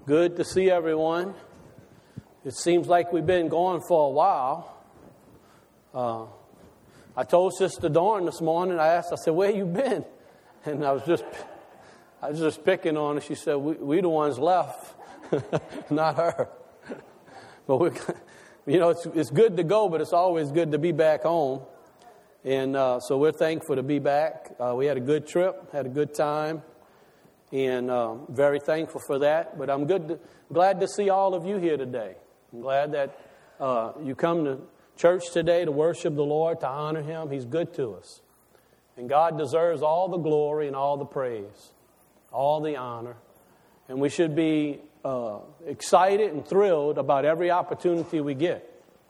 Good to see everyone. It seems like we've been going for a while. I told Sister Dawn this morning, I said, where you been? And I was just picking on her. She said, we the ones left, not her. But it's good to go, but it's always good to be back home. And so we're thankful to be back. We had a good trip, had a good time, and very thankful for that. But I'm glad to see all of you here today. I'm glad that you come to church today to worship the Lord, to honor Him. He's good to us. And God deserves all the glory and all the praise, all the honor. And we should be excited and thrilled about every opportunity we get.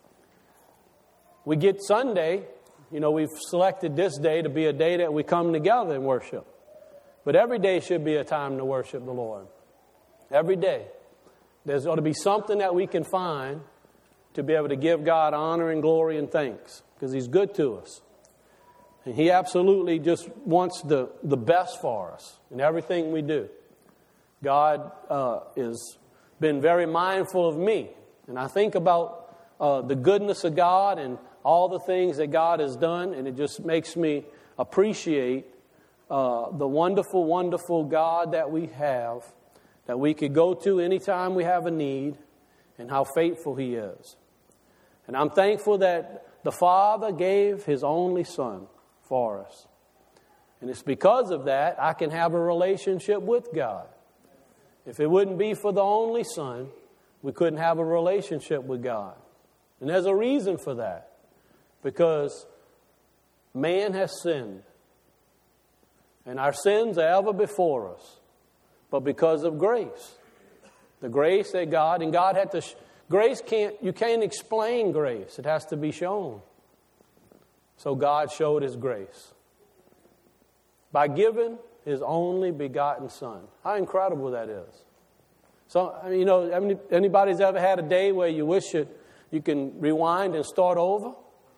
We get Sunday. We've selected this day to be a day that we come together and worship. But every day should be a time to worship the Lord. Every day. There's ought to be something that we can find to be able to give God honor and glory and thanks, because He's good to us. And He absolutely just wants the best for us in everything we do. God has been very mindful of me. And I think about the goodness of God and all the things that God has done, and it just makes me appreciate the wonderful, wonderful God that we have, that we could go to anytime we have a need, and how faithful He is. And I'm thankful that the Father gave His only Son for us. And it's because of that I can have a relationship with God. If it wouldn't be for the only Son, we couldn't have a relationship with God. And there's a reason for that. Because man has sinned. And our sins are ever before us. But because of grace. The grace that God, and God had to, you can't explain grace. It has to be shown. So God showed His grace by giving His only begotten Son. How incredible that is. So, anybody's ever had a day where you wish you can rewind and start over?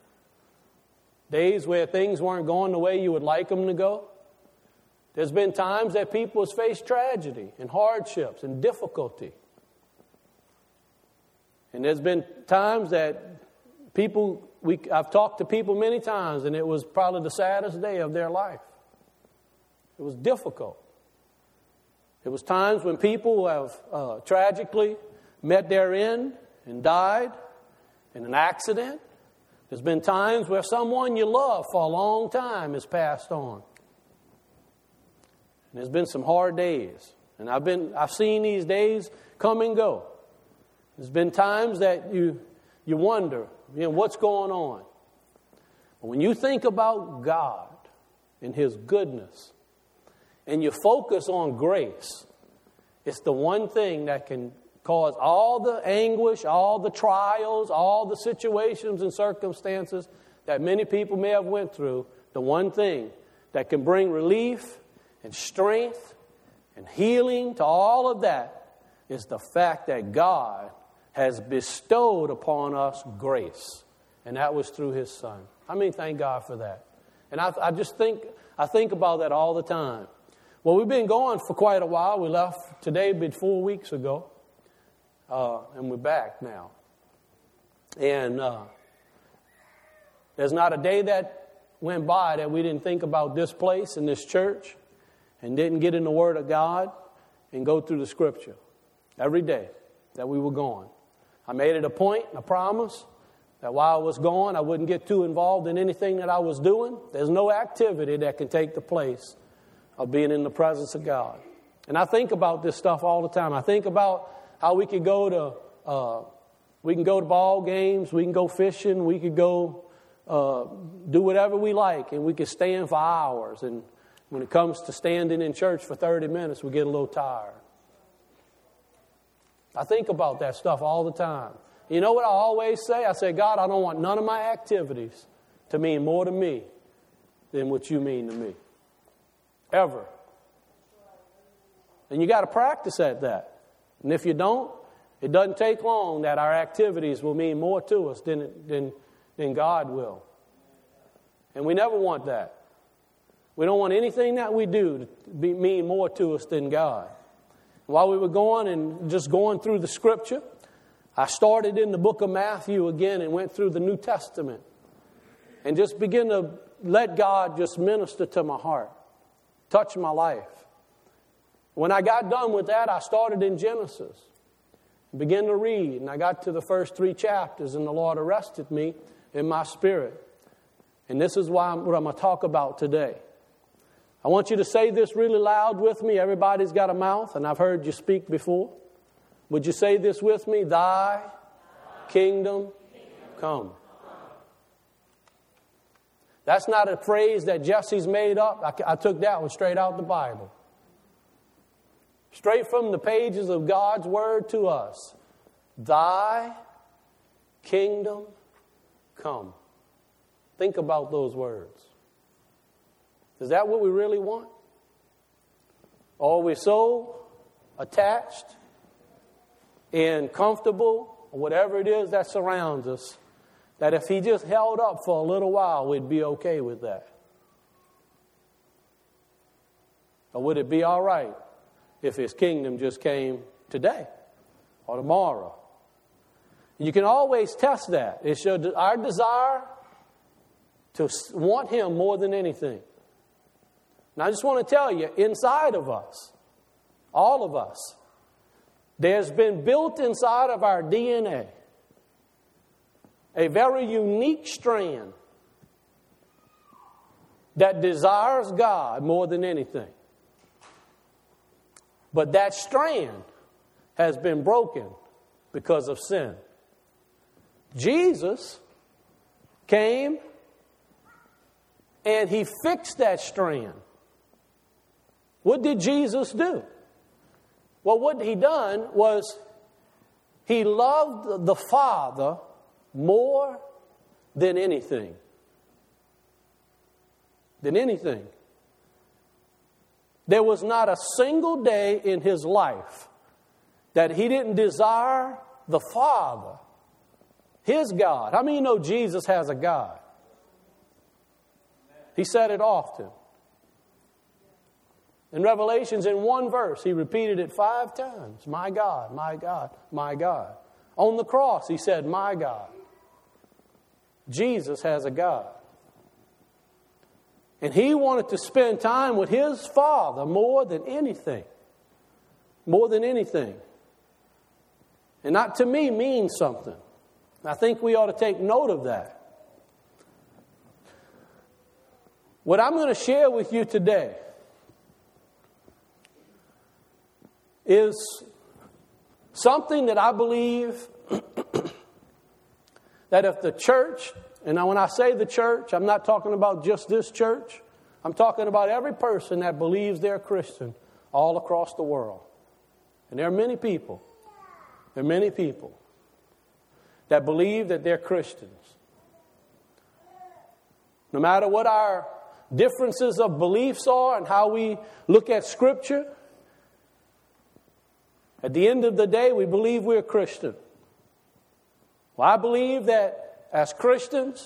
Days where things weren't going the way you would like them to go? There's been times that people have faced tragedy and hardships and difficulty. And there's been times that I've talked to people many times, and it was probably the saddest day of their life. It was difficult. It was times when people have tragically met their end and died in an accident. There's been times where someone you love for a long time has passed on. And there's been some hard days. And I've seen these days come and go. There's been times that you wonder, what's going on? But when you think about God and His goodness, and you focus on grace, it's the one thing that can cause all the anguish, all the trials, all the situations and circumstances that many people may have went through. The one thing that can bring relief and strength and healing to all of that is the fact that God has bestowed upon us grace. And that was through His Son. Thank God for that. And I think about that all the time. Well, we've been going for quite a while. We left today 4 weeks ago. And we're back now. And there's not a day that went by that we didn't think about this place and this church and didn't get in the Word of God and go through the Scripture every day that we were going. I made it a point, a promise, that while I was going, I wouldn't get too involved in anything that I was doing. There's no activity that can take the place of being in the presence of God. And I think about this stuff all the time. I think about how we could go to ball games, we can go fishing, we could go do whatever we like, and we could stand for hours. And when it comes to standing in church for 30 minutes, we get a little tired. I think about that stuff all the time. You know what I always say? I say, God, I don't want none of my activities to mean more to me than what you mean to me. Ever. And you got to practice at that. And if you don't, it doesn't take long that our activities will mean more to us than God will. And we never want that. We don't want anything that we do to mean more to us than God. While we were going through the Scripture, I started in the book of Matthew again and went through the New Testament and just began to let God just minister to my heart, touch my life. When I got done with that, I started in Genesis, began to read, and I got to the first 3 chapters, and the Lord arrested me in my spirit. And this is what I'm going to talk about today. I want you to say this really loud with me. Everybody's got a mouth, and I've heard you speak before. Would you say this with me? Thy kingdom come. That's not a phrase that Jesse's made up. I took that one straight out the Bible. Straight from the pages of God's Word to us. Thy kingdom come. Think about those words. Is that what we really want? Or are we so attached and comfortable, or whatever it is that surrounds us, that if He just held up for a little while, we'd be okay with that? Or would it be all right if His kingdom just came today or tomorrow? You can always test that. It's our desire to want Him more than anything. Now, I just want to tell you, inside of us, all of us, there's been built inside of our DNA a very unique strand that desires God more than anything. But that strand has been broken because of sin. Jesus came and He fixed that strand. What did Jesus do? Well, what He done was He loved the Father more than anything. Than anything. There was not a single day in His life that He didn't desire the Father, His God. How many of you know Jesus has a God? He said it often. In Revelations, in one verse, He repeated it 5 times. My God, my God, my God. On the cross, He said, my God. Jesus has a God. And He wanted to spend time with His Father more than anything. More than anything. And that, to me, means something. I think we ought to take note of that. What I'm going to share with you today is something that I believe that if the church, and when I say the church, I'm not talking about just this church. I'm talking about every person that believes they're Christian all across the world. And there are many people. There are many people that believe that they're Christians. No matter what our differences of beliefs are and how we look at Scripture, at the end of the day, we believe we're Christian. Well, I believe that as Christians,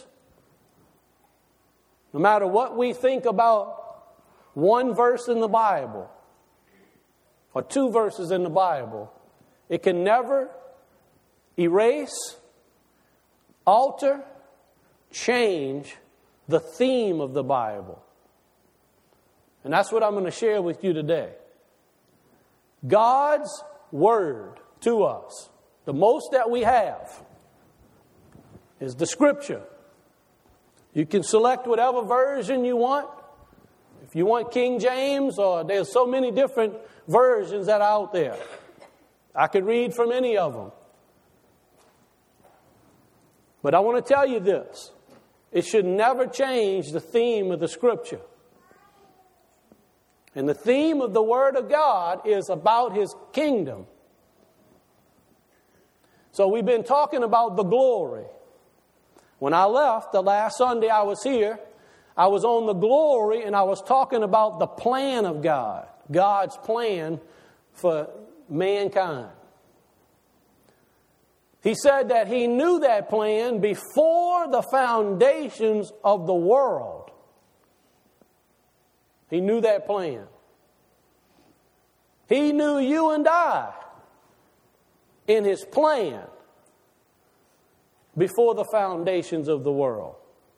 no matter what we think about one verse in the Bible or 2 verses in the Bible, it can never erase, alter, change the theme of the Bible. And that's what I'm going to share with you today. God's Word to us, the most that we have, is the Scripture. You can select whatever version you want. If you want King James, or there's so many different versions that are out there. I could read from any of them. But I want to tell you this. It should never change the theme of the Scripture. And the theme of the Word of God is about His kingdom. So we've been talking about the glory. When I left the last Sunday I was here, I was on the glory and I was talking about the plan of God. God's plan for mankind. He said that He knew that plan before the foundations of the world. He knew that plan. He knew you and I in His plan before the foundations of the world.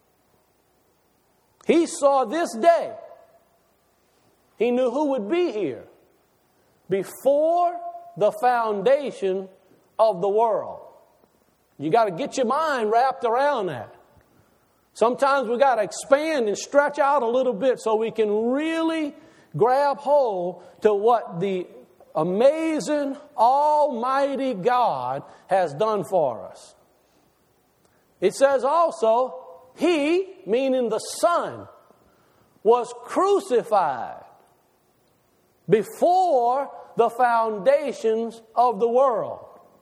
He saw this day. He knew who would be here before the foundation of the world. You got to get your mind wrapped around that. Sometimes we got to expand and stretch out a little bit so we can really grab hold to what the amazing, almighty God has done for us. It says also, He, meaning the Son, was crucified before the foundations of the world.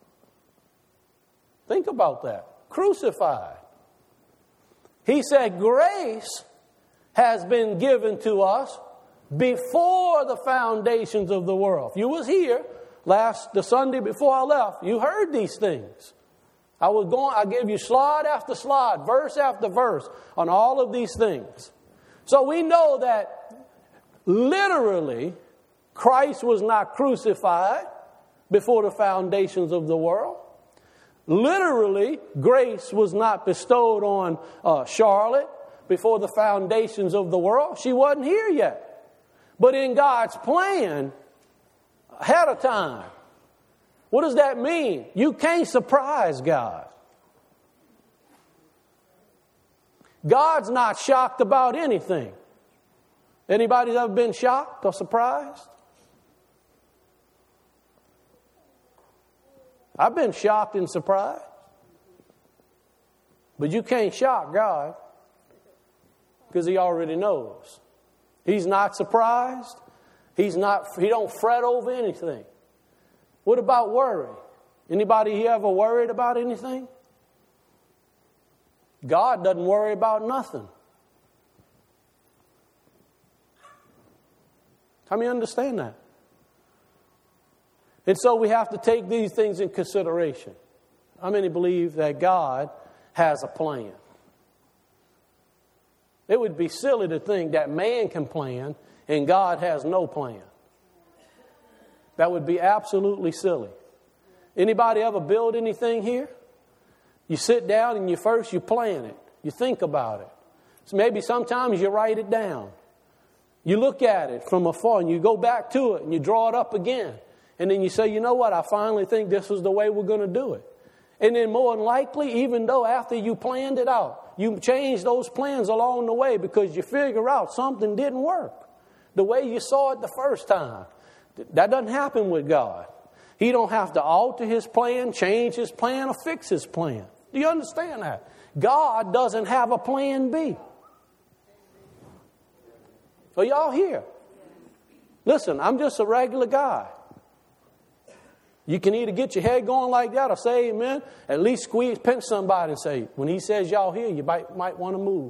Think about that. Crucified. He said grace has been given to us before the foundations of the world. If you was here the Sunday before I left, you heard these things. I gave you slide after slide, verse after verse on all of these things. So we know that literally Christ was not crucified before the foundations of the world. Literally, grace was not bestowed on Charlotte before the foundations of the world. She wasn't here yet. But in God's plan, ahead of time. What does that mean? You can't surprise God. God's not shocked about anything. Anybody ever been shocked or surprised? I've been shocked and surprised. But you can't shock God because He already knows. He's not surprised. He don't fret over anything. What about worry? Anybody here ever worried about anything? God doesn't worry about nothing. How many understand that? And so we have to take these things in consideration. How many believe that God has a plan? It would be silly to think that man can plan and God has no plan. That would be absolutely silly. Anybody ever build anything here? You sit down and you plan it. You think about it. So maybe sometimes you write it down. You look at it from afar and you go back to it and you draw it up again. And then you say, you know what, I finally think this is the way we're going to do it. And then more than likely, even though after you planned it out, you change those plans along the way because you figure out something didn't work the way you saw it the first time. That doesn't happen with God. He don't have to alter His plan, change His plan, or fix His plan. Do you understand that? God doesn't have a plan B. Are y'all here? Listen, I'm just a regular guy. You can either get your head going like that or say amen. At least pinch somebody and say, when he says y'all here, you might want to move.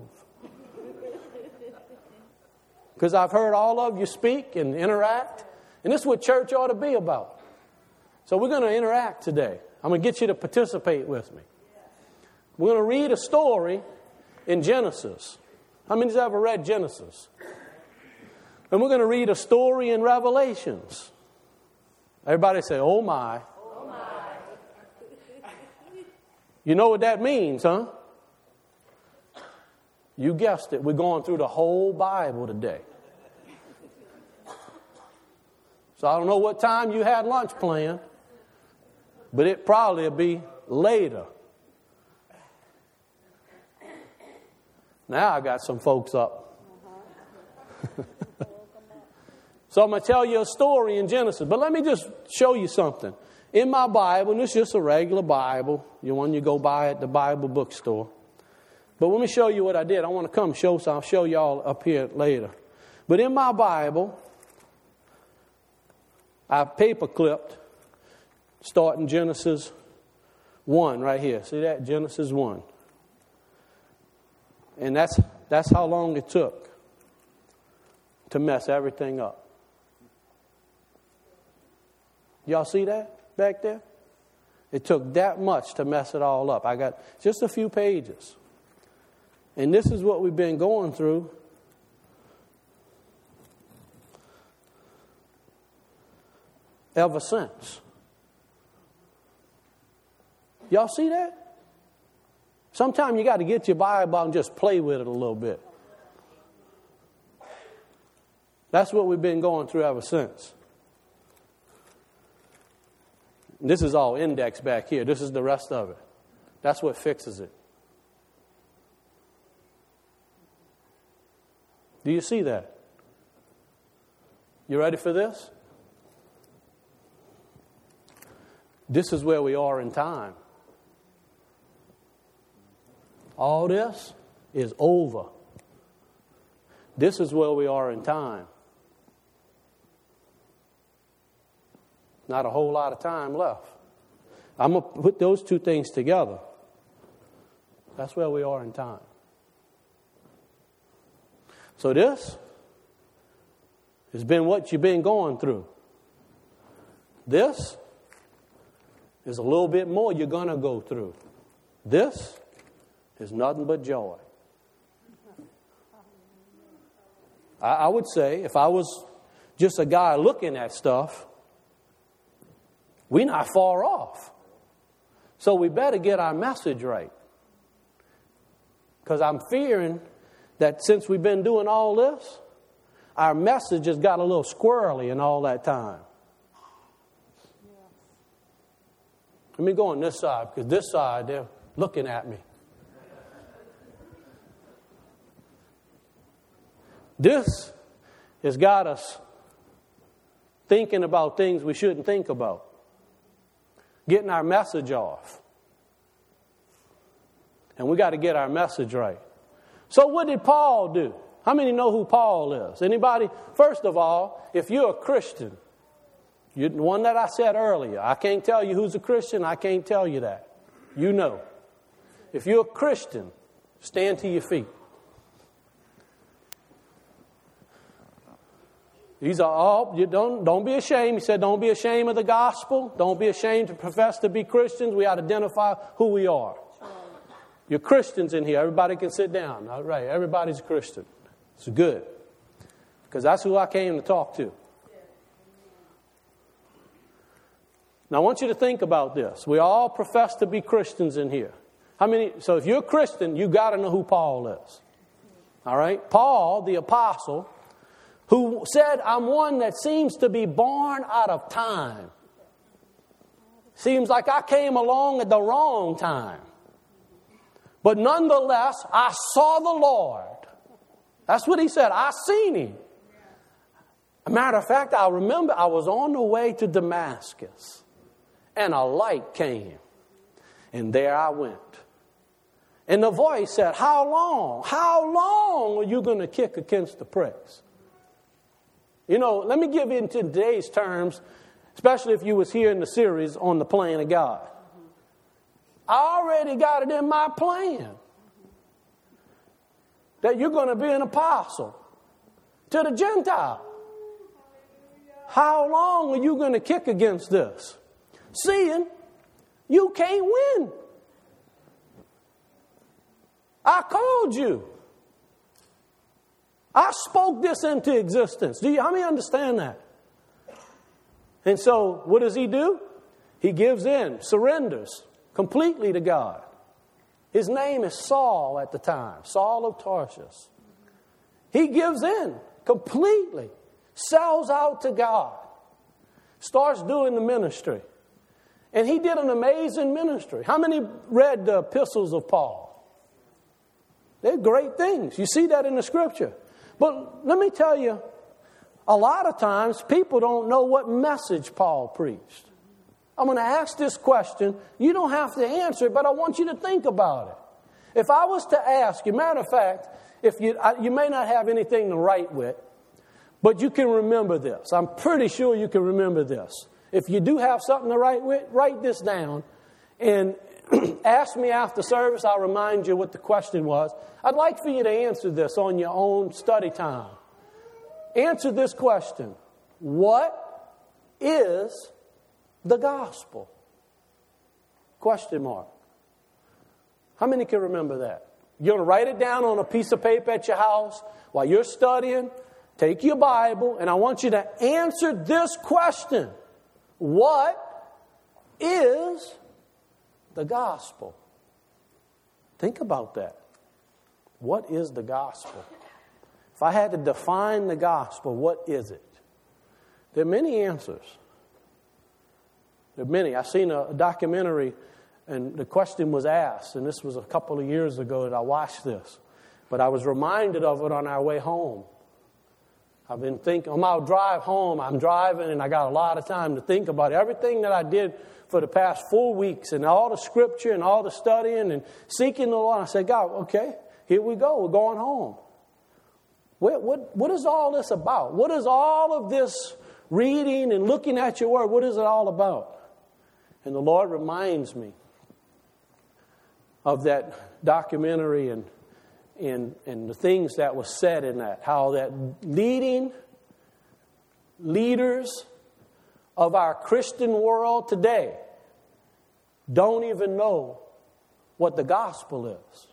Because I've heard all of you speak and interact. And this is what church ought to be about. So we're going to interact today. I'm going to get you to participate with me. We're going to read a story in Genesis. How many's ever read Genesis? And we're going to read a story in Revelations. Everybody say, oh my. Oh my. You know what that means, huh? You guessed it. We're going through the whole Bible today. So I don't know what time you had lunch planned, but it probably will be later. Now I got some folks up. So I'm going to tell you a story in Genesis. But let me just show you something. In my Bible, and it's just a regular Bible, the one you go buy at the Bible bookstore. But let me show you what I did. I want to come show, so I'll show y'all up here later. But in my Bible, I paper clipped, starting Genesis 1 right here. See that? Genesis 1. And that's how long it took to mess everything up. Y'all see that back there? It took that much to mess it all up. I got just a few pages. And this is what we've been going through. ever since. Y'all see that? Sometimes you got to get your Bible and just play with it a little bit. That's what we've been going through ever since. This is all indexed back here. This is the rest of it. That's what fixes it. Do you see that? You ready for this? This is where we are in time. All this is over. This is where we are in time. Not a whole lot of time left. I'm going to put those two things together. That's where we are in time. So this has been what you've been going through. This is a little bit more you're going to go through. This is nothing but joy. I would say if I was just a guy looking at stuff, we're not far off. So we better get our message right. Because I'm fearing that since we've been doing all this, our message has got a little squirrely in all that time. Let me go on this side, because this side, they're looking at me. This has got us thinking about things we shouldn't think about. Getting our message off. And we got to get our message right. So what did Paul do? How many know who Paul is? Anybody? First of all, if you're a Christian, the one that I said earlier, I can't tell you who's a Christian, I can't tell you that. You know. If you're a Christian, stand to your feet. These are all, you don't be ashamed. He said, don't be ashamed of the gospel. Don't be ashamed to profess to be Christians. We ought to identify who we are. You're Christians in here. Everybody can sit down. All right, everybody's a Christian. It's good. Because that's who I came to talk to. Now I want you to think about this. We all profess to be Christians in here. How many? So if you're a Christian, you got to know who Paul is. All right? Paul, the apostle, who said, I'm one that seems to be born out of time. Seems like I came along at the wrong time. But nonetheless, I saw the Lord. That's what he said. I seen him. As a matter of fact, I remember I was on the way to Damascus. And a light came. And there I went. And the voice said, how long are you going to kick against the pricks? You know, let me give you into today's terms, especially if you was here in the series on the plan of God. I already got it in my plan that you're going to be an apostle to the Gentile. How long are you going to kick against this? Seeing you can't win. I called you. I spoke this into existence. How many understand that? And so, what does he do? He gives in, surrenders completely to God. His name is Saul at the time, Saul of Tarsus. He gives in completely, sells out to God, starts doing the ministry. And he did an amazing ministry. How many read the epistles of Paul? They're great things. You see that in the scripture. But let me tell you, a lot of times people don't know what message Paul preached. I'm going to ask this question. You don't have to answer it, but I want you to think about it. If I was to ask you, matter of fact, if you may not have anything to write with, but you can remember this. I'm pretty sure you can remember this. If you do have something to write with, write this down and ask me after service. I'll remind you what the question was. I'd like for you to answer this on your own study time. Answer this question. What is the gospel? Question mark. How many can remember that? You're going to write it down on a piece of paper at your house while you're studying. Take your Bible, and I want you to answer this question. What is the gospel? Think about that. What is the gospel? If I had to define the gospel, what is it? There are many answers. There are many. I've seen a documentary, and the question was asked, and this was a couple of years ago that I watched this, but I was reminded of it on our way home. I've been thinking, on my drive home, I'm driving, and I got a lot of time to think about everything that I did for the past 4 weeks, and all the scripture and all the studying and seeking the Lord. I said, God, okay, here we go. We're going home. What is all this about? What is all of this reading and looking at your word? What is it all about? And the Lord reminds me of that documentary and the things that were said in that. How that leaders of our Christian world today don't even know what the gospel is.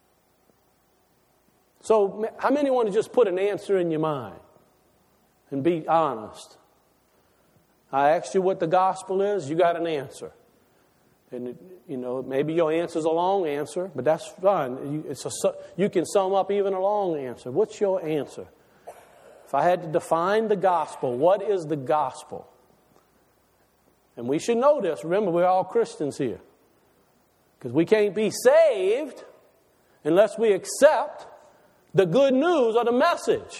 So how many want to just put an answer in your mind and be honest? I asked you what the gospel is, you got an answer. And, maybe your answer's a long answer, but that's fine. You can sum up even a long answer. What's your answer? If I had to define the gospel, what is the gospel? And we should know this. Remember, we're all Christians here. Because we can't be saved unless we accept the good news or the message.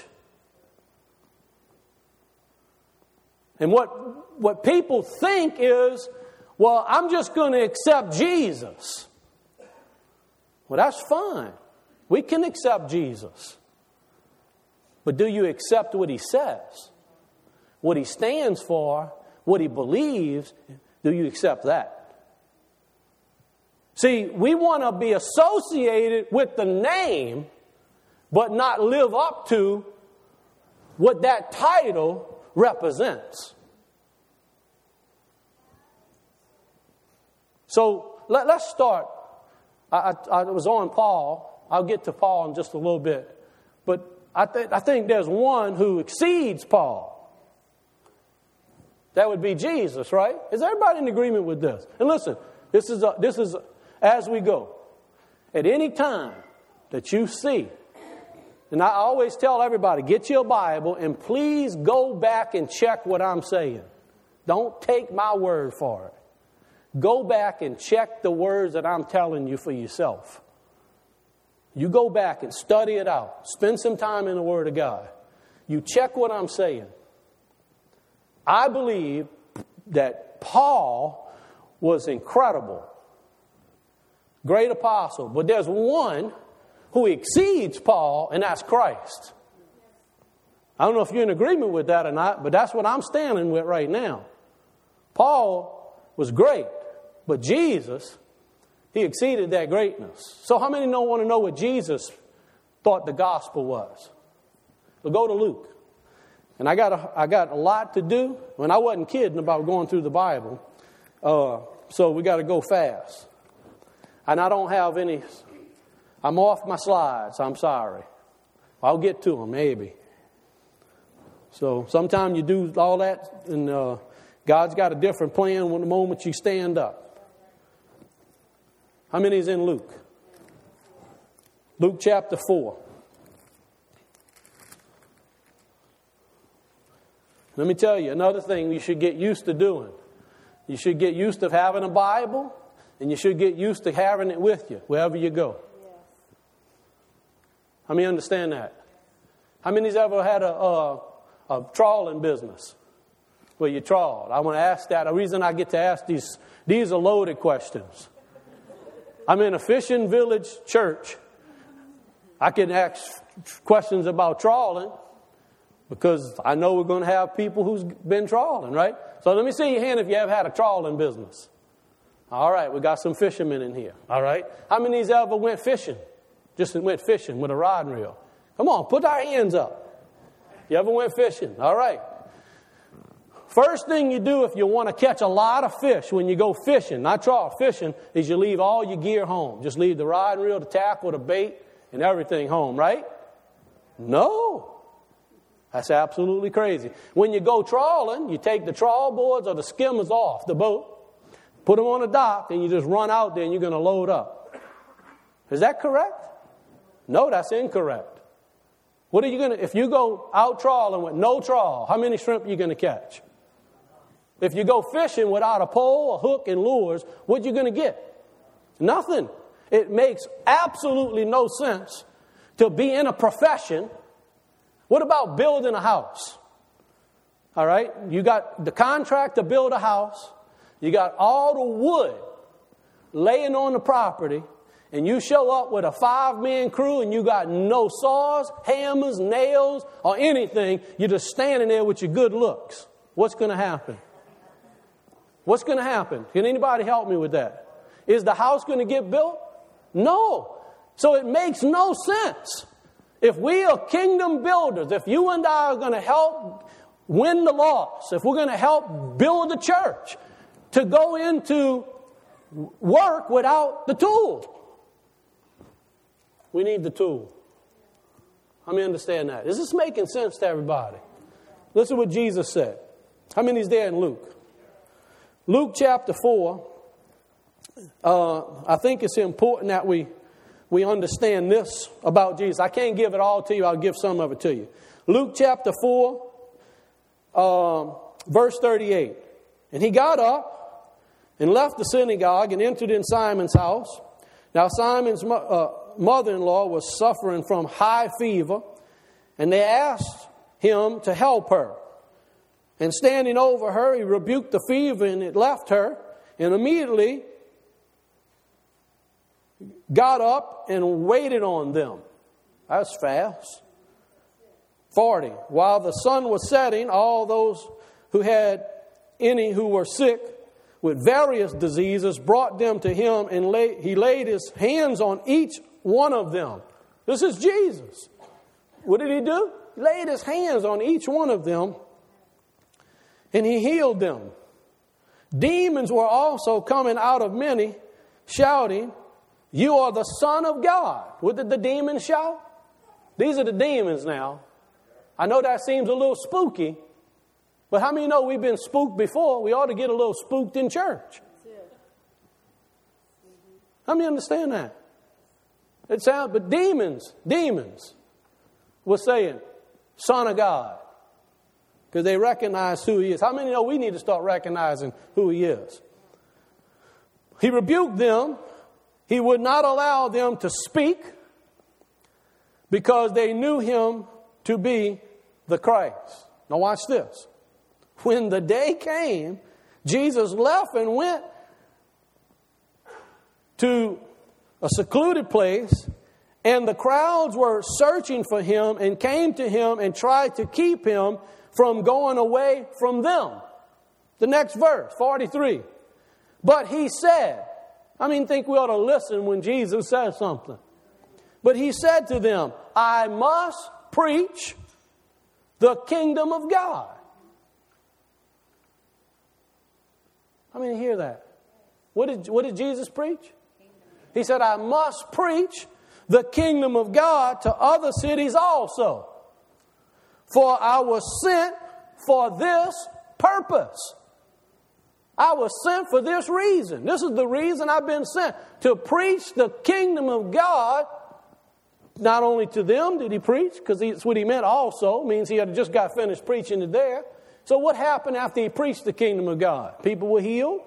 And what people think is, well, I'm just going to accept Jesus. Well, that's fine. We can accept Jesus. But do you accept what he says? What he stands for? What he believes? Do you accept that? See, we want to be associated with the name, but not live up to what that title represents. So let's start. I was on Paul. I'll get to Paul in just a little bit. But I think there's one who exceeds Paul. That would be Jesus, right? Is everybody in agreement with this? And listen, this is as we go. At any time that you see, and I always tell everybody, get your Bible and please go back and check what I'm saying. Don't take my word for it. Go back and check the words that I'm telling you for yourself. You go back and study it out. Spend some time in the Word of God. You check what I'm saying. I believe that Paul was incredible. Great apostle. But there's one who exceeds Paul, and that's Christ. I don't know if you're in agreement with that or not, but that's what I'm standing with right now. Paul was great. But Jesus, he exceeded that greatness. So how many don't want to know what Jesus thought the gospel was? Well, go to Luke. And I got a lot to do. And I wasn't kidding about going through the Bible. So we got to go fast. And I don't have any. I'm off my slides. I'm sorry. I'll get to them, maybe. So sometimes you do all that, and God's got a different plan when the moment you stand up. How many is in Luke? Luke chapter 4. Let me tell you another thing you should get used to doing. You should get used to having a Bible, and you should get used to having it with you wherever you go. Yes. How many understand that? How many's ever had a trawling business where you trawled? I want to ask that. The reason I get to ask these are loaded questions. I'm in a fishing village church. I can ask questions about trawling because I know we're going to have people who's been trawling, right? So let me see your hand if you ever had a trawling business. All right, we got some fishermen in here. All right. How many's ever went fishing? Just went fishing with a rod and reel. Come on, put our hands up. You ever went fishing? All right. First thing you do if you want to catch a lot of fish when you go fishing, not trawl, fishing, is you leave all your gear home. Just leave the rod and reel, the tackle, the bait, and everything home, right? No. That's absolutely crazy. When you go trawling, you take the trawl boards or the skimmers off the boat, put them on the dock, and you just run out there and you're going to load up. Is that correct? No, that's incorrect. What are you going to, if you go out trawling with no trawl, how many shrimp are you going to catch? If you go fishing without a pole, a hook, and lures, what are you going to get? Nothing. It makes absolutely no sense to be in a profession. What about building a house? All right? You got the contract to build a house. You got all the wood laying on the property. And you show up with a 5-man crew and you got no saws, hammers, nails, or anything. You're just standing there with your good looks. What's going to happen? What's going to happen? Can anybody help me with that? Is the house going to get built? No. So it makes no sense. If we are kingdom builders, if you and I are going to help win the lost, if we're going to help build the church, to go into work without the tool. We need the tool. How many understand that? Is this making sense to everybody? Listen to what Jesus said. How many is there in Luke? Luke chapter 4. I think it's important that we understand this about Jesus. I can't give it all to you. I'll give some of it to you. Luke chapter 4, verse 38. And he got up and left the synagogue and entered in Simon's house. Now Simon's mother-in-law was suffering from high fever, and they asked him to help her. And standing over her, he rebuked the fever, and it left her, and immediately got up and waited on them. That's fast. 40. While the sun was setting, all those who had any who were sick with various diseases brought them to him, and he laid his hands on each one of them. This is Jesus. What did he do? He laid his hands on each one of them, and he healed them. Demons were also coming out of many, shouting, "You are the Son of God." What did the demons shout? These are the demons now. I know that seems a little spooky, but how many know we've been spooked before? We ought to get a little spooked in church. How many understand that? It sounds, but demons were saying, "Son of God," because they recognize who he is. How many know we need to start recognizing who he is? He rebuked them. He would not allow them to speak because they knew him to be the Christ. Now watch this. When the day came, Jesus left and went to a secluded place, and the crowds were searching for him and came to him and tried to keep him from going away from them. The next verse, 43. But he said, think we ought to listen when Jesus says something. But he said to them, "I must preach the kingdom of God." How many hear that? What did Jesus preach? He said, "I must preach the kingdom of God to other cities also. For I was sent for this purpose." I was sent for this reason. This is the reason I've been sent, to preach the kingdom of God. Not only to them did he preach, because that's what he meant also. It means he had just got finished preaching it there. So what happened after he preached the kingdom of God? People were healed.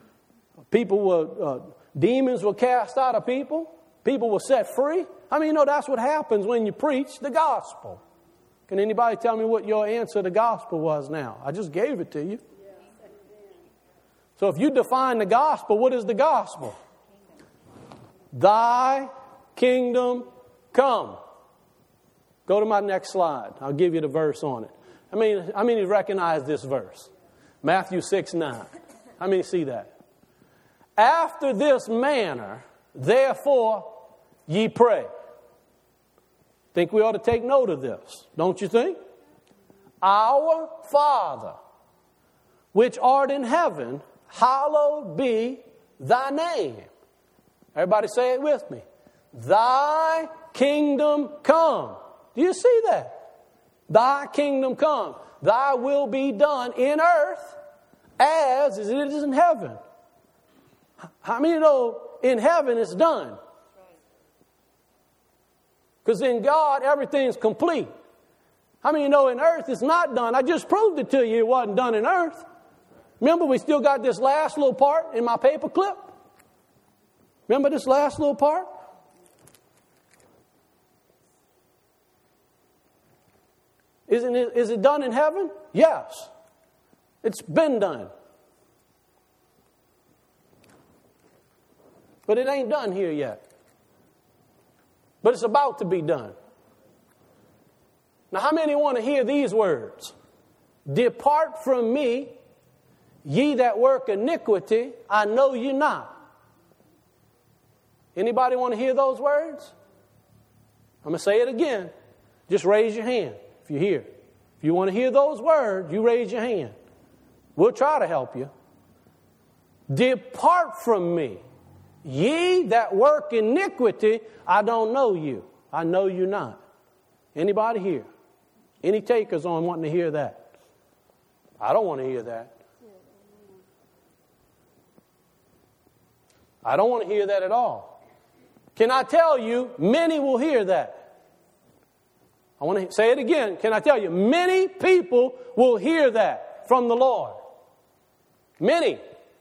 Demons were cast out of people. People were set free. That's what happens when you preach the gospel. Can anybody tell me what your answer to the gospel was now? I just gave it to you. So if you define the gospel, what is the gospel? Thy kingdom come. Go to my next slide. I'll give you the verse on it. I mean, you recognize this verse. Matthew 6:9. How many see that? After this manner, therefore, ye pray. Think we ought to take note of this, don't you think? Our Father, which art in heaven, hallowed be thy name. Everybody say it with me. Thy kingdom come. Do you see that? Thy kingdom come. Thy will be done in earth as it is in heaven. How many know in heaven it's done? Because in God, everything's complete. How many know in earth it's not done? I just proved it to you it wasn't done in earth. Remember, we still got this last little part in my paper clip? Remember this last little part? Is it done in heaven? Yes. It's been done. But it ain't done here yet. But it's about to be done. Now, how many want to hear these words? Depart from me, ye that work iniquity, I know you not. Anybody want to hear those words? I'm going to say it again. Just raise your hand if you're here. If you want to hear those words, you raise your hand. We'll try to help you. Depart from me, ye that work iniquity, I don't know you. I know you not. Anybody here? Any takers on wanting to hear that? I don't want to hear that. I don't want to hear that at all. Can I tell you, many will hear that. I want to say it again. Can I tell you, many people will hear that from the Lord. Many.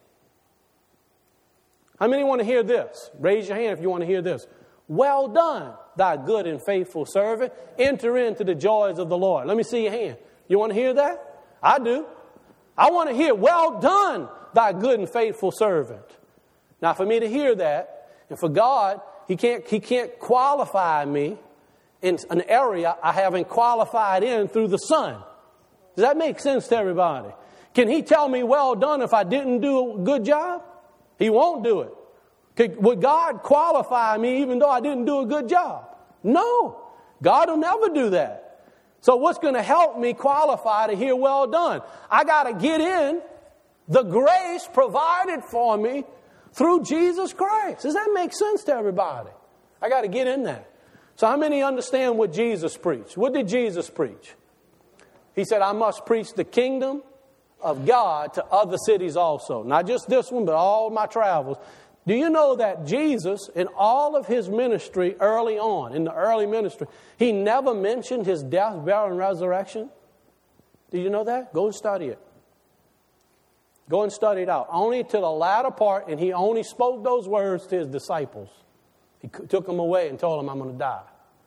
How many want to hear this? Raise your hand if you want to hear this. Well done, thy good and faithful servant. Enter into the joys of the Lord. Let me see your hand. You want to hear that? I do. I want to hear, well done, thy good and faithful servant. Now, for me to hear that, and for God, He can't qualify me in an area I haven't qualified in through the Son. Does that make sense to everybody? Can He tell me, well done, if I didn't do a good job? He won't do it. Would God qualify me even though I didn't do a good job? No. God will never do that. So what's going to help me qualify to hear well done? I got to get in the grace provided for me through Jesus Christ. Does that make sense to everybody? I got to get in that. So how many understand what Jesus preached? What did Jesus preach? He said, I must preach the kingdom of God to other cities also. Not just this one, but all my travels. Do you know that Jesus, in all of His ministry early on, in the early ministry, He never mentioned His death, burial, and resurrection? Did you know that? Go and study it. Go and study it out. Only to the latter part, and He only spoke those words to His disciples. He took them away and told them, I'm going to die.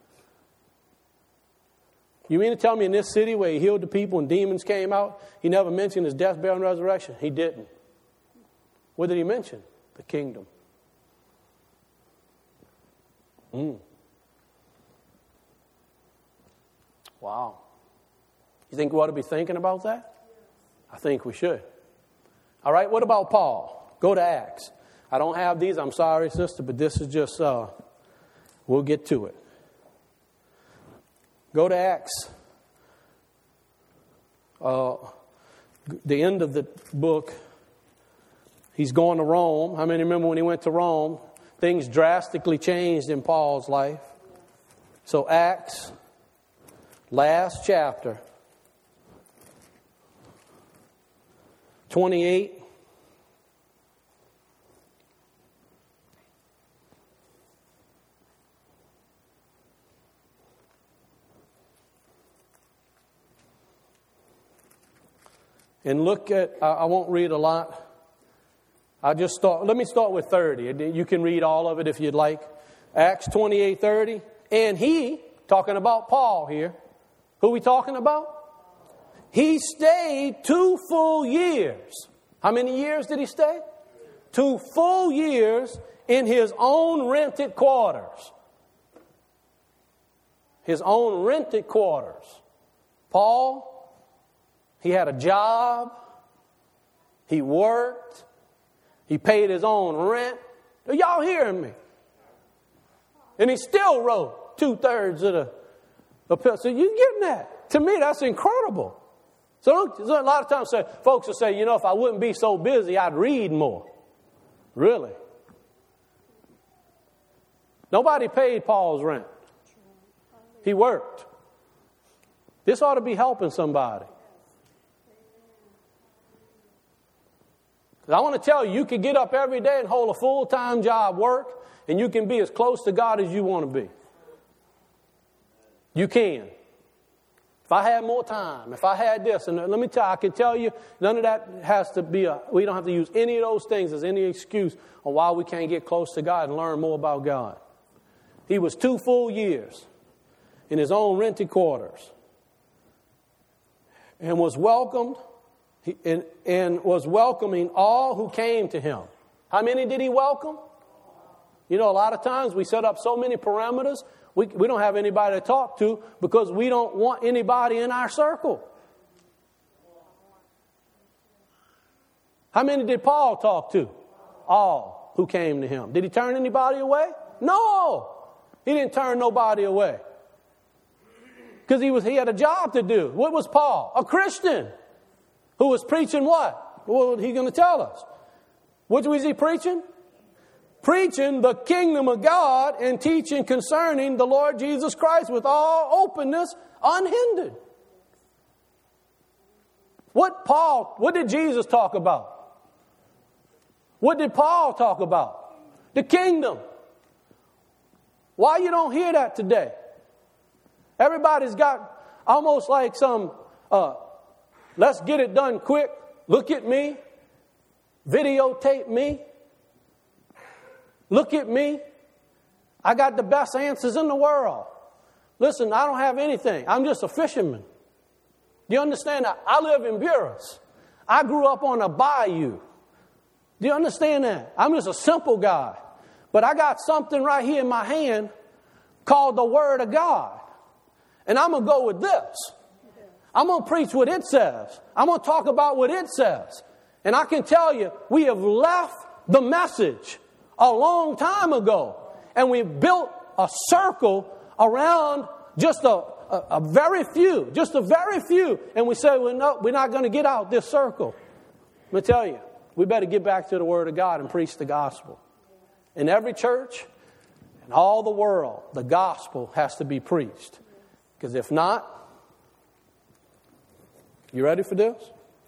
You mean to tell me in this city where He healed the people and demons came out, He never mentioned His death, burial, and resurrection? He didn't. What did He mention? The kingdom. Wow. You think we ought to be thinking about that? I think we should. All right, what about Paul? Go to Acts. I don't have these. I'm sorry, sister, but this is just, we'll get to it. Go to Acts. The end of the book. He's going to Rome. How many remember when he went to Rome? Things drastically changed in Paul's life. So Acts, last chapter, 28. And look at, I won't read a lot. Let me start with 30. You can read all of it if you'd like. Acts 28:30. And he, talking about Paul here. Who we talking about? He stayed 2 full years. How many years did he stay? 2 full years in his own rented quarters. His own rented quarters. Paul, he had a job. He worked. He paid his own rent. Are y'all hearing me? And he still wrote 2/3 of the epistle. So you getting that? To me, that's incredible. So a lot of times folks will say, if I wouldn't be so busy, I'd read more. Really? Nobody paid Paul's rent. He worked. This ought to be helping somebody. I want to tell you, you can get up every day and hold a full-time job, work, and you can be as close to God as you want to be. You can. If I had more time, if I had this, and let me tell you, I can tell you, none of that has to be we don't have to use any of those things as any excuse on why we can't get close to God and learn more about God. He was 2 full years in his own rented quarters and was welcomed and was welcoming all who came to him. How many did he welcome? You know, a lot of times we set up so many parameters, we don't have anybody to talk to because we don't want anybody in our circle. How many did Paul talk to? All who came to him. Did he turn anybody away? No. He didn't turn nobody away. Because he had a job to do. What was Paul? A Christian. Who was preaching what? Well, he's going to tell us. What was he preaching? Preaching the kingdom of God and teaching concerning the Lord Jesus Christ with all openness, unhindered. What did Jesus talk about? What did Paul talk about? The kingdom. Why you don't hear that today? Everybody's got almost like some, let's get it done quick. Look at me. Videotape me. Look at me. I got the best answers in the world. Listen, I don't have anything. I'm just a fisherman. Do you understand that? I live in Buras. I grew up on a bayou. Do you understand that? I'm just a simple guy. But I got something right here in my hand called the Word of God. And I'm going to go with this. I'm going to preach what it says. I'm going to talk about what it says. And I can tell you, we have left the message a long time ago. And we built a circle around just a very few. Just a very few. And we say, well, no, we're not going to get out this circle. Let me tell you, we better get back to the Word of God and preach the gospel. In every church, in all the world, the gospel has to be preached. Because if not, you ready for this?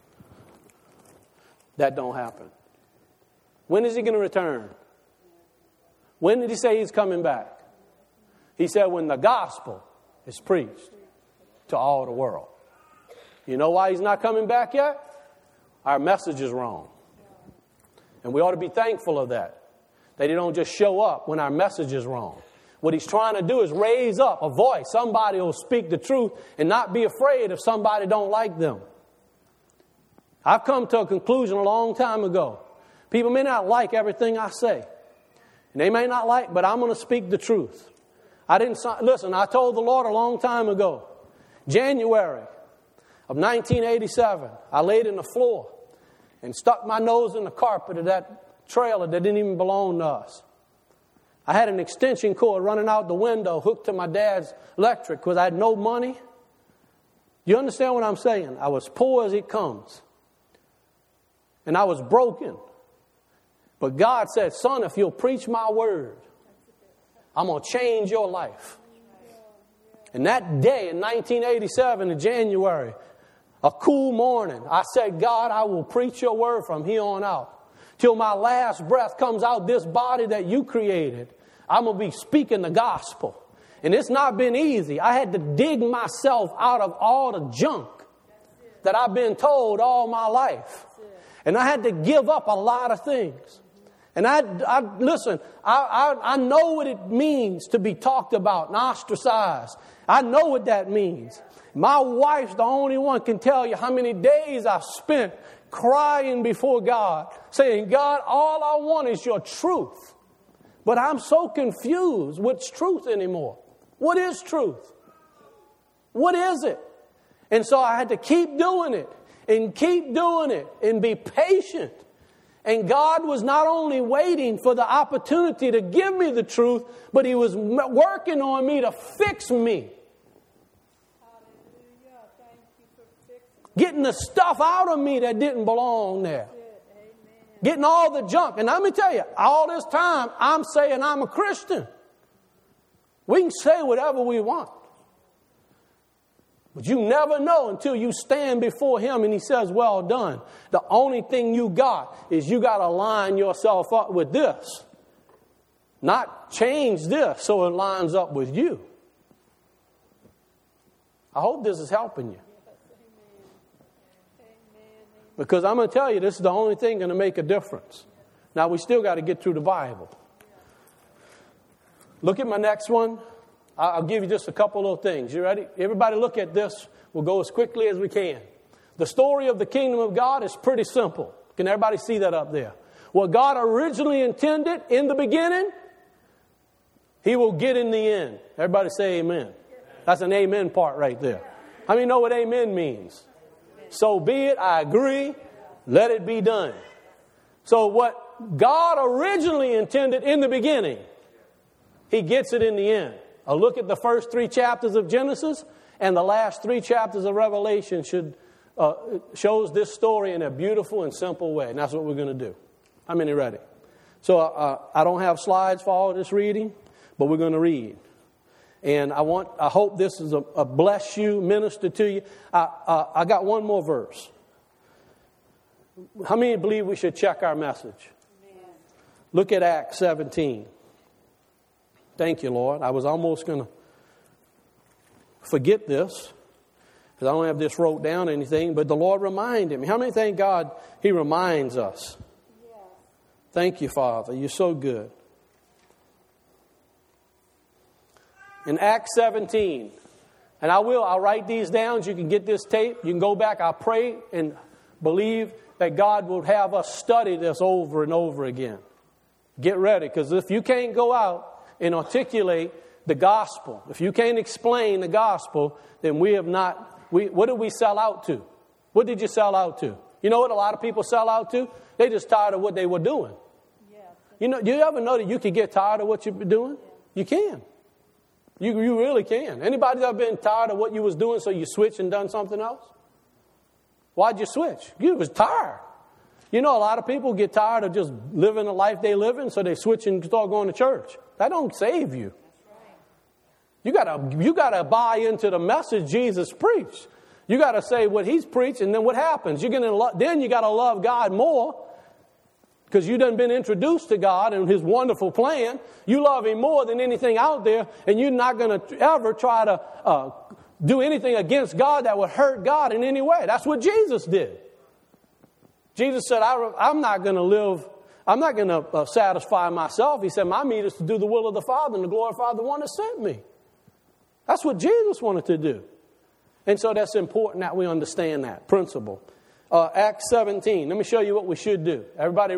That don't happen. When is he going to return? When did he say he's coming back? He said when the gospel is preached to all the world. You know why he's not coming back yet? Our message is wrong. And we ought to be thankful of that. That he don't just show up when our message is wrong. What he's trying to do is raise up a voice. Somebody will speak the truth and not be afraid if somebody don't like them. I've come to a conclusion a long time ago. People may not like everything I say. And they may not like, but I'm going to speak the truth. I told the Lord a long time ago, January of 1987, I laid in the floor and stuck my nose in the carpet of that trailer that didn't even belong to us. I had an extension cord running out the window hooked to my dad's electric because I had no money. You understand what I'm saying? I was poor as it comes. And I was broken. But God said, son, if you'll preach my word, I'm going to change your life. And that day in 1987 in January, a cool morning, I said, God, I will preach your word from here on out. Till my last breath comes out this body that you created, I'm going to be speaking the gospel. And it's not been easy. I had to dig myself out of all the junk that I've been told all my life. And I had to give up a lot of things. And I know what it means to be talked about and ostracized. I know what that means. My wife's the only one can tell you how many days I've spent crying before God, saying, God, all I want is your truth. But I'm so confused what's truth anymore. What is truth? What is it? And so I had to keep doing it and keep doing it and be patient. And God was not only waiting for the opportunity to give me the truth, but He was working on me to fix me. Getting the stuff out of me that didn't belong there. Getting all the junk. And let me tell you, all this time, I'm saying I'm a Christian. We can say whatever we want. But you never know until you stand before him and he says, well done. The only thing you got is you got to line yourself up with this. Not change this so it lines up with you. I hope this is helping you. Because I'm going to tell you, this is the only thing going to make a difference. Now, we still got to get through the Bible. Look at my next one. I'll give you just a couple of things. You ready? Everybody look at this. We'll go as quickly as we can. The story of the kingdom of God is pretty simple. Can everybody see that up there? What God originally intended in the beginning, he will get in the end. Everybody say amen. That's an amen part right there. How many know what amen means? So be it, I agree, let it be done. So what God originally intended in the beginning, he gets it in the end. A look at the first 3 chapters of Genesis and the last 3 chapters of Revelation shows this story in a beautiful and simple way. And that's what we're going to do. How many ready? So I don't have slides for all this reading, but we're going to read. And I hope this is a bless you, minister to you. I got one more verse. How many believe we should check our message? Amen. Look at Acts 17. Thank you, Lord. I was almost going to forget this because I don't have this wrote down or anything, but the Lord reminded me. How many thank God he reminds us? Yes. Thank you, Father. You're so good. In Acts 17, and I'll write these down so you can get this tape. You can go back. I'll pray and believe that God will have us study this over and over again. Get ready, because if you can't go out and articulate the gospel, if you can't explain the gospel, then we have not, what did we sell out to? What did you sell out to? You know what a lot of people sell out to? They just tired of what they were doing. Yeah. You know, do you ever know that you can get tired of what you've been doing? Yeah. You can. You really can. Anybody ever been tired of what you was doing so you switched and done something else? Why'd you switch? You was tired. You know, a lot of people get tired of just living the life they live in, so they switch and start going to church. That don't save you. You gotta buy into the message Jesus preached. You gotta say what he's preached, and then what happens? Then you gotta love God more, because you done been introduced to God and his wonderful plan. You love him more than anything out there, and you're not gonna ever try to do anything against God that would hurt God in any way. That's what Jesus did. Jesus said, I'm not going to satisfy myself. He said, my meat is to do the will of the Father and to glorify the one that sent me. That's what Jesus wanted to do. And so that's important that we understand that principle. Acts 17. Let me show you what we should do. Everybody,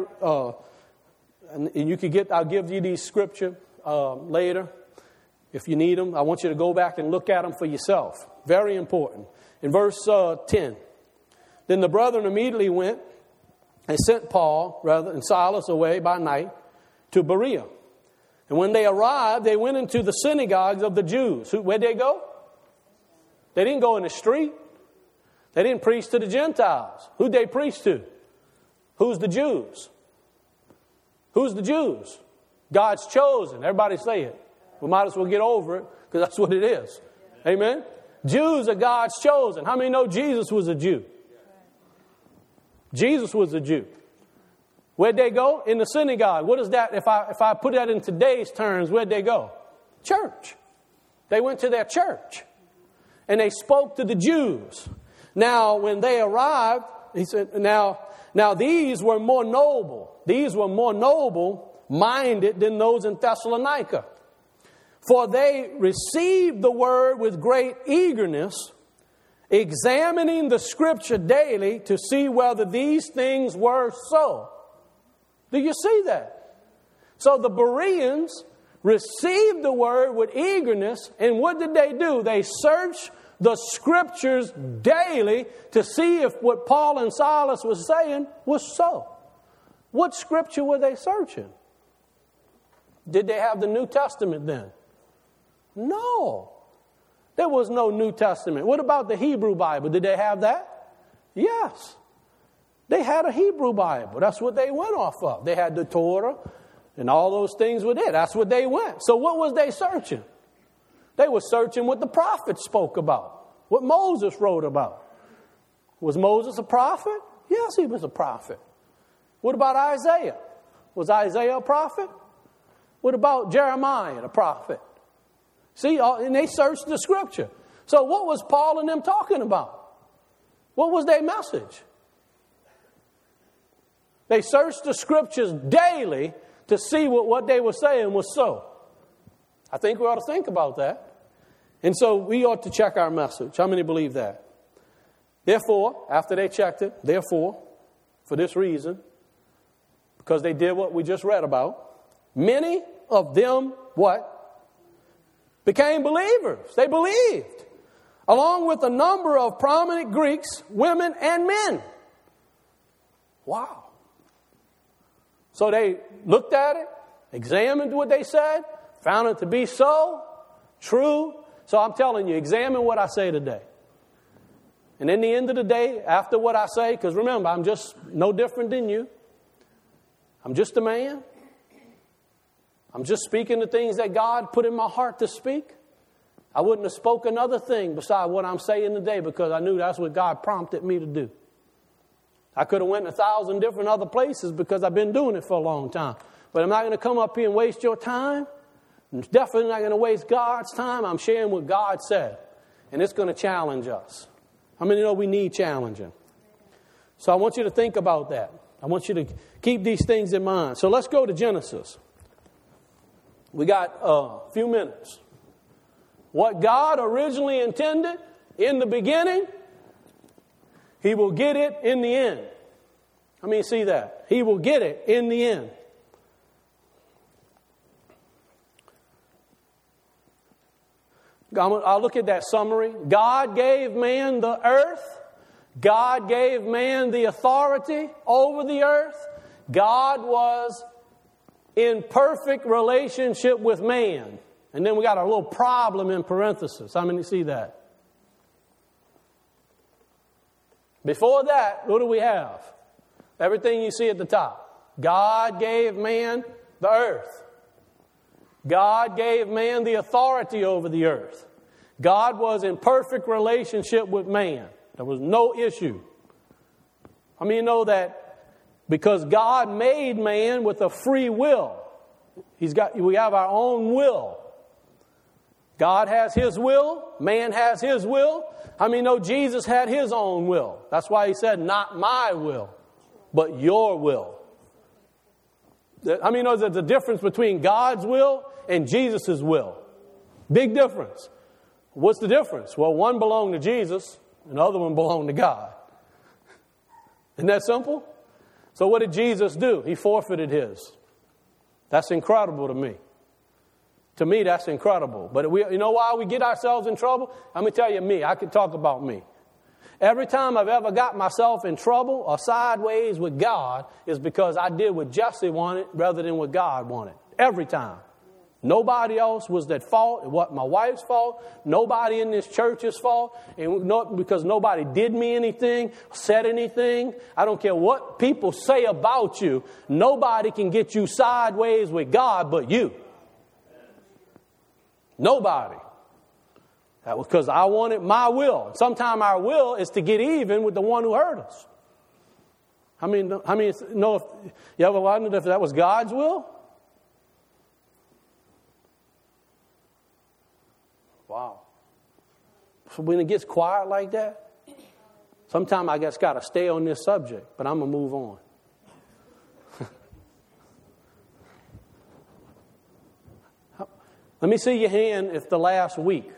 and you could I'll give you these scripture later if you need them. I want you to go back and look at them for yourself. Very important. In verse 10. Then the brethren immediately went and sent Paul, and Silas away by night to Berea. And when they arrived, they went into the synagogues of the Jews. Where'd they go? They didn't go in the street. They didn't preach to the Gentiles. Who'd they preach to? Who's the Jews? Who's the Jews? God's chosen. Everybody say it. We might as well get over it, because that's what it is. Amen? Jews are God's chosen. How many know Jesus was a Jew? Jesus was a Jew. Where'd they go? In the synagogue. What is that? If I put that in today's terms, where'd they go? Church. They went to their church. And they spoke to the Jews. Now, when they arrived, he said, now these were more noble. These were more noble-minded than those in Thessalonica. For they received the word with great eagerness, examining the scripture daily to see whether these things were so. Do you see that? So the Bereans received the word with eagerness, and what did they do? They searched the scriptures daily to see if what Paul and Silas was saying was so. What scripture were they searching? Did they have the New Testament then? No. There was no New Testament. What about the Hebrew Bible? Did they have that? Yes. They had a Hebrew Bible. That's what they went off of. They had the Torah and all those things were there. That's what they went. So what was they searching? They were searching what the prophets spoke about. what Moses wrote about. Was Moses a prophet? Yes, he was a prophet. What about Isaiah? Was Isaiah a prophet? What about Jeremiah, the prophet? See, and they searched the Scripture. So what was Paul and them talking about? What was their message? They searched the Scriptures daily to see what they were saying was so. I think we ought to think about that. And so we ought to check our message. How many believe that? Therefore, after they checked it, therefore, for this reason, because they did what we just read about, many of them, what? Became believers. They believed. Along with a number of prominent Greeks, women, and men. Wow. So they looked at it, examined what they said, found it to be so, true. So I'm telling you, examine what I say today. And in the end of the day, after what I say, because remember, I'm just no different than you. I'm just a man. I'm just speaking the things that God put in my heart to speak. I wouldn't have spoken another thing besides what I'm saying today because I knew that's what God prompted me to do. I could have went 1,000 different other places because I've been doing it for a long time. But I'm not going to come up here and waste your time. I'm definitely not going to waste God's time. I'm sharing what God said. And it's going to challenge us. How many know we need challenging? So I want you to think about that. I want you to keep these things in mind. So let's go to Genesis. We got a few minutes. What God originally intended in the beginning, He will get it in the end. How many see that? He will get it in the end. I'll look at that summary. God gave man the earth. God gave man the authority over the earth. God was in perfect relationship with man. And then we got a little problem in parentheses. How many see that? Before that, what do we have? Everything you see at the top. God gave man the earth. God gave man the authority over the earth. God was in perfect relationship with man. There was no issue. I mean, you know that because God made man with a free will. We have our own will. God has His will. Man has His will. I mean, no, Jesus had His own will. That's why He said, not my will, but your will. I mean, there's a difference between God's will and Jesus' will. Big difference. What's the difference? Well, one belonged to Jesus, and the other one belonged to God. Isn't that simple? So what did Jesus do? He forfeited His. That's incredible to me. To me, that's incredible. But you know why we get ourselves in trouble? I'm going to tell you me. I can talk about me. Every time I've ever got myself in trouble or sideways with God is because I did what Jesse wanted rather than what God wanted. Every time. Nobody else was at fault. It wasn't my wife's fault. Nobody in this church's fault. And because nobody did me anything, said anything. I don't care what people say about you. Nobody can get you sideways with God but you. Nobody. That was because I wanted my will. Sometimes our will is to get even with the one who hurt us. I mean, know if you ever wondered if that was God's will? Wow. So when it gets quiet like that, sometimes I just got to stay on this subject, but I'm going to move on. Let me see your hand if in the last week,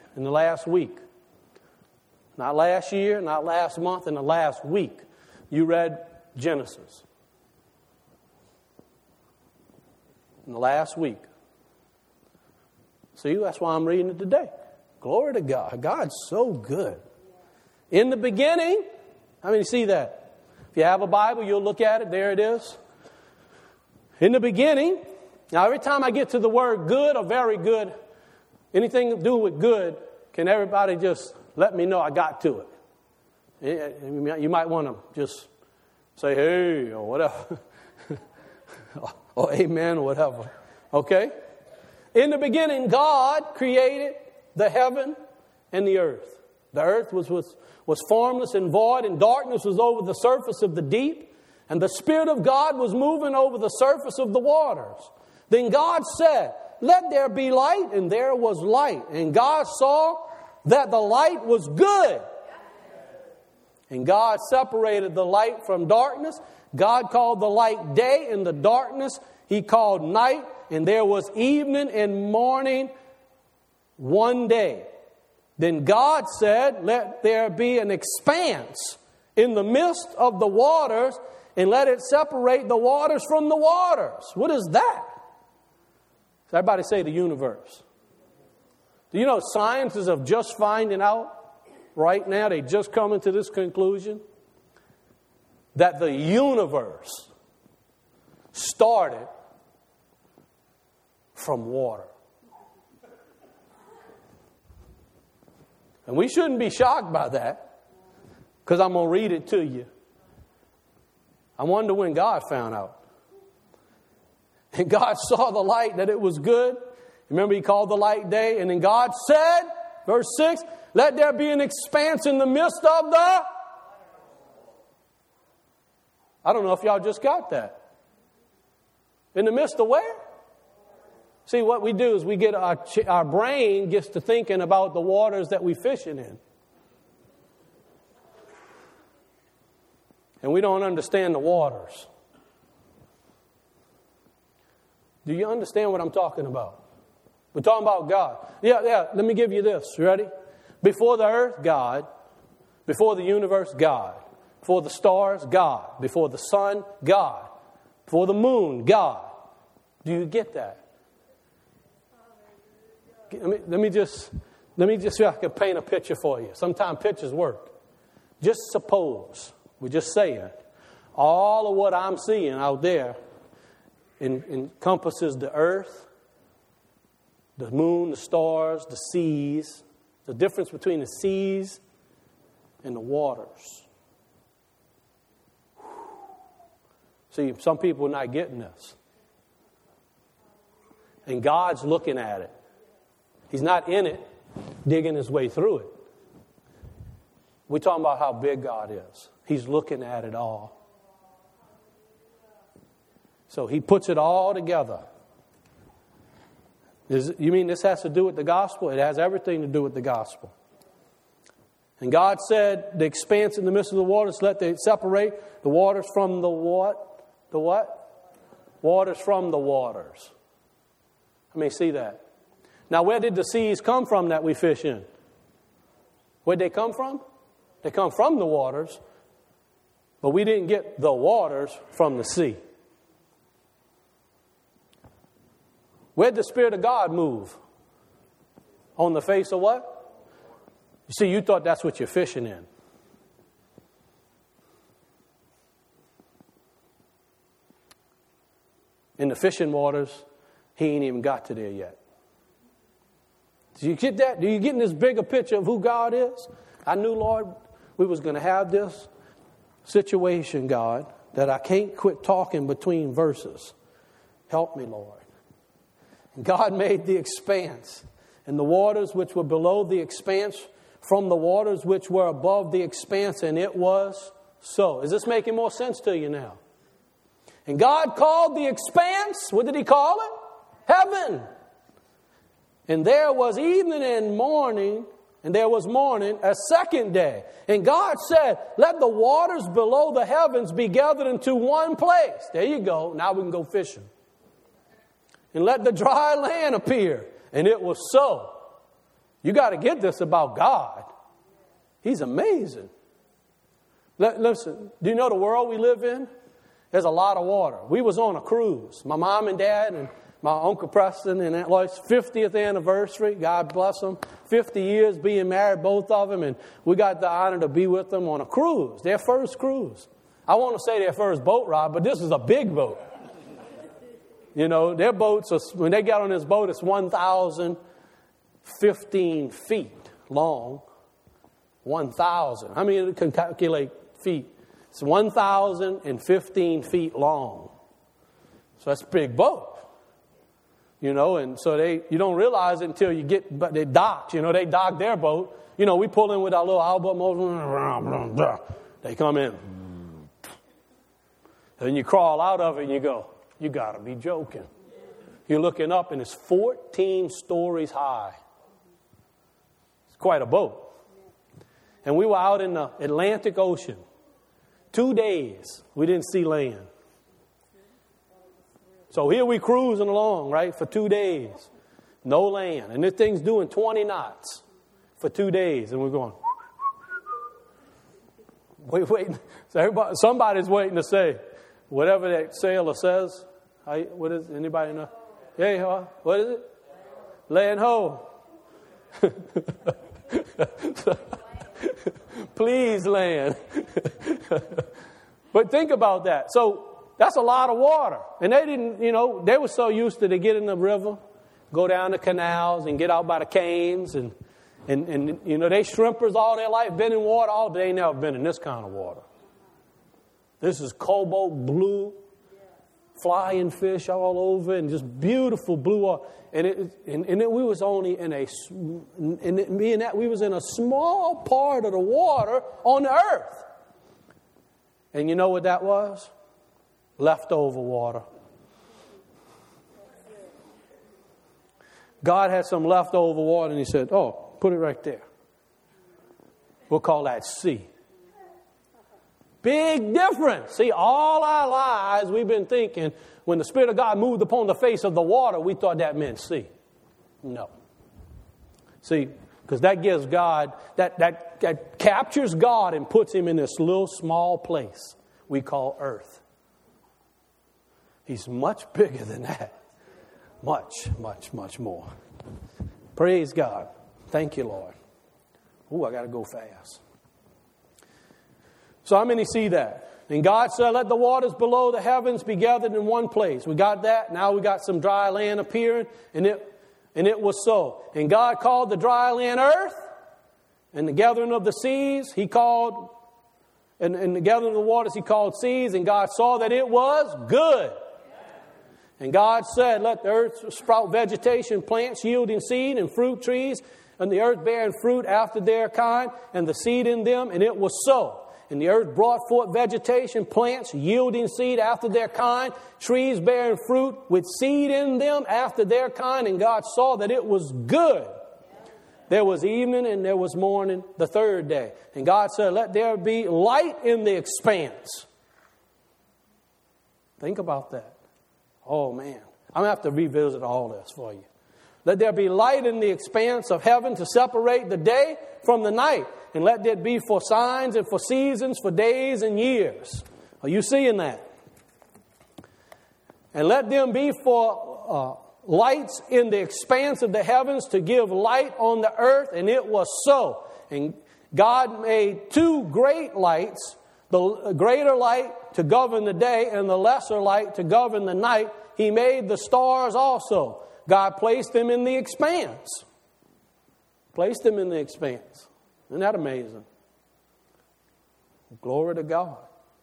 not last year, not last month, in the last week, you read Genesis. In the last week. See, that's why I'm reading it today. Glory to God. God's so good. In the beginning, how many see that? If you have a Bible, you'll look at it. There it is. In the beginning. Now, every time I get to the word good or very good, anything to do with good, can everybody just let me know I got to it? You might want to just say, hey, or whatever. Or amen, or whatever. Okay? In the beginning, God created the heaven and the earth. The earth was formless and void, and darkness was over the surface of the deep, and the Spirit of God was moving over the surface of the waters. Then God said, "Let there be light," and there was light. And God saw that the light was good. And God separated the light from darkness. God called the light day, and the darkness He called night. And there was evening and morning one day. Then God said, "Let there be an expanse in the midst of the waters, and let it separate the waters from the waters." What is that? Everybody say the universe. Do you know scientists are just finding out right now, they just coming to this conclusion, that the universe started from water. And we shouldn't be shocked by that, because I'm going to read it to you. I wonder when God found out. And God saw the light, that it was good. Remember, He called the light day. And then God said, verse 6, "Let there be an expanse in the midst of the..." I don't know if y'all just got that. In the midst of where? See, what we do is we get our brain gets to thinking about the waters that we fishing in. And we don't understand the waters. Do you understand what I'm talking about? We're talking about God. Yeah, let me give you this. You ready? Before the earth, God. Before the universe, God. Before the stars, God. Before the sun, God. Before the moon, God. Do you get that? Let me just see if I can paint a picture for you. Sometimes pictures work. Just suppose, we're just saying, all of what I'm seeing out there encompasses the earth, the moon, the stars, the seas, the difference between the seas and the waters. See, some people are not getting this. And God's looking at it. He's not in it, digging his way through it. We're talking about how big God is. He's looking at it all. So He puts it all together. You mean this has to do with the gospel? It has everything to do with the gospel. And God said, "The expanse in the midst of the waters, let they separate the waters from the what? The what? Waters from the waters." Let me see that. Now, where did the seas come from that we fish in? Where'd they come from? They come from the waters, but we didn't get the waters from the sea. Where'd the Spirit of God move? On the face of what? You see, you thought that's what you're fishing in. In the fishing waters, He ain't even got to there yet. Do you get that? Do you get in this bigger picture of who God is? I knew, Lord, we was going to have this situation, God, that I can't quit talking between verses. Help me, Lord. And God made the expanse, and the waters which were below the expanse from the waters which were above the expanse, and it was so. Is this making more sense to you now? And God called the expanse, what did He call it? Heaven. And there was evening and morning, and there was morning a second day. And God said, "Let the waters below the heavens be gathered into one place." There you go. Now we can go fishing. "And let the dry land appear." And it was so. You got to get this about God. He's amazing. Listen, do you know the world we live in? There's a lot of water. We was on a cruise. My mom and dad and my Uncle Preston and Aunt Lois, 50th anniversary. God bless them. 50 years being married, both of them. And we got the honor to be with them on a cruise. Their first cruise. I want to say their first boat ride, but this is a big boat. You know, their boats, when they got on this boat, it's 1,015 feet long. 1,000. How many can calculate feet? It's 1,015 feet long. So that's a big boat. and so you don't realize it until but they docked, they docked their boat. We pull in with our little outboard motor. They come in. Then you crawl out of it and you go, you got to be joking. You're looking up and it's 14 stories high. It's quite a boat. And we were out in the Atlantic Ocean. 2 days, we didn't see land. So here we cruising along, right, for 2 days. No land. And this thing's doing 20 knots for 2 days. And we're going, wait. So somebody's waiting to say, whatever that sailor says. What is anybody know? Hey, what is it? Land ho. Please land. But think about that. So that's a lot of water. And they didn't, they were so used to get in the river, go down the canals and get out by the canes. And they shrimpers all their life, been in water all day. They ain't never been in this kind of water. This is cobalt blue, flying fish all over, and just beautiful blue water. We was only we was in a small part of the water on the earth. And you know what that was? Leftover water. God had some leftover water, and he said, put it right there. We'll call that sea. Big difference. See, all our lives we've been thinking when the Spirit of God moved upon the face of the water, we thought that meant sea. No. See, because that gives God, that captures God and puts him in this little small place we call earth. He's much bigger than that. Much, much, much more. Praise God. Thank you, Lord. Ooh, I got to go fast. So how many see that? And God said, let the waters below the heavens be gathered in one place. We got that. Now we got some dry land appearing. And it was so. And God called the dry land earth. And the gathering of the seas, he called, and the gathering of the waters, he called seas. And God saw that it was good. And God said, let the earth sprout vegetation, plants yielding seed, and fruit trees, and the earth bearing fruit after their kind, and the seed in them. And it was so. And the earth brought forth vegetation, plants yielding seed after their kind, trees bearing fruit with seed in them after their kind. And God saw that it was good. There was evening and there was morning the third day. And God said, let there be light in the expanse. Think about that. Oh, man. I'm going to have to revisit all this for you. Let there be light in the expanse of heaven to separate the day from the night. And let there be for signs and for seasons, for days and years. Are you seeing that? And let them be for lights in the expanse of the heavens to give light on the earth. And it was so. And God made two great lights, the greater light to govern the day and the lesser light to govern the night. He made the stars also. God placed them in the expanse. Placed them in the expanse. Isn't that amazing? Glory to God.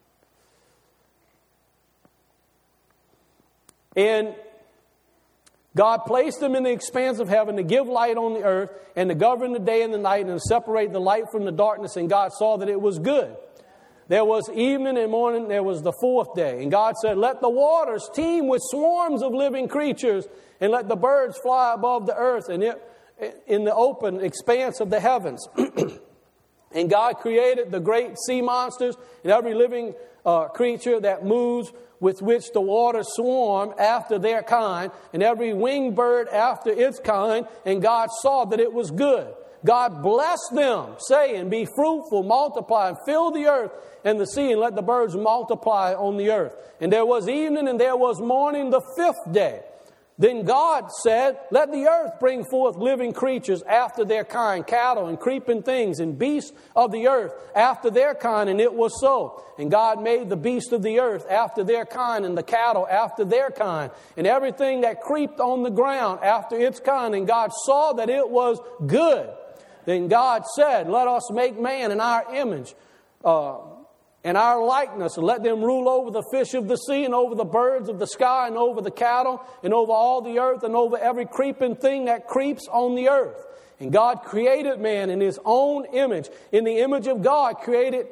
And God placed them in the expanse of heaven to give light on the earth and to govern the day and the night and to separate the light from the darkness. And God saw that it was good. There was evening and morning. There was the fourth day. And God said, let the waters teem with swarms of living creatures and let the birds fly above the earth and in the open expanse of the heavens. And God created the great sea monsters and every living creature that moves with which the waters swarm after their kind, and every winged bird after its kind. And God saw that it was good. God blessed them, saying, be fruitful, multiply, and fill the earth and the sea, and let the birds multiply on the earth. And there was evening and there was morning the fifth day. Then God said, let the earth bring forth living creatures after their kind, cattle and creeping things and beasts of the earth after their kind. And it was so. And God made the beasts of the earth after their kind and the cattle after their kind and everything that creeped on the ground after its kind. And God saw that it was good. Then God said, let us make man in our image, in our likeness, and let them rule over the fish of the sea, and over the birds of the sky, and over the cattle, and over all the earth, and over every creeping thing that creeps on the earth. And God created man in His own image. In the image of God created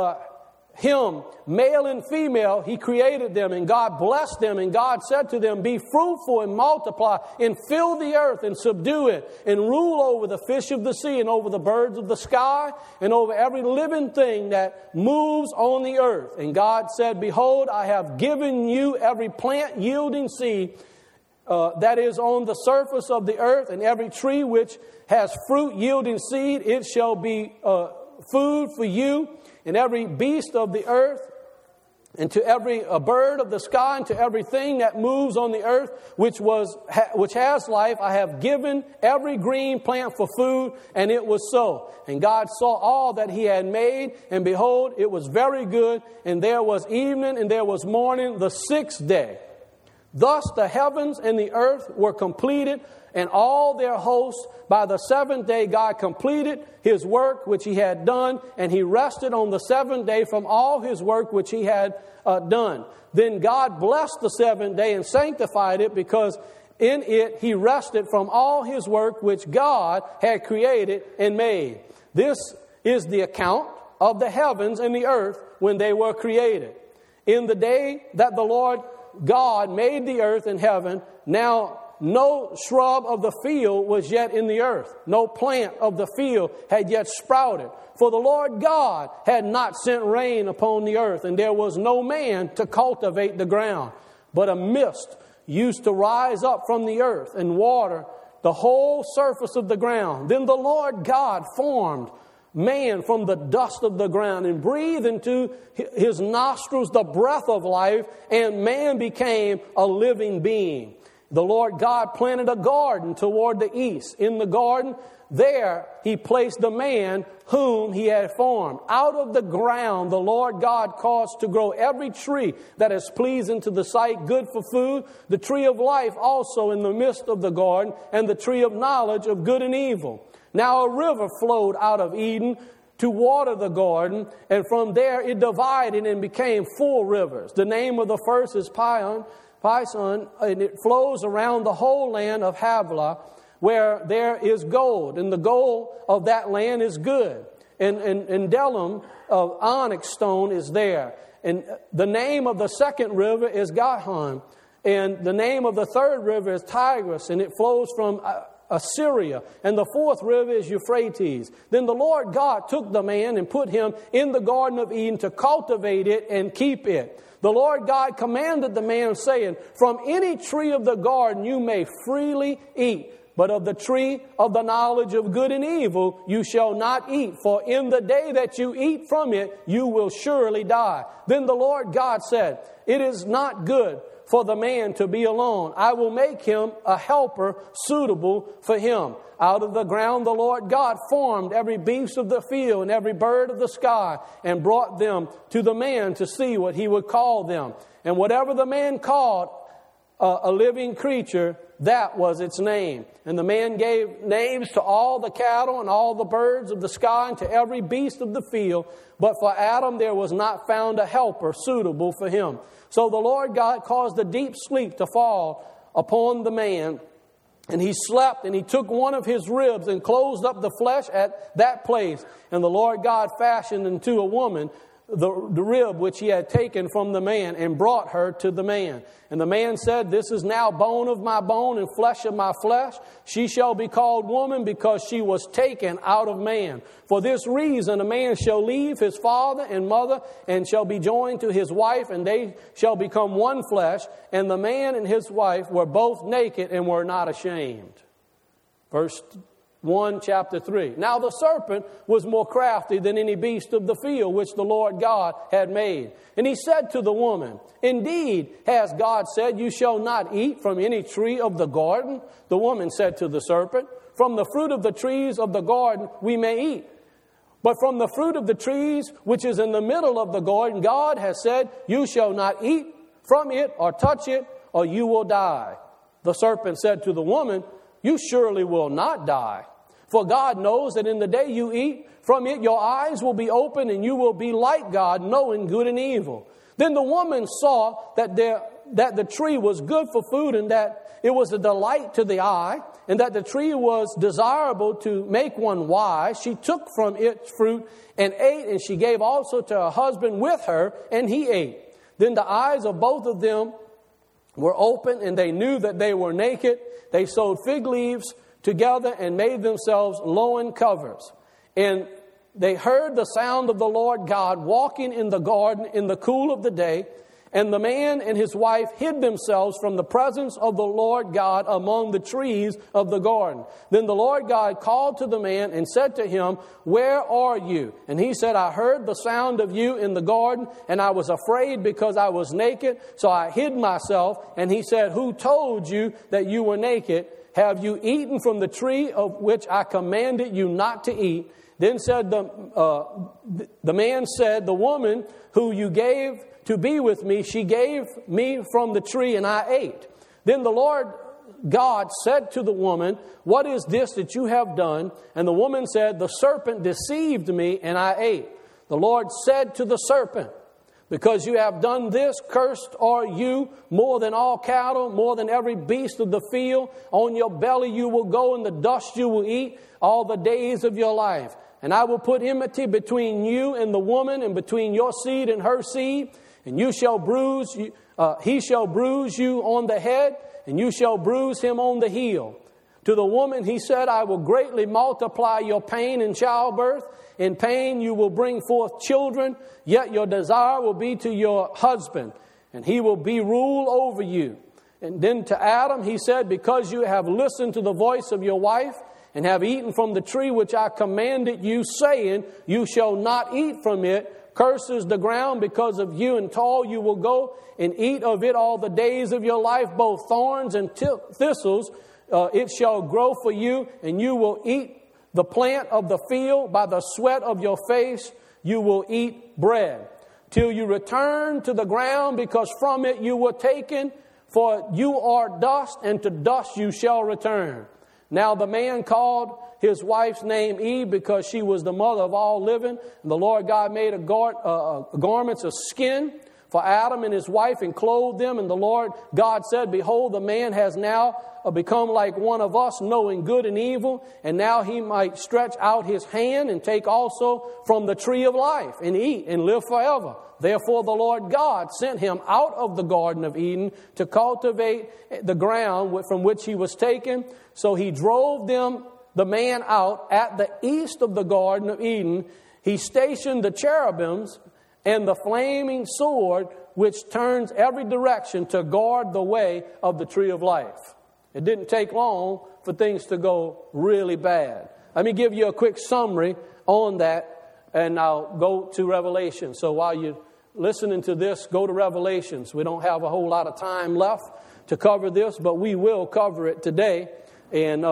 him, male and female, He created them, and God blessed them, and God said to them, be fruitful and multiply, and fill the earth, and subdue it, and rule over the fish of the sea, and over the birds of the sky, and over every living thing that moves on the earth. And God said, behold, I have given you every plant yielding seed that is on the surface of the earth, and every tree which has fruit yielding seed, it shall be food for you. And every beast of the earth, and to every bird of the sky, and to everything that moves on the earth, which has life, I have given every green plant for food, and it was so. And God saw all that He had made, and behold, it was very good. And there was evening, and there was morning, the sixth day. Thus the heavens and the earth were completed, and all their hosts. By the seventh day God completed His work which He had done, and He rested on the seventh day from all His work which He had done. Then God blessed the seventh day and sanctified it, because in it He rested from all His work which God had created and made. This is the account of the heavens and the earth when they were created. In the day that the Lord God made the earth and heaven, now no shrub of the field was yet in the earth. No plant of the field had yet sprouted. For the Lord God had not sent rain upon the earth, and there was no man to cultivate the ground. But a mist used to rise up from the earth and water the whole surface of the ground. Then the Lord God formed man from the dust of the ground, and breathed into his nostrils the breath of life, and man became a living being. The Lord God planted a garden toward the east. In the garden, there He placed the man whom He had formed. Out of the ground the Lord God caused to grow every tree that is pleasing to the sight, good for food, the tree of life also in the midst of the garden, and the tree of knowledge of good and evil. Now a river flowed out of Eden to water the garden, and from there it divided and became 4 rivers. The name of the first is Pison, and it flows around the whole land of Havilah, where there is gold, and the gold of that land is good. And bdellium of onyx stone is there. And the name of the second river is Gihon, and the name of the third river is Tigris, and it flows from Assyria, and the fourth river is Euphrates. Then the Lord God took the man and put him in the Garden of Eden to cultivate it and keep it. The Lord God commanded the man, saying, from any tree of the garden you may freely eat, but of the tree of the knowledge of good and evil you shall not eat, for in the day that you eat from it you will surely die. Then the Lord God said, it is not good for the man to be alone. I will make him a helper suitable for him. Out of the ground the Lord God formed every beast of the field and every bird of the sky, and brought them to the man to see what he would call them. And whatever the man called a living creature, that was its name. And the man gave names to all the cattle and all the birds of the sky and to every beast of the field. But for Adam there was not found a helper suitable for him. So the Lord God caused a deep sleep to fall upon the man, and he slept, and he took one of his ribs and closed up the flesh at that place. And the Lord God fashioned into a woman the rib which he had taken from the man, and brought her to the man. And the man said, this is now bone of my bone and flesh of my flesh. She shall be called woman, because she was taken out of man. For this reason a man shall leave his father and mother, and shall be joined to his wife, and they shall become one flesh. And the man and his wife were both naked and were not ashamed. Verse 1, chapter 3. Now the serpent was more crafty than any beast of the field which the Lord God had made. And he said to the woman, indeed, has God said, you shall not eat from any tree of the garden? The woman said to the serpent, from the fruit of the trees of the garden we may eat. But from the fruit of the trees which is in the middle of the garden, God has said, you shall not eat from it or touch it, or you will die. The serpent said to the woman, you surely will not die. For God knows that in the day you eat from it, your eyes will be open and you will be like God, knowing good and evil. Then the woman saw that the tree was good for food and that it was a delight to the eye and that the tree was desirable to make one wise. She took from its fruit and ate, and she gave also to her husband with her, and he ate. Then the eyes of both of them were open, and they knew that they were naked. They sewed fig leaves together and made themselves loin covers. And they heard the sound of the Lord God walking in the garden in the cool of the day. And the man and his wife hid themselves from the presence of the Lord God among the trees of the garden. Then the Lord God called to the man and said to him, "Where are you?" And he said, "I heard the sound of you in the garden, and I was afraid because I was naked, so I hid myself." And he said, "Who told you that you were naked? Have you eaten from the tree of which I commanded you not to eat?" Then said the man said, "The woman who you gave to be with me, she gave me from the tree, and I ate." Then the Lord God said to the woman, "What is this that you have done?" And the woman said, "The serpent deceived me, and I ate." The Lord said to the serpent, "Because you have done this, cursed are you more than all cattle, more than every beast of the field. On your belly you will go, and the dust you will eat all the days of your life. And I will put enmity between you and the woman, and between your seed and her seed. And he shall bruise you on the head, and you shall bruise him on the heel." To the woman he said, "I will greatly multiply your pain in childbirth. In pain you will bring forth children, yet your desire will be to your husband, and he will be rule over you." And then to Adam he said, "Because you have listened to the voice of your wife, and have eaten from the tree which I commanded you, saying, you shall not eat from it. Curses the ground because of you, and tall you will go and eat of it all the days of your life, both thorns and thistles. It shall grow for you, and you will eat the plant of the field. By the sweat of your face you will eat bread, till you return to the ground, because from it you were taken. For you are dust, and to dust you shall return." Now the man called his wife's name Eve, because she was the mother of all living. And the Lord God made garments of skin for Adam and his wife, and clothed them. And the Lord God said, "Behold, the man has now become like one of us, knowing good and evil. And now he might stretch out his hand and take also from the tree of life, and eat and live forever." Therefore the Lord God sent him out of the Garden of Eden to cultivate the ground from which he was taken. So he drove the man out at the east of the Garden of Eden. He stationed the cherubims and the flaming sword, which turns every direction, to guard the way of the tree of life. It didn't take long for things to go really bad. Let me give you a quick summary on that, and I'll go to Revelation. So while you're listening to this, go to Revelations. We don't have a whole lot of time left to cover this, but we will cover it today, and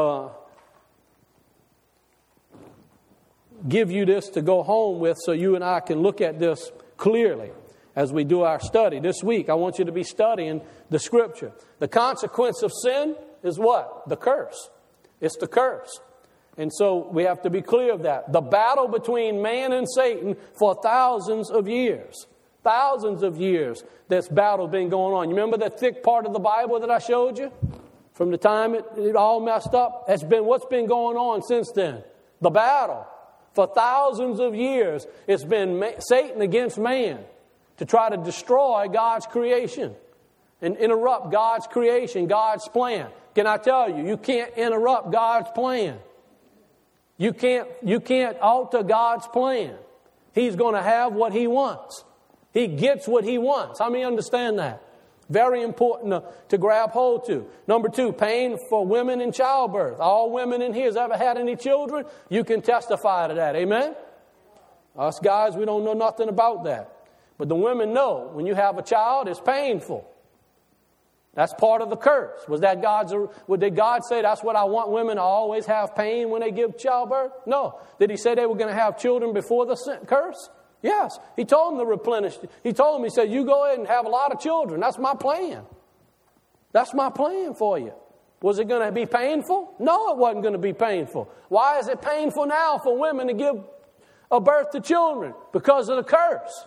give you this to go home with, so you and I can look at this clearly as we do our study. This week, I want you to be studying the Scripture. The consequence of sin is what? The curse. It's the curse. And so we have to be clear of that. The battle between man and Satan for thousands of years. Thousands of years this battle been going on. You remember that thick part of the Bible that I showed you? From the time it all messed up? What's been going on since then? The battle. For thousands of years, it's been Satan against man to try to destroy God's creation and interrupt God's creation, God's plan. Can I tell you, you can't interrupt God's plan. You can't alter God's plan. He's going to have what He wants. He gets what He wants. How many understand that? Very important to grab hold to. Number 2, pain for women in childbirth. All women in here has ever had any children? You can testify to that. Amen? Us guys, we don't know nothing about that. But the women know when you have a child, it's painful. That's part of the curse. Did God say that's what I want women to always have pain when they give childbirth? No. Did He say they were going to have children before the curse? Yes. He told them to replenish. He told them, He said, you go ahead and have a lot of children. That's my plan. That's my plan for you. Was it going to be painful? No, it wasn't going to be painful. Why is it painful now for women to give a birth to children? Because of the curse.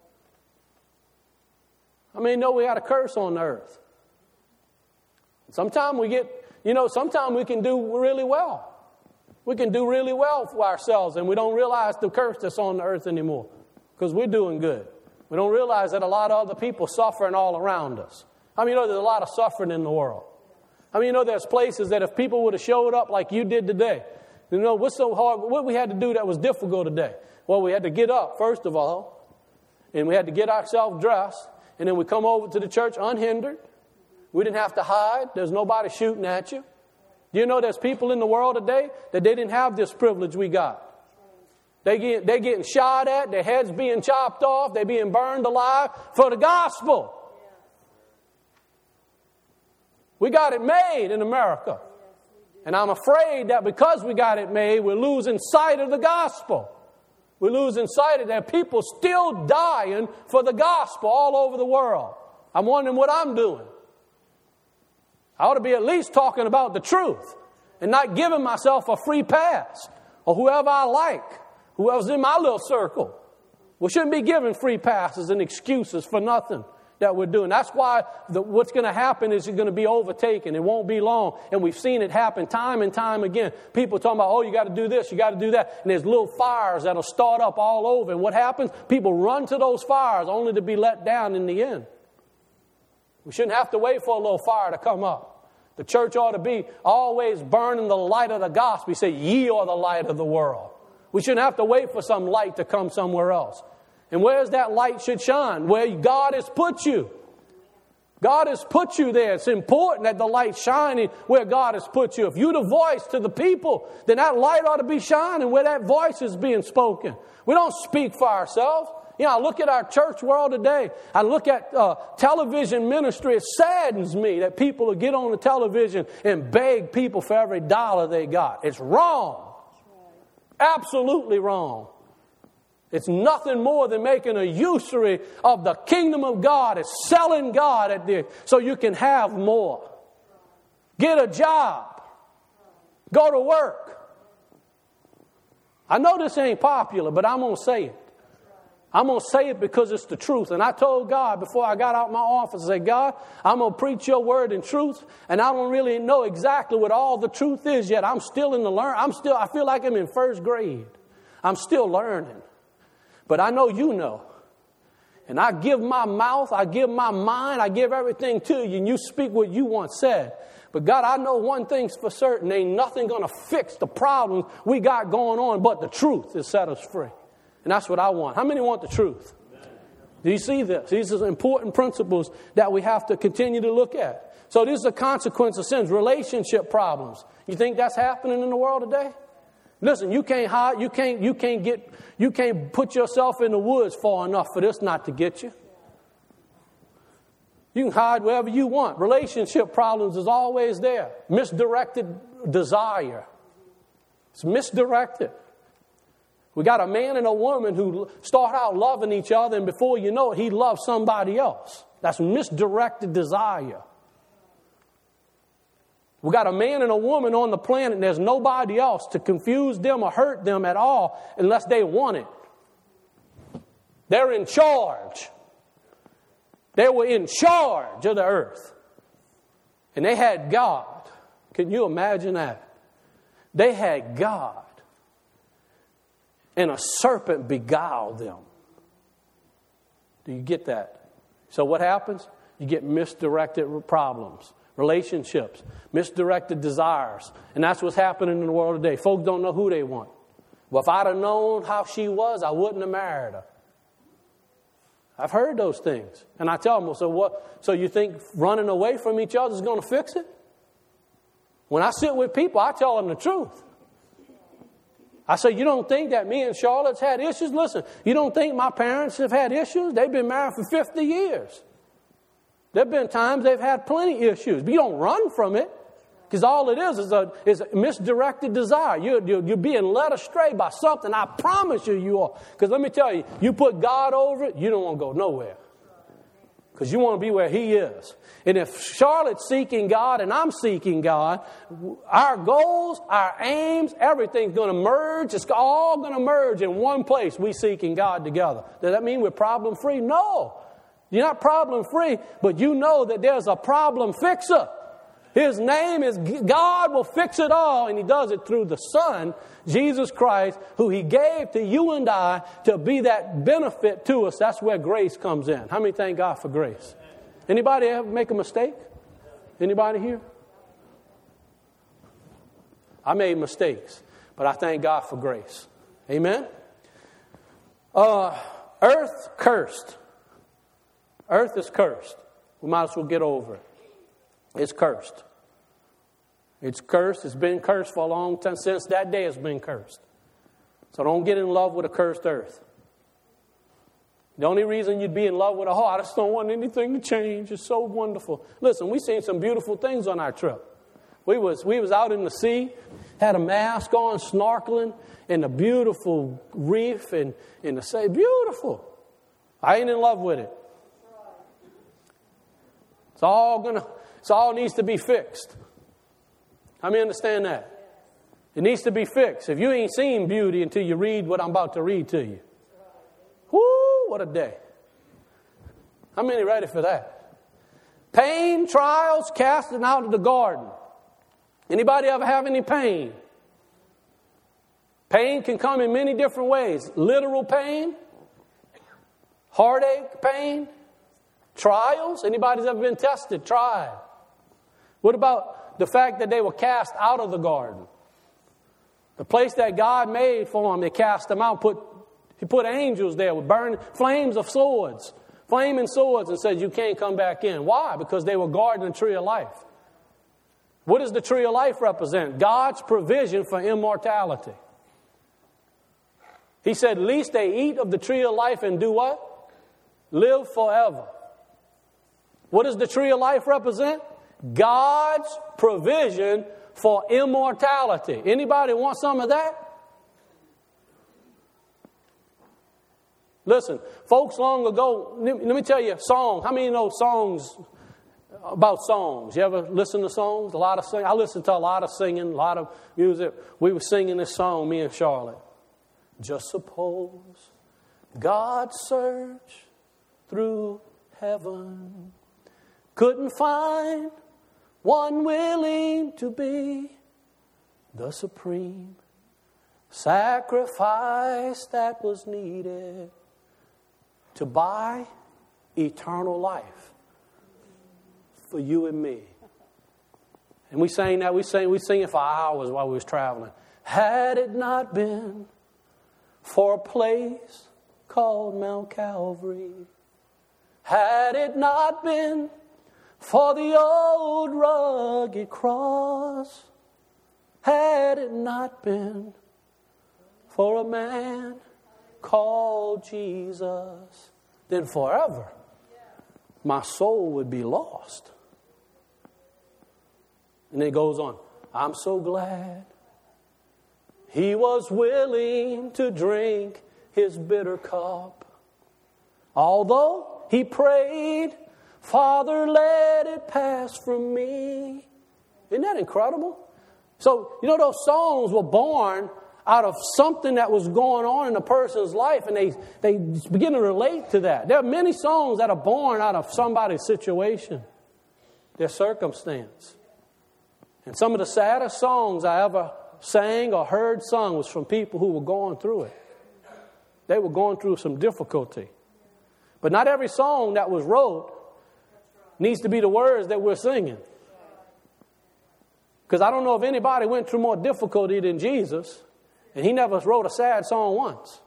I mean, no, we got a curse on the earth. Sometimes we get, sometimes we can do really well. We can do really well for ourselves, and we don't realize the curse that's on the earth anymore because we're doing good. We don't realize that a lot of other people suffering all around us. I mean, there's a lot of suffering in the world. I mean, there's places that if people would have showed up like you did today, what's so hard? What we had to do that was difficult today? Well, we had to get up, first of all, and we had to get ourselves dressed, and then we come over to the church unhindered. We didn't have to hide. There's nobody shooting at you. Do you know there's people in the world today that they didn't have this privilege we got? They're getting shot at, their heads being chopped off, they're being burned alive for the gospel. We got it made in America. And I'm afraid that because we got it made, we're losing sight of the gospel. We're losing sight of that people still dying for the gospel all over the world. I'm wondering what I'm doing. I ought to be at least talking about the truth and not giving myself a free pass or whoever I like, whoever's in my little circle. We shouldn't be giving free passes and excuses for nothing that we're doing. That's why what's going to happen is you're going to be overtaken. It won't be long. And we've seen it happen time and time again. People talking about, you got to do this, you got to do that. And there's little fires that'll start up all over. And what happens? People run to those fires only to be let down in the end. We shouldn't have to wait for a little fire to come up. The church ought to be always burning the light of the gospel. We say, ye are the light of the world. We shouldn't have to wait for some light to come somewhere else. And where's that light should shine? Where God has put you. God has put you there. It's important that the light's shining where God has put you. If you're the voice to the people, then that light ought to be shining where that voice is being spoken. We don't speak for ourselves. I look at our church world today. I look at television ministry. It saddens me that people will get on the television and beg people for every dollar they got. It's wrong. Absolutely wrong. It's nothing more than making a usury of the kingdom of God. It's selling God so you can have more. Get a job. Go to work. I know this ain't popular, but I'm going to say it. I'm going to say it because it's the truth. And I told God before I got out of my office, I said, God, I'm going to preach your word in truth. And I don't really know exactly what all the truth is yet. I'm still in the I feel like I'm in first grade. I'm still learning. But I know you know. And I give my mouth, I give my mind, I give everything to you. And you speak what you want said. But God, I know one thing's for certain. Ain't nothing going to fix the problems we got going on but the truth has set us free. And that's what I want. How many want the truth? Do you see this? These are important principles that we have to continue to look at. So this is a consequence of sins. Relationship problems. You think that's happening in the world today? Listen, you can't hide. You can't put yourself in the woods far enough for this not to get you. You can hide wherever you want. Relationship problems is always there. Misdirected desire. It's misdirected. We got a man and a woman who start out loving each other, and before you know it, he loves somebody else. That's misdirected desire. We got a man and a woman on the planet, and there's nobody else to confuse them or hurt them at all unless they want it. They're in charge. They were in charge of the earth. And they had God. Can you imagine that? They had God. And a serpent beguiled them. Do you get that? So what happens? You get misdirected problems, relationships, misdirected desires. And that's what's happening in the world today. Folks don't know who they want. Well, if I'd have known how she was, I wouldn't have married her. I've heard those things. And I tell them, well, so what? So you think running away from each other is going to fix it? When I sit with people, I tell them the truth. I say, you don't think that me and Charlotte's had issues? Listen, you don't think my parents have had issues? They've been married for 50 years. There have been times they've had plenty of issues. But you don't run from it. Because all it is a misdirected desire. You're being led astray by something. I promise you are. Because let me tell you, you put God over it, you don't want to go nowhere. Because you want to be where He is. And if Charlotte's seeking God and I'm seeking God, our goals, our aims, everything's going to merge. It's all going to merge in one place. We seeking God together. Does that mean we're problem free? No. You're not problem free, but you know that there's a problem fixer. His name is God will fix it all, and He does it through the Son, Jesus Christ, who He gave to you and I to be that benefit to us. That's where grace comes in. How many thank God for grace? Anybody ever make a mistake? Anybody here? I made mistakes, but I thank God for grace. Amen? Earth cursed. Earth is cursed. We might as well get over it. It's cursed. It's cursed. It's been cursed for a long time. Since that day, it's been cursed. So don't get in love with a cursed earth. The only reason you'd be in love with I just don't want anything to change. It's so wonderful. Listen, we seen some beautiful things on our trip. We was out in the sea, had a mask on, snorkeling in the beautiful reef and in the sea. Beautiful. I ain't in love with it. It all needs to be fixed. How many understand that? It needs to be fixed. If you ain't seen beauty until you read what I'm about to read to you. Whoo, what a day. How many ready for that? Pain, trials, casting out of the garden. Anybody ever have any pain? Pain can come in many different ways. Literal pain, heartache pain, trials. Anybody's ever been tested, tried. What about the fact that they were cast out of the garden? The place that God made for them, they cast them out. He put angels there with burning flames of swords, flaming swords, and said, you can't come back in. Why? Because they were guarding the tree of life. What does the tree of life represent? God's provision for immortality. He said, lest they eat of the tree of life and do what? Live forever. What does the tree of life represent? God's provision for immortality. Anybody want some of that? Listen, folks long ago, let me tell you a song. How many know songs about songs? You ever listen to songs? A lot of singing. I listen to a lot of singing, a lot of music. We were singing this song, me and Charlotte. Just suppose God searched through heaven, couldn't find one willing to be the supreme sacrifice that was needed to buy eternal life for you and me. And we sang that, we sing it for hours while we was traveling. Had it not been for a place called Mount Calvary, had it not been for the old rugged cross, had it not been for a man called Jesus, then forever my soul would be lost. And it goes on. I'm so glad He was willing to drink His bitter cup. Although He prayed, Father, let it pass from me. Isn't that incredible? So, those songs were born out of something that was going on in a person's life, and they begin to relate to that. There are many songs that are born out of somebody's situation, their circumstance. And some of the saddest songs I ever sang or heard sung was from people who were going through it. They were going through some difficulty. But not every song that was wrote needs to be the words that we're singing. Because I don't know if anybody went through more difficulty than Jesus, and He never wrote a sad song once.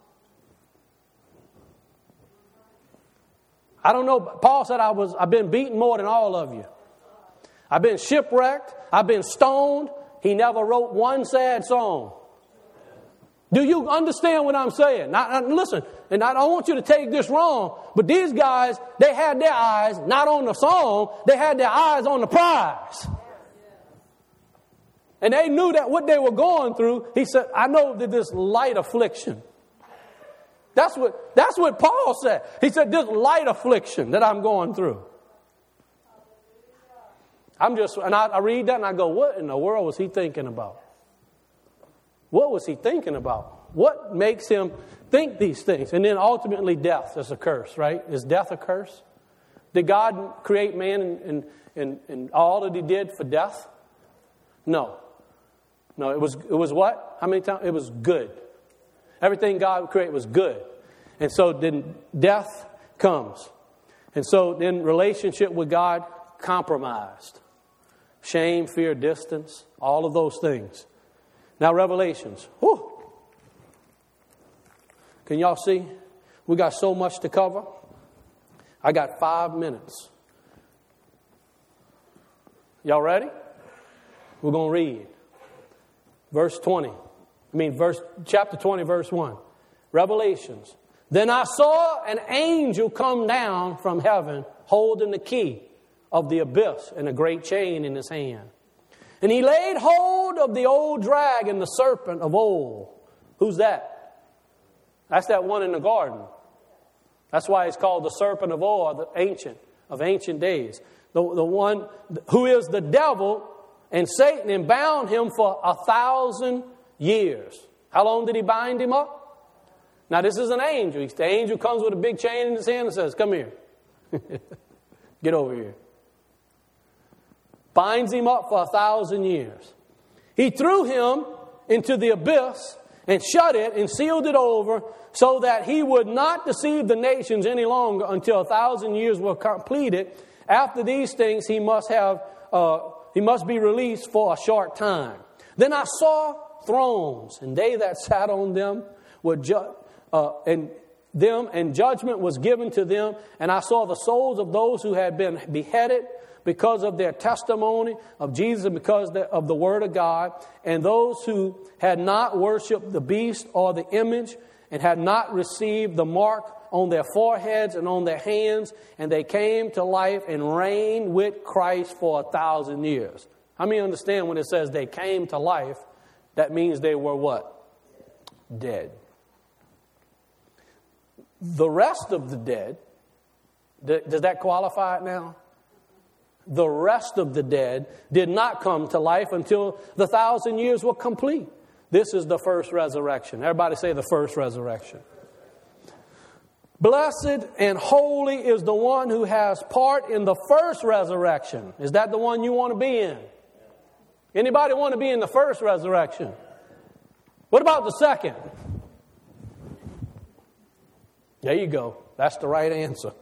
I don't know. Paul said, I've been beaten more than all of you. I've been shipwrecked. I've been stoned. He never wrote one sad song. Do you understand what I'm saying? Now, listen, and I don't want you to take this wrong, but these guys, they had their eyes not on the song, they had their eyes on the prize. And they knew that what they were going through, he said, I know that this light affliction. That's what Paul said. He said, this light affliction that I'm going through. I read that and I go, what in the world was he thinking about? What was he thinking about? What makes him think these things? And then ultimately death is a curse, right? Is death a curse? Did God create man and all that he did for death? No. No, it was what? How many times? It was good. Everything God created was good. And so then death comes. And so then relationship with God compromised. Shame, fear, distance, all of those things. Now Revelations. Whew. Can y'all see? We got so much to cover. I got 5 minutes. Y'all ready? We're going to read. Chapter 20, verse 1. Revelations. Then I saw an angel come down from heaven holding the key of the abyss and a great chain in his hand. And he laid hold of the old dragon, the serpent of old. Who's that? That's that one in the garden. That's why he's called the serpent of old, the ancient days. The one who is the devil and Satan, and bound him for 1,000 years. How long did he bind him up? Now this is an angel. The angel comes with a big chain in his hand and says, come here. Get over here. Binds him up for 1,000 years. He threw him into the abyss and shut it and sealed it over so that he would not deceive the nations any longer until 1,000 years were completed. After these things, he must be released for a short time. Then I saw thrones, and they that sat on them were and judgment was given to them. And I saw the souls of those who had been beheaded because of their testimony of Jesus and because of the word of God, and those who had not worshipped the beast or the image and had not received the mark on their foreheads and on their hands, and they came to life and reigned with Christ for 1,000 years. How many understand when it says they came to life, that means they were what? Dead. The rest of the dead, does that qualify it now? The rest of the dead did not come to life until the 1,000 years were complete. This is the first resurrection. Everybody say the first resurrection. Blessed and holy is the one who has part in the first resurrection. Is that the one you want to be in? Anybody want to be in the first resurrection? What about the second? There you go. That's the right answer.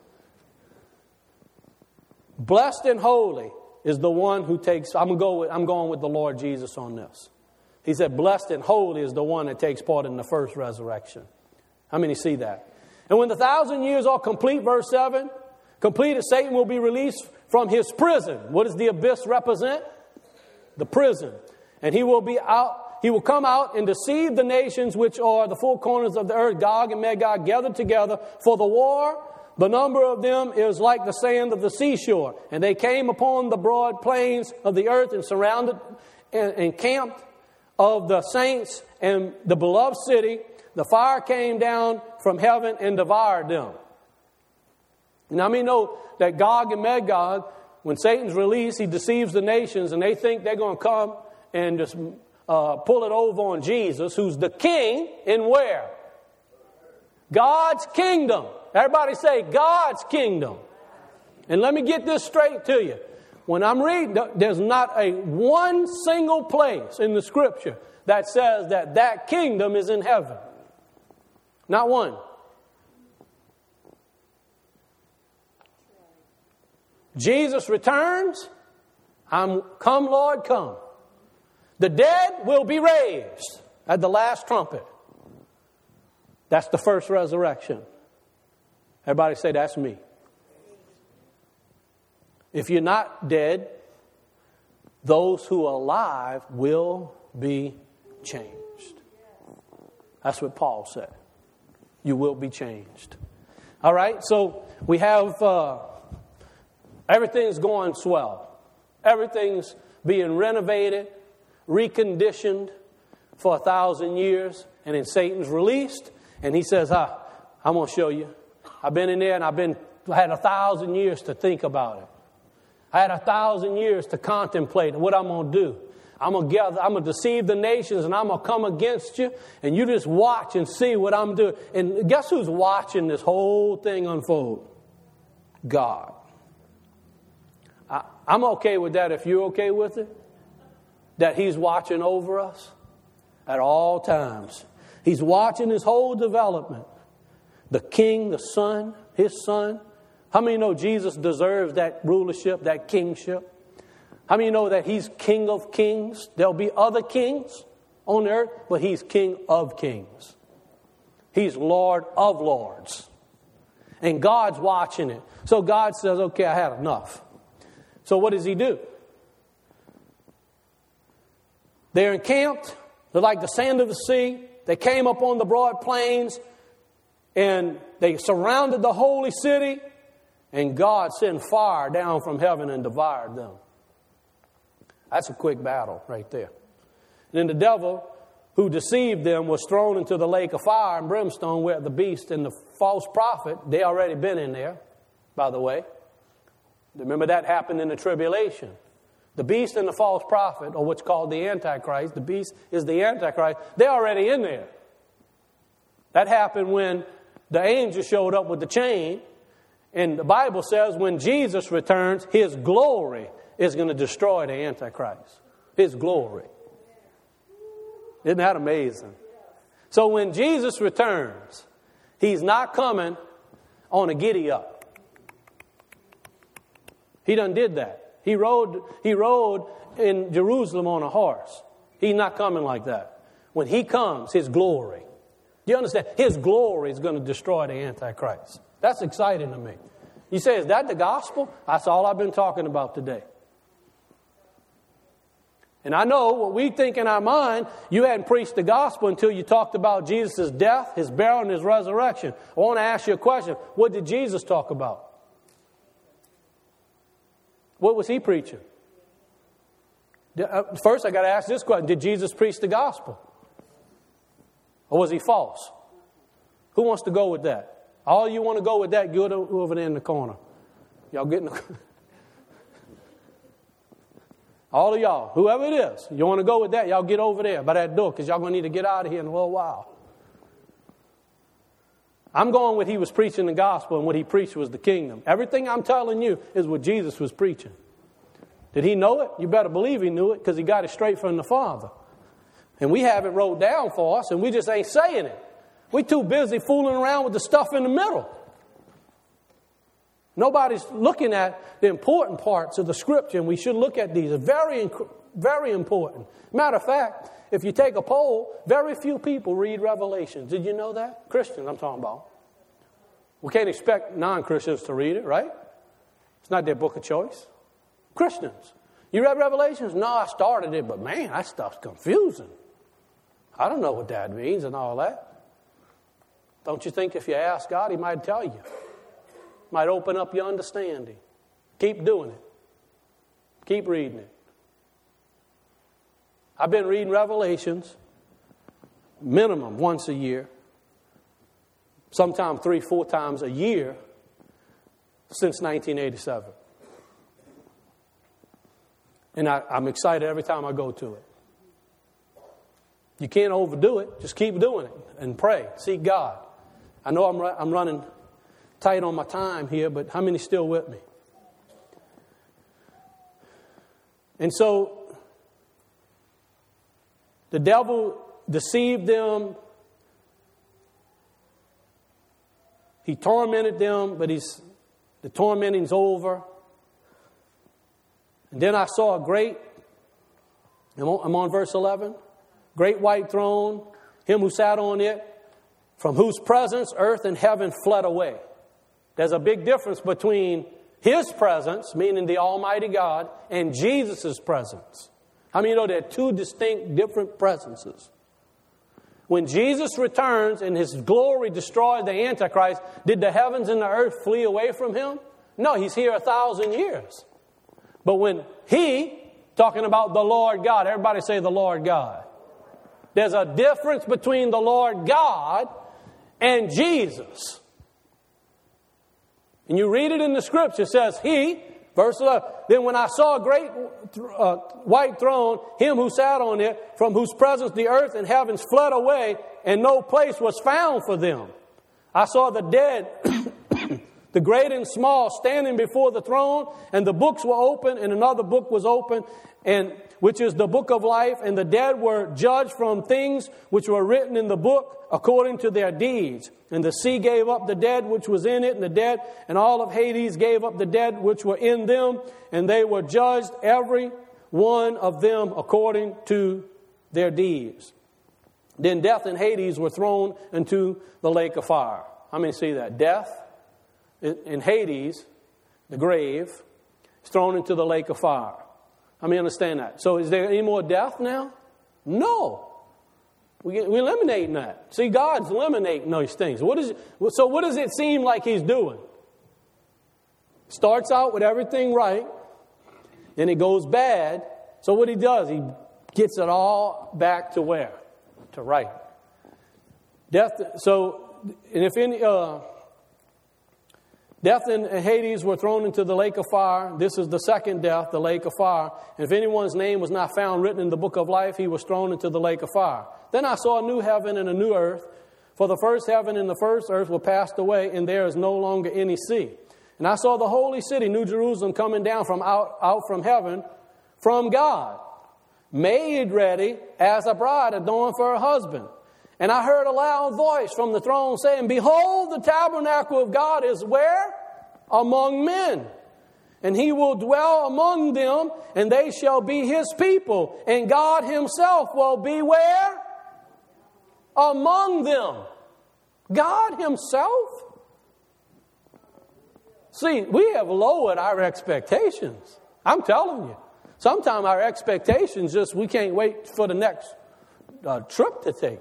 Blessed and holy is the one who takes... I'm going with the Lord Jesus on this. He said, blessed and holy is the one that takes part in the first resurrection. How many see that? And when the 1,000 years are complete, verse 7, completed, Satan will be released from his prison. What does the abyss represent? The prison. And he will come out and deceive the nations which are the four corners of the earth, Gog and Magog, gathered together for the war. The number of them is like the sand of the seashore. And they came upon the broad plains of the earth and surrounded and camped of the saints and the beloved city. The fire came down from heaven and devoured them. Now, I mean, know that Gog and Magog, when Satan's released, he deceives the nations, and they think they're going to come and just pull it over on Jesus, who's the king in where? God's kingdom. Everybody say God's kingdom. And let me get this straight to you. When I'm reading, there's not one single place in the Scripture that says that kingdom is in heaven. Not one. Jesus returns. Come, Lord, come. The dead will be raised at the last trumpet. That's the first resurrection. Everybody say, that's me. If you're not dead, those who are alive will be changed. That's what Paul said. You will be changed. All right, so we have everything's going swell. Everything's being renovated, reconditioned for 1,000 years, and then Satan's released. And he says, I'm going to show you. I've been in there and I had 1,000 years to think about it. I had 1,000 years to contemplate what I'm going to do. I'm going to deceive the nations and I'm going to come against you. And you just watch and see what I'm doing. And guess who's watching this whole thing unfold? God. I'm okay with that if you're okay with it. That He's watching over us at all times. He's watching His whole development. The King, the Son, His Son. How many know Jesus deserves that rulership, that kingship? How many know that He's King of kings? There'll be other kings on the earth, but He's King of kings. He's Lord of lords. And God's watching it. So God says, okay, I had enough. So what does He do? They're encamped. They're like the sand of the sea. They came up on the broad plains and they surrounded the holy city. And God sent fire down from heaven and devoured them. That's a quick battle right there. And then the devil who deceived them was thrown into the lake of fire and brimstone where the beast and the false prophet, they already been in there, by the way. Remember that happened in the tribulation. The beast and the false prophet, or what's called the Antichrist, the beast is the Antichrist, they're already in there. That happened when the angel showed up with the chain. And the Bible says when Jesus returns, His glory is going to destroy the Antichrist. His glory. Isn't that amazing? So when Jesus returns, He's not coming on a giddy up. He done did that. He rode in Jerusalem on a horse. He's not coming like that. When He comes, His glory. Do you understand? His glory is going to destroy the Antichrist. That's exciting to me. You say, is that the gospel? That's all I've been talking about today. And I know what we think in our mind, you hadn't preached the gospel until you talked about Jesus' death, His burial, and His resurrection. I want to ask you a question. What did Jesus talk about? What was He preaching? First, I got to ask this question. Did Jesus preach the gospel? Or was He false? Who wants to go with that? All you want to go with that, go over there in the corner. Y'all getting all of y'all, whoever it is, you want to go with that, y'all get over there by that door because y'all going to need to get out of here in a little while. I'm going with He was preaching the gospel, and what He preached was the kingdom. Everything I'm telling you is what Jesus was preaching. Did He know it? You better believe He knew it because He got it straight from the Father. And we have it wrote down for us, and we just ain't saying it. We're too busy fooling around with the stuff in the middle. Nobody's looking at the important parts of the Scripture, and we should look at these. It's very, very important. Matter of fact, if you take a poll, very few people read Revelations. Did you know that? Christians, I'm talking about. We can't expect non-Christians to read it, right? It's not their book of choice. Christians. You read Revelations? No, I started it, but man, that stuff's confusing. I don't know what that means and all that. Don't you think if you ask God, He might tell you? Might open up your understanding. Keep doing it. Keep reading it. I've been reading Revelations minimum once a year, sometimes 3-4 times a year since 1987. And I'm excited every time I go to it. You can't overdo it. Just keep doing it and pray. Seek God. I know I'm running tight on my time here, but how many still with me? And so the devil deceived them. He tormented them, but the tormenting's over. And then I saw a great, I'm on verse 11, great white throne, Him who sat on it, from whose presence earth and heaven fled away. There's a big difference between His presence, meaning the Almighty God, and Jesus' presence. How many know there are two distinct, different presences? When Jesus returns and His glory destroys the Antichrist, did the heavens and the earth flee away from Him? No, He's here 1,000 years. But when He, talking about the Lord God, everybody say the Lord God. There's a difference between the Lord God and Jesus. And you read it in the scripture, it says, He, verse 11, then when I saw a great white throne, Him who sat on it, from whose presence the earth and heavens fled away, and no place was found for them. I saw the dead, the great and small, standing before the throne, and the books were open, and another book was open, and which is the book of life, and the dead were judged from things which were written in the book according to their deeds. And the sea gave up the dead which was in it, and the dead, and all of Hades gave up the dead which were in them, and they were judged, every one of them according to their deeds. Then death and Hades were thrown into the lake of fire. How many see that? Death in Hades, the grave, is thrown into the lake of fire. How many understand that? So is there any more death now? No. We're eliminating that. See, God's eliminating those things. What does it seem like He's doing? Starts out with everything right, then it goes bad. So what He does, He gets it all back to where? To right. Death. So, and if any death and Hades were thrown into the lake of fire. This is the second death, the lake of fire. And if anyone's name was not found written in the book of life, he was thrown into the lake of fire. Then I saw a new heaven and a new earth. For the first heaven and the first earth were passed away, and there is no longer any sea. And I saw the holy city, New Jerusalem, coming down from out from heaven, from God, made ready as a bride adorned for her husband. And I heard a loud voice from the throne saying, Behold, the tabernacle of God is where? Among men. And He will dwell among them, and they shall be His people. And God Himself will be where? Among them. God Himself? See, we have lowered our expectations. I'm telling you. Sometimes our expectations just, we can't wait for the next trip to take.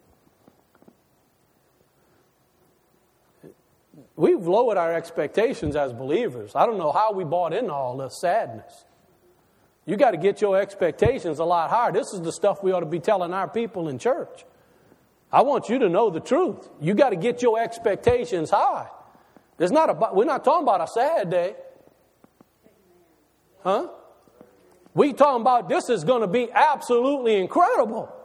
We've lowered our expectations as believers. I don't know how we bought into all this sadness. You got to get your expectations a lot higher. This is the stuff we ought to be telling our people in church. I want you to know the truth. You got to get your expectations high. We're not talking about a sad day. Huh? We talking about this is going to be absolutely incredible.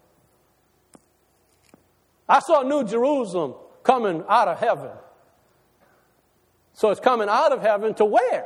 I saw New Jerusalem coming out of heaven. So it's coming out of heaven to where?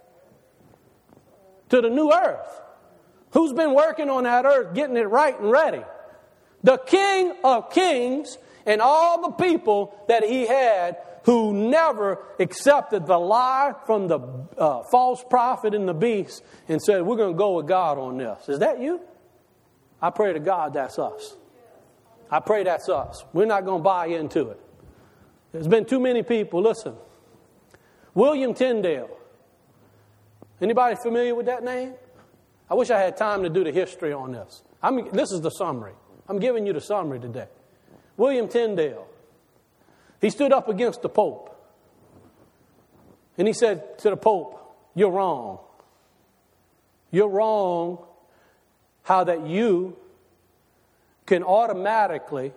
To the new earth. Who's been working on that earth, getting it right and ready? The King of Kings and all the people that He had who never accepted the lie from the false prophet and the beast and said, we're going to go with God on this. Is that you? I pray to God that's us. I pray that's us. We're not going to buy into it. There's been too many people. Listen. William Tyndale. Anybody familiar with that name? I wish I had time to do the history on this. This is the summary. I'm giving you the summary today. William Tyndale. He stood up against the Pope. And he said to the Pope, you're wrong. You're wrong how that you can automatically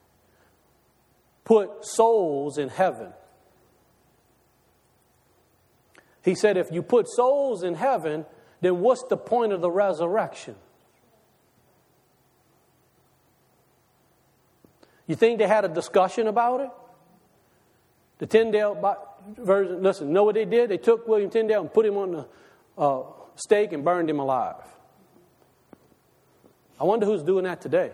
put souls in heaven. He said, if you put souls in heaven, then what's the point of the resurrection? You think they had a discussion about it? The Tyndale version, listen, you know what they did? They took William Tyndale and put him on the stake and burned him alive. I wonder who's doing that today.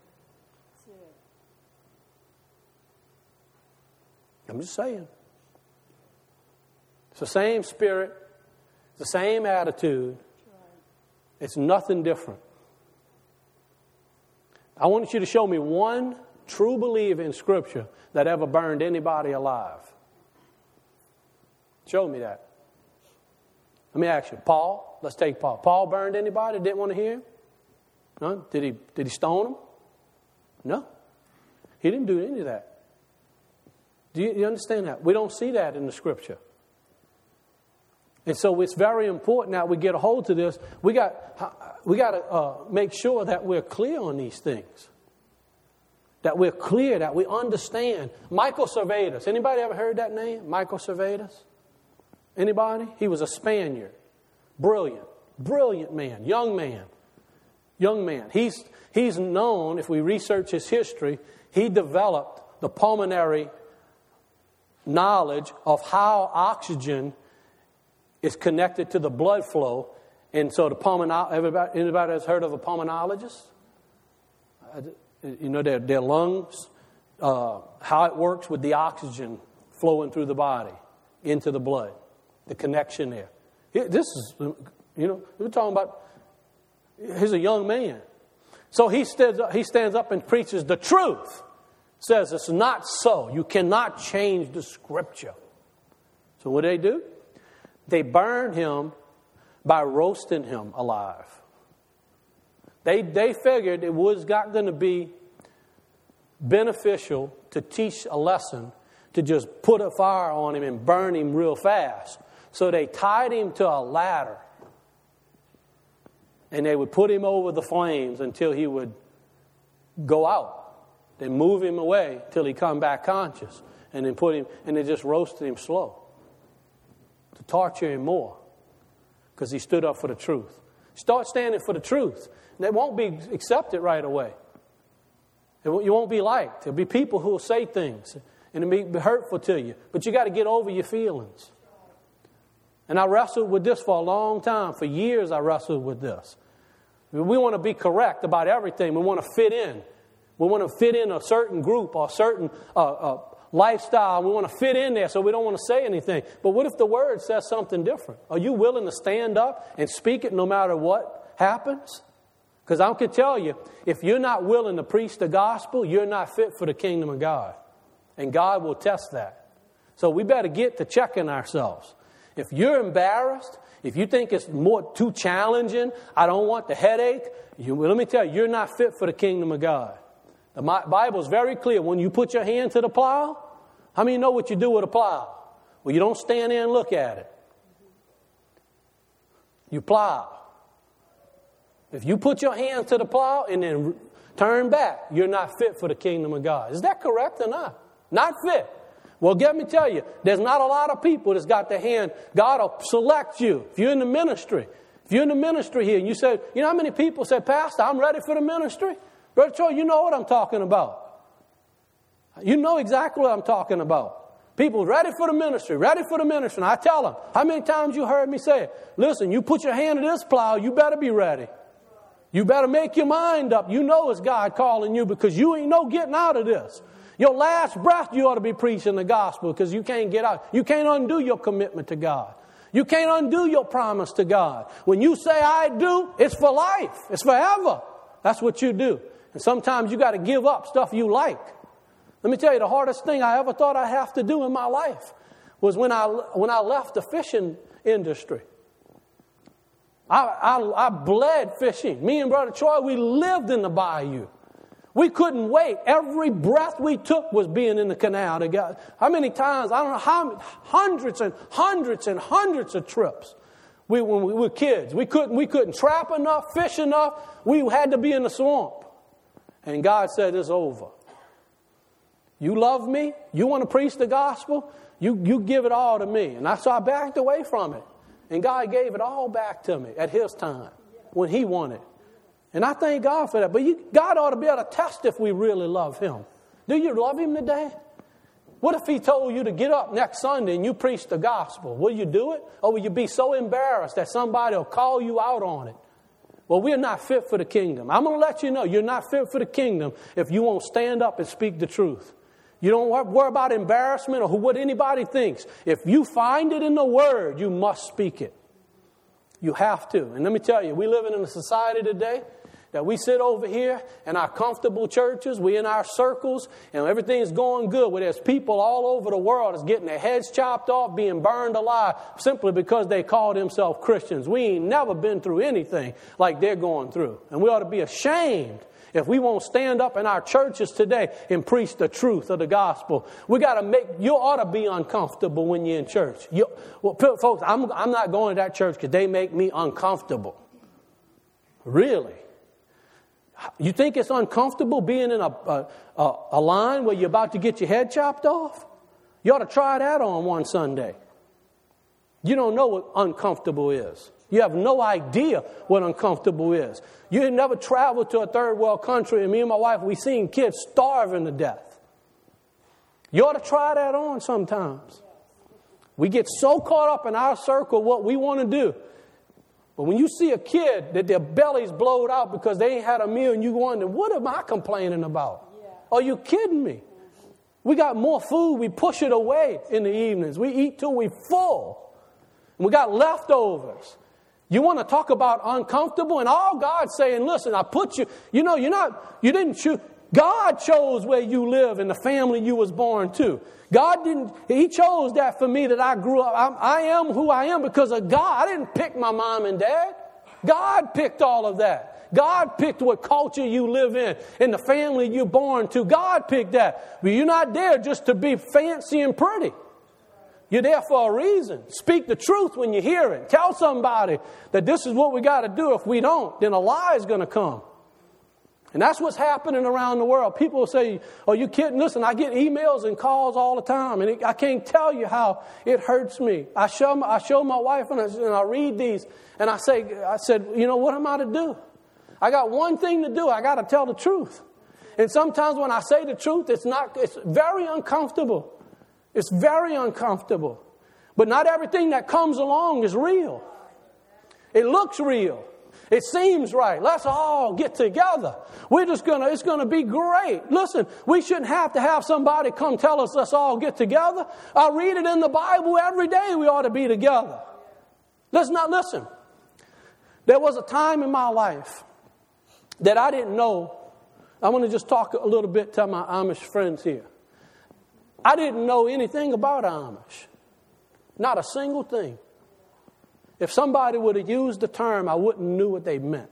I'm just saying. It's the same spirit, it's the same attitude. It's nothing different. I want you to show me one true believer in Scripture that ever burned anybody alive. Show me that. Let me ask you, Paul. Let's take Paul. Paul burned anybody that didn't want to hear him? No? Did he stone him? No. He didn't do any of that. Do you understand that? We don't see that in the Scripture. And so it's very important that we get a hold of this. We got to make sure that we're clear on these things. that we're clear, that we understand. Michael Servetus. Anybody ever heard that name? Michael Servetus? Anybody? He was a Spaniard. Brilliant man, young man. He's known, if we research his history, he developed the pulmonary knowledge of how oxygen is connected to the blood flow. And so anybody has heard of a pulmonologist? You know, their lungs, how it works with the oxygen flowing through the body into the blood, the connection there. This is, we're talking about, he's a young man. So he stands up and preaches the truth. Says it's not so. You cannot change the Scripture. So what do? They burned him by roasting him alive. They figured it was not going to be beneficial to teach a lesson to just put a fire on him and burn him real fast. So they tied him to a ladder. And they would put him over the flames until he would go out. Then move him away till he come back conscious. And then they just roasted him slow. To torture him more. Because he stood up for the truth. Start standing for the truth. And it won't be accepted right away. You won't be liked. There'll be people who will say things. And it'll be hurtful to you. But you got to get over your feelings. And I wrestled with this for a long time. For years I wrestled with this. We want to be correct about everything. We want to fit in. We want to fit in a certain group or a certain lifestyle. We want to fit in there, so we don't want to say anything. But what if the Word says something different? Are you willing to stand up and speak it no matter what happens? Because I can tell you, if you're not willing to preach the gospel, you're not fit for the kingdom of God. And God will test that. So we better get to checking ourselves. If you're embarrassed, if you think it's too challenging, I don't want the headache, let me tell you, you're not fit for the kingdom of God. The Bible is very clear. When you put your hand to the plow, how many know what you do with a plow? Well, you don't stand there and look at it. You plow. If you put your hand to the plow and then turn back, you're not fit for the kingdom of God. Is that correct or not? Not fit. Well, let me tell you, there's not a lot of people that's got their hand. God will select you. If you're in the ministry, here, and you say, you know how many people say, Pastor, I'm ready for the ministry? Brother Troy, you know what I'm talking about. You know exactly what I'm talking about. People ready for the ministry. And I tell them, how many times you heard me say, listen, you put your hand to this plow, you better be ready. You better make your mind up. You know it's God calling you because you ain't no getting out of this. Your last breath, you ought to be preaching the gospel because you can't get out. You can't undo your commitment to God. You can't undo your promise to God. When you say, I do, it's for life. It's forever. That's what you do. And sometimes you got to give up stuff you like. Let me tell you, the hardest thing I ever thought I'd have to do in my life was when I left the fishing industry. I bled fishing. Me and Brother Troy, we lived in the bayou. We couldn't wait. Every breath we took was being in the canal. How many times? I don't know how many, hundreds and hundreds and hundreds of trips. When we were kids, we couldn't trap enough, fish enough. We had to be in the swamp. And God said, it's over. You love me? You want to preach the gospel? You give it all to me. And so I backed away from it. And God gave it all back to me at His time when He wanted. And I thank God for that. But God ought to be able to test if we really love Him. Do you love Him today? What if He told you to get up next Sunday and you preach the gospel? Will you do it? Or will you be so embarrassed that somebody will call you out on it? Well, we're not fit for the kingdom. I'm going to let you know you're not fit for the kingdom if you won't stand up and speak the truth. You don't worry about embarrassment or what anybody thinks. If you find it in the Word, you must speak it. You have to. And let me tell you, we live in a society today that we sit over here in our comfortable churches, we in our circles, and everything's going good. Where there's people all over the world that's getting their heads chopped off, being burned alive, simply because they call themselves Christians. We ain't never been through anything like they're going through. And we ought to be ashamed if we won't stand up in our churches today and preach the truth of the gospel. We got to you ought to be uncomfortable when you're in church. Folks, I'm not going to that church because they make me uncomfortable. Really? You think it's uncomfortable being in a line where you're about to get your head chopped off? You ought to try that on one Sunday. You don't know what uncomfortable is. You have no idea what uncomfortable is. You had never traveled to a third world country, and me and my wife, we seen kids starving to death. You ought to try that on sometimes. We get so caught up in our circle, what we want to do. But when you see a kid that their belly's blowed out because they ain't had a meal, and you wonder, what am I complaining about? Yeah. Are you kidding me? We got more food, we push it away in the evenings. We eat till we're full. And we got leftovers. You want to talk about uncomfortable? And all God's saying, listen, I put you, you didn't choose. God chose where you live and the family you was born to. He chose that for me, that I grew up. I am who I am because of God. I didn't pick my mom and dad. God picked all of that. God picked what culture you live in and the family you're born to. God picked that. But you're not there just to be fancy and pretty. You're there for a reason. Speak the truth when you hear it. Tell somebody that this is what we got to do. If we don't, then a lie is going to come. And that's what's happening around the world. People will say, "Are you kidding?" Listen, I get emails and calls all the time, and I can't tell you how it hurts me. I show my wife, and I read these, and I said, you know, what am I to do? I got one thing to do. I got to tell the truth. And sometimes when I say the truth, it's very uncomfortable. It's very uncomfortable. But not everything that comes along is real. It looks real. It seems right. Let's all get together. It's going to be great. Listen, we shouldn't have to have somebody come tell us let's all get together. I read it in the Bible every day we ought to be together. Let's not listen. There was a time in my life that I didn't know. I want to just talk a little bit to my Amish friends here. I didn't know anything about Amish. Not a single thing. If somebody would have used the term, I wouldn't knew what they meant.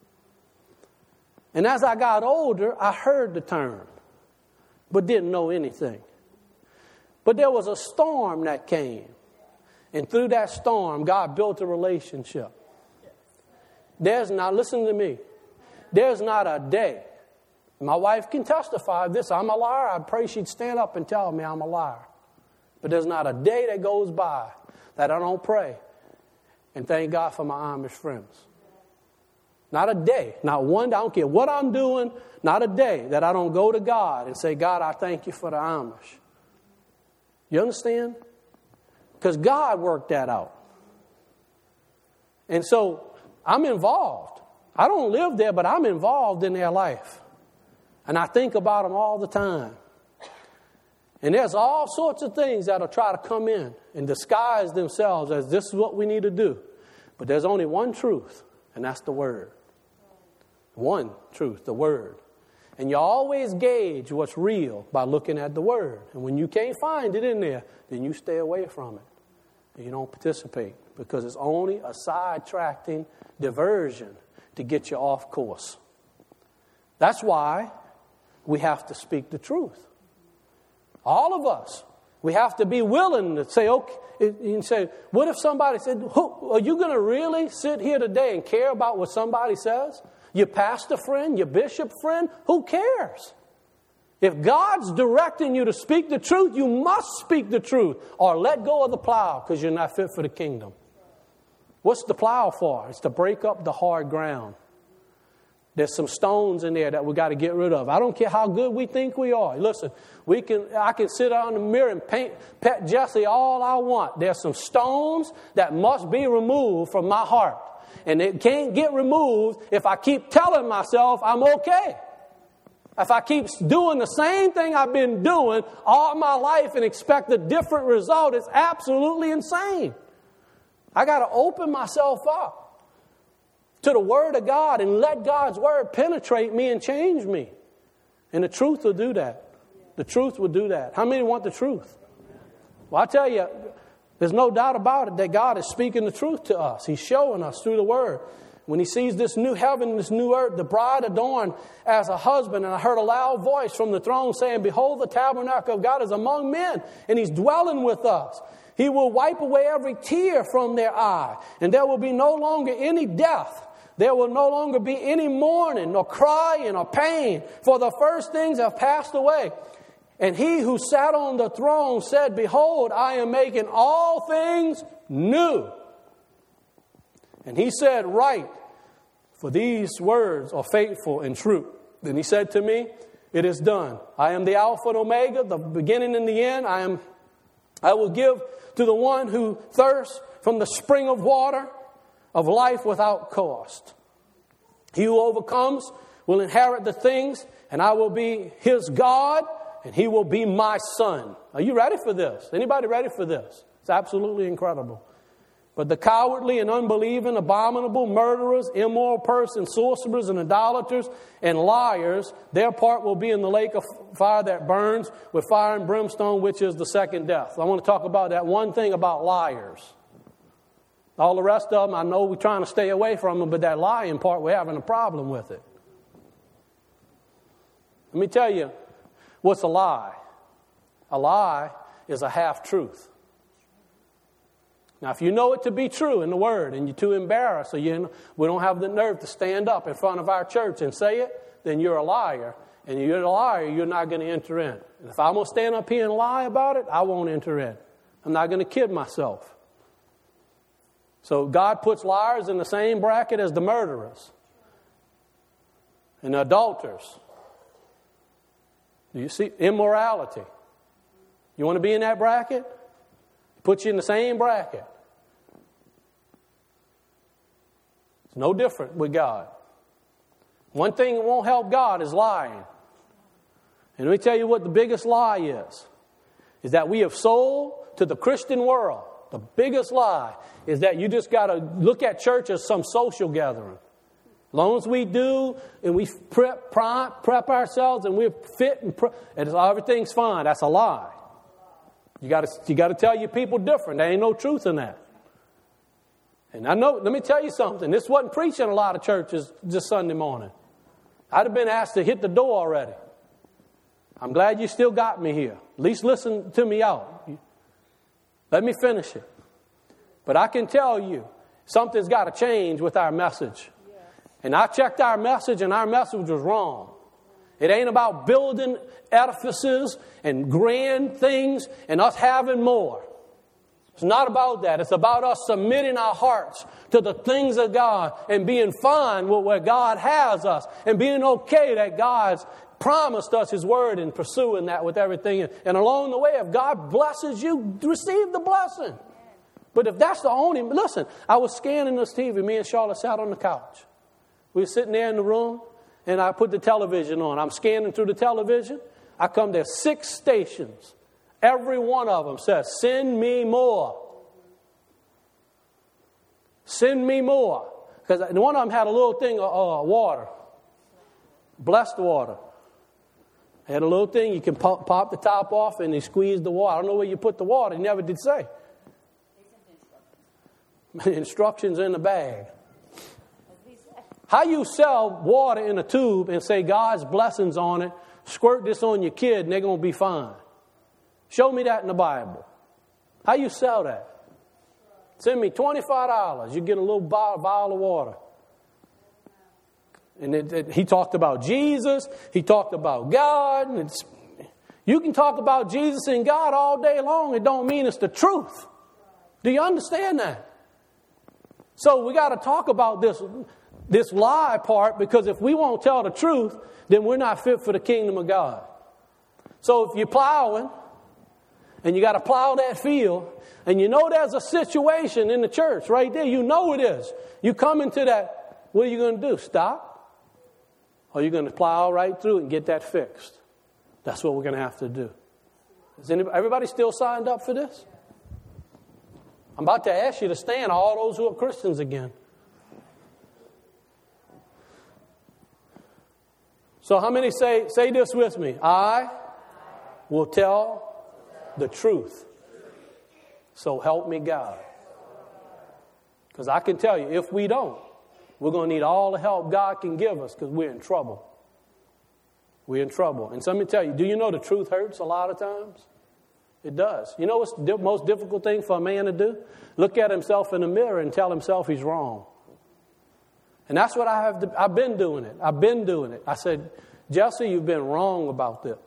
And as I got older, I heard the term, but didn't know anything. But there was a storm that came. And through that storm, God built a relationship. Listen to me. There's not a day. My wife can testify this. I'm a liar. I pray she'd stand up and tell me I'm a liar. But there's not a day that goes by that I don't pray and thank God for my Amish friends. Not a day. Not one. I don't care what I'm doing. Not a day that I don't go to God and say, God, I thank you for the Amish. You understand? Because God worked that out. And so I'm involved. I don't live there, but I'm involved in their life. And I think about them all the time. And there's all sorts of things that'll try to come in and disguise themselves as this is what we need to do. But there's only one truth, and that's the Word. One truth, the Word. And you always gauge what's real by looking at the Word. And when you can't find it in there, then you stay away from it. And you don't participate because it's only a sidetracking diversion to get you off course. That's why we have to speak the truth. All of us. We have to be willing to say, okay, you say, what if somebody said, are you going to really sit here today and care about what somebody says? Your pastor friend, your bishop friend, who cares? If God's directing you to speak the truth, you must speak the truth or let go of the plow because you're not fit for the kingdom. What's the plow for? It's to break up the hard ground. There's some stones in there that we got to get rid of. I don't care how good we think we are. Listen, I can sit out in the mirror and pet Jesse all I want. There's some stones that must be removed from my heart. And it can't get removed if I keep telling myself I'm okay. If I keep doing the same thing I've been doing all my life and expect a different result, it's absolutely insane. I got to open myself up to the Word of God and let God's Word penetrate me and change me. And the truth will do that. The truth will do that. How many want the truth? Well, I tell you, there's no doubt about it that God is speaking the truth to us. He's showing us through the Word. When He sees this new heaven, this new earth, the bride adorned as a husband, and I heard a loud voice from the throne saying, behold, the tabernacle of God is among men, and He's dwelling with us. He will wipe away every tear from their eye, and there will be no longer any death, there will no longer be any mourning, nor crying, or pain, for the first things have passed away. And he who sat on the throne said, behold, I am making all things new. And he said, write, for these words are faithful and true. Then he said to me, it is done. I am the Alpha and Omega, the beginning and the end. I will give to the one who thirsts from the spring of water of life without cost. He who overcomes will inherit the things, and I will be his God, and he will be my son. Are you ready for this? Anybody ready for this? It's absolutely incredible. But the cowardly and unbelieving, abominable, murderers, immoral persons, sorcerers and idolaters and liars, their part will be in the lake of fire that burns with fire and brimstone, which is the second death. I want to talk about that one thing about liars. All the rest of them, I know we're trying to stay away from them, but that lying part, we're having a problem with it. Let me tell you, what's a lie? A lie is a half-truth. Now, if you know it to be true in the Word and you're too embarrassed or we don't have the nerve to stand up in front of our church and say it, then you're a liar. And you're a liar, you're not going to enter in. And if I'm going to stand up here and lie about it, I won't enter in. I'm not going to kid myself. So God puts liars in the same bracket as the murderers and the adulterers. Do you see? Immorality. You want to be in that bracket? Put you in the same bracket. It's no different with God. One thing that won't help God is lying. And let me tell you what the biggest lie is that we have sold to the Christian world. The biggest lie is that you just got to look at church as some social gathering. As long as we do and we prep ourselves and we're fit and everything's fine, that's a lie. You got to tell your people different. There ain't no truth in that. And I know, let me tell you something. This wasn't preached in a lot of churches this Sunday morning. I'd have been asked to hit the door already. I'm glad you still got me here. At least listen to me out. Let me finish it. But I can tell you, something's got to change with our message. And I checked our message, and our message was wrong. It ain't about building edifices and grand things and us having more. It's not about that. It's about us submitting our hearts to the things of God and being fine with where God has us and being okay that God's promised us His Word and pursuing that with everything. And along the way, if God blesses you, receive the blessing. But if that's the only... Listen, I was scanning this TV. Me and Charlotte sat on the couch. We were sitting there in the room, and I put the television on. I'm scanning through the television. I come there, 6 stations. Every one of them says, send me more. Send me more. Because one of them had a little thing of water. Blessed water. They had a little thing, you can pop the top off and you squeeze the water. I don't know where you put the water. He never did say. Instructions in the bag. How you sell water in a tube and say God's blessings on it, squirt this on your kid and they're going to be fine. Show me that in the Bible. How you sell that? Send me $25. You get a little vial of water. And he talked about Jesus. He talked about God. And you can talk about Jesus and God all day long. It don't mean it's the truth. Do you understand that? So we got to talk about this lie part, because if we won't tell the truth, then we're not fit for the kingdom of God. So if you're plowing and you got to plow that field, and you know there's a situation in the church right there, you know it is. You come into that, what are you going to do? Stop? Or you're going to plow right through and get that fixed? That's what we're going to have to do. Is everybody still signed up for this? I'm about to ask you to stand, all those who are Christians again. So how many say this with me? I will tell the truth. So help me God. Because I can tell you, if we don't, we're going to need all the help God can give us, because we're in trouble. We're in trouble. And so let me tell you, do you know the truth hurts a lot of times? It does. You know what's the most difficult thing for a man to do? Look at himself in the mirror and tell himself he's wrong. And that's what I've been doing it. I've been doing it. I said, Jesse, you've been wrong about this.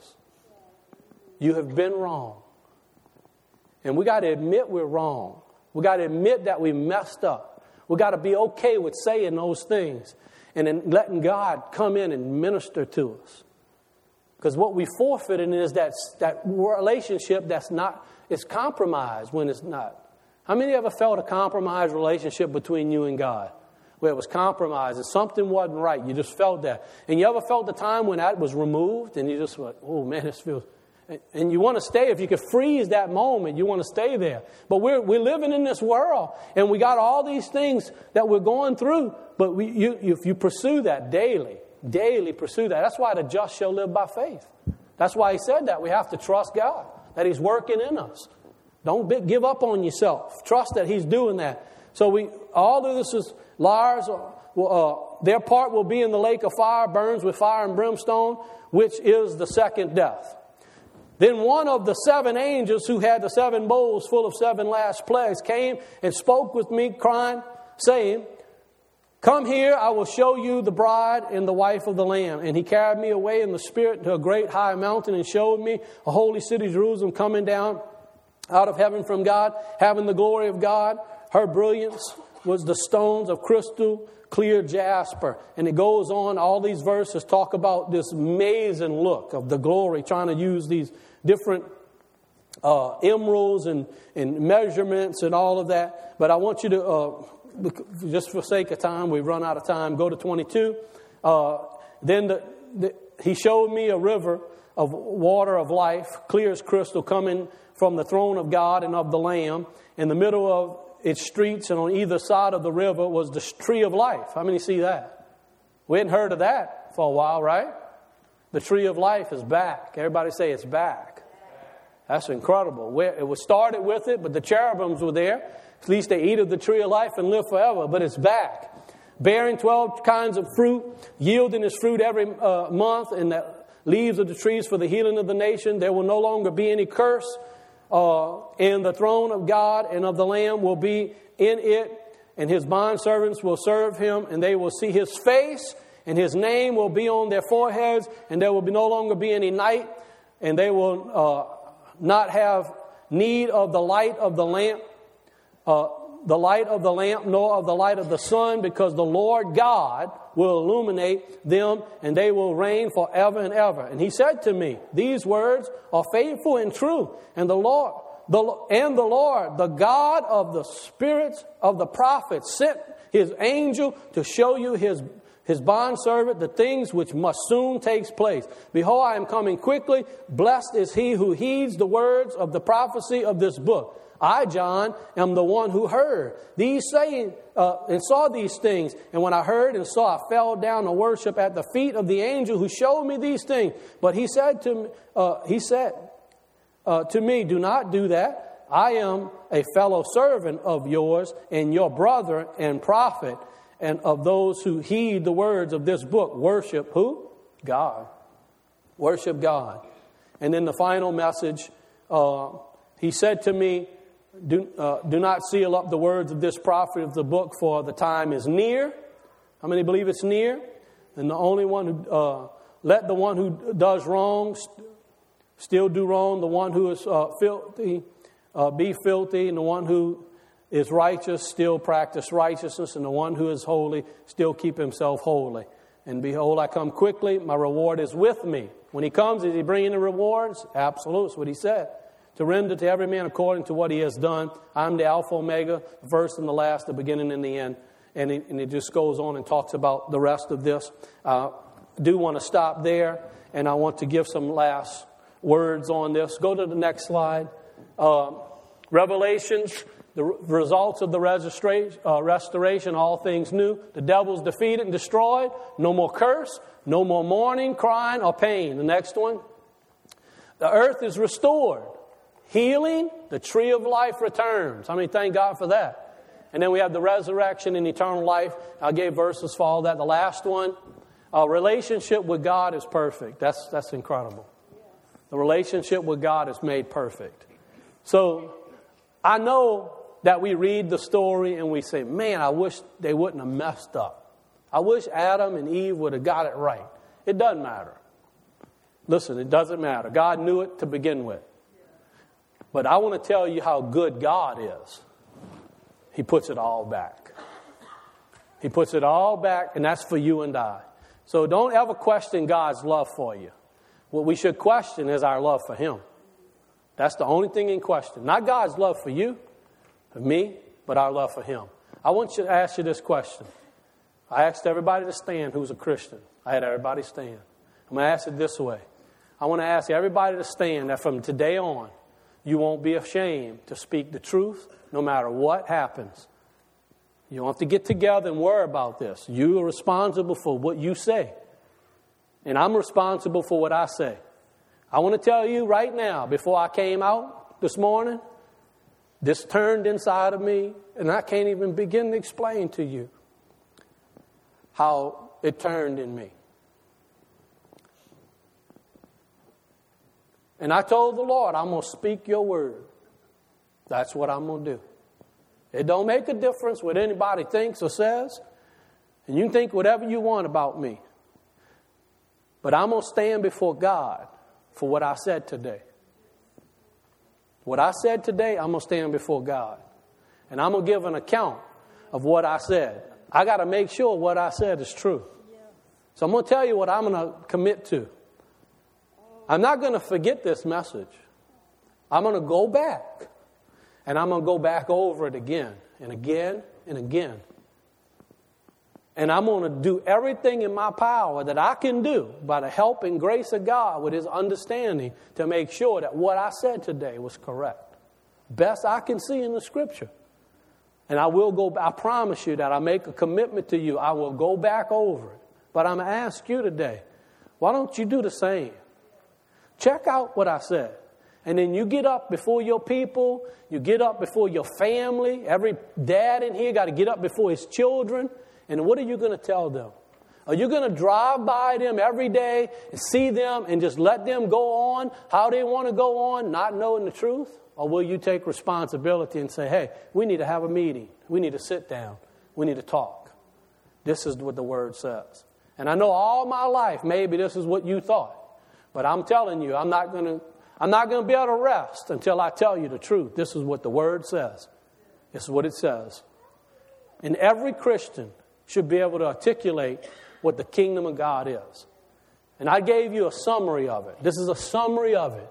You have been wrong. And we got to admit we're wrong. We got to admit that we messed up. We got to be okay with saying those things and then letting God come in and minister to us. Because what we forfeited is that relationship it's compromised when it's not. How many ever felt a compromised relationship between you and God? Where it was compromised and something wasn't right. You just felt that. And you ever felt the time when that was removed and you just went, oh man, this feels... And you want to stay. If you could freeze that moment, you want to stay there. But we're living in this world, and we got all these things that we're going through. But if you pursue that daily pursue that. That's why the just shall live by faith. That's why he said that. We have to trust God, that he's working in us. Don't give up on yourself. Trust that he's doing that. So all of this is liars. Their part will be in the lake of fire, burns with fire and brimstone, which is the second death. Then one of the 7 angels who had the 7 bowls full of 7 last plagues came and spoke with me, crying, saying, come here, I will show you the bride and the wife of the Lamb. And he carried me away in the Spirit to a great high mountain and showed me a holy city, Jerusalem, coming down out of heaven from God, having the glory of God. Her brilliance was the stones of crystal, clear jasper. And it goes on, all these verses talk about this amazing look of the glory, trying to use these different emeralds and measurements and all of that. But I want you to, just for sake of time, we've run out of time, go to 22. Then he showed me a river of water of life, clear as crystal, coming from the throne of God and of the Lamb. In the middle of its streets and on either side of the river was the tree of life. How many see that? We hadn't heard of that for a while, right? The tree of life is back. Everybody say it's back. That's incredible. It was started with it, but the cherubims were there. At least they eat of the tree of life and live forever, but it's back. Bearing 12 kinds of fruit, yielding its fruit every month, and the leaves of the trees for the healing of the nation. There will no longer be any curse. And the throne of God and of the Lamb will be in it, and his bondservants will serve him, and they will see his face, and his name will be on their foreheads, and there will no longer be any night, and they will not have need of the light of the lamp, nor of the light of the sun, because the Lord God will illuminate them, and they will reign forever and ever. And he said to me, these words are faithful and true, and the Lord, the God of the spirits of the prophets, sent his angel to show you his bondservant the things which must soon take place. Behold, I am coming quickly. Blessed is he who heeds the words of the prophecy of this book. I, John, am the one who heard these saying and saw these things. And when I heard and saw, I fell down to worship at the feet of the angel who showed me these things. But he said to me, do not do that. I am a fellow servant of yours and your brother and prophet, and of those who heed the words of this book. Worship who? God. Worship God. And then the final message, he said to me, do not seal up the words of this prophet of the book, for the time is near. How many believe it's near? And the only one who, let the one who does wrong still do wrong. The one who is filthy be filthy. And the one who is righteous still practice righteousness. And the one who is holy still keep himself holy. And behold, I come quickly. My reward is with me. When he comes, is he bringing the rewards? Absolutely. That's what he said. To render to every man according to what he has done. I'm the Alpha, Omega, the first and the last, the beginning and the end. And it just goes on and talks about the rest of this. I do want to stop there, and I want to give some last words on this. Go to the next slide. Revelations, the results of the restoration, all things new. The devil's defeated and destroyed. No more curse, no more mourning, crying, or pain. The next one. The earth is restored. Healing, the tree of life returns. How many thank God for that? And then we have the resurrection and eternal life. I gave verses for all that. The last one, relationship with God is perfect. That's incredible. The relationship with God is made perfect. So I know that we read the story and we say, man, I wish they wouldn't have messed up. I wish Adam and Eve would have got it right. It doesn't matter. Listen, it doesn't matter. God knew it to begin with. But I want to tell you how good God is. He puts it all back. He puts it all back, and that's for you and I. So don't ever question God's love for you. What we should question is our love for Him. That's the only thing in question. Not God's love for you, for me, but our love for Him. I want you to ask you this question. I asked everybody to stand who's a Christian. I had everybody stand. I'm going to ask it this way. I want to ask everybody to stand that from today on, you won't be ashamed to speak the truth no matter what happens. You don't have to get together and worry about this. You are responsible for what you say. And I'm responsible for what I say. I want to tell you right now, before I came out this morning, this turned inside of me, and I can't even begin to explain to you how it turned in me. And I told the Lord, I'm going to speak your word. That's what I'm going to do. It don't make a difference what anybody thinks or says. And you can think whatever you want about me. But I'm going to stand before God for what I said today. What I said today, I'm going to stand before God. And I'm going to give an account of what I said. I got to make sure what I said is true. So I'm going to tell you what I'm going to commit to. I'm not going to forget this message. I'm going to go back. And I'm going to go back over it again and again and again. And I'm going to do everything in my power that I can do by the help and grace of God with His understanding to make sure that what I said today was correct. Best I can see in the Scripture. And I will go, I promise you that I make a commitment to you. I will go back over it. But I'm going to ask you today, why don't you do the same? Check out what I said. And then you get up before your people. You get up before your family. Every dad in here got to get up before his children. And what are you going to tell them? Are you going to drive by them every day and see them and just let them go on how they want to go on, not knowing the truth? Or will you take responsibility and say, hey, we need to have a meeting. We need to sit down. We need to talk. This is what the Word says. And I know all my life maybe this is what you thought. But I'm telling you, I'm not going to be able to rest until I tell you the truth. This is what the Word says. This is what it says. And every Christian should be able to articulate what the kingdom of God is. And I gave you a summary of it. This is a summary of it.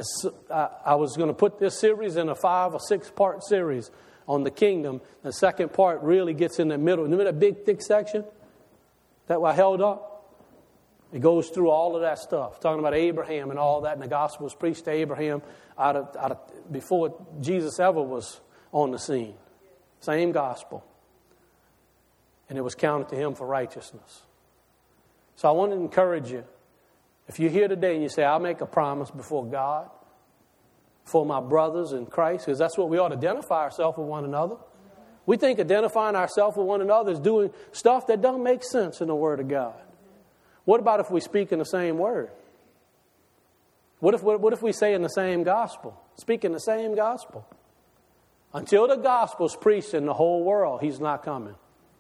I was going to put this series in a 5 or 6 part series on the kingdom. The second part really gets in the middle. Remember that big, thick section that I held up? It goes through all of that stuff, talking about Abraham and all that, and the gospel was preached to Abraham before Jesus ever was on the scene. Same gospel. And it was counted to him for righteousness. So I want to encourage you. If you're here today and you say, I'll make a promise before God for my brothers in Christ, because that's what we ought to identify ourselves with one another. We think identifying ourselves with one another is doing stuff that don't make sense in the Word of God. What about if we speak in the same word? What if we say in the same gospel? Speak in the same gospel. Until the gospel is preached in the whole world, He's not coming.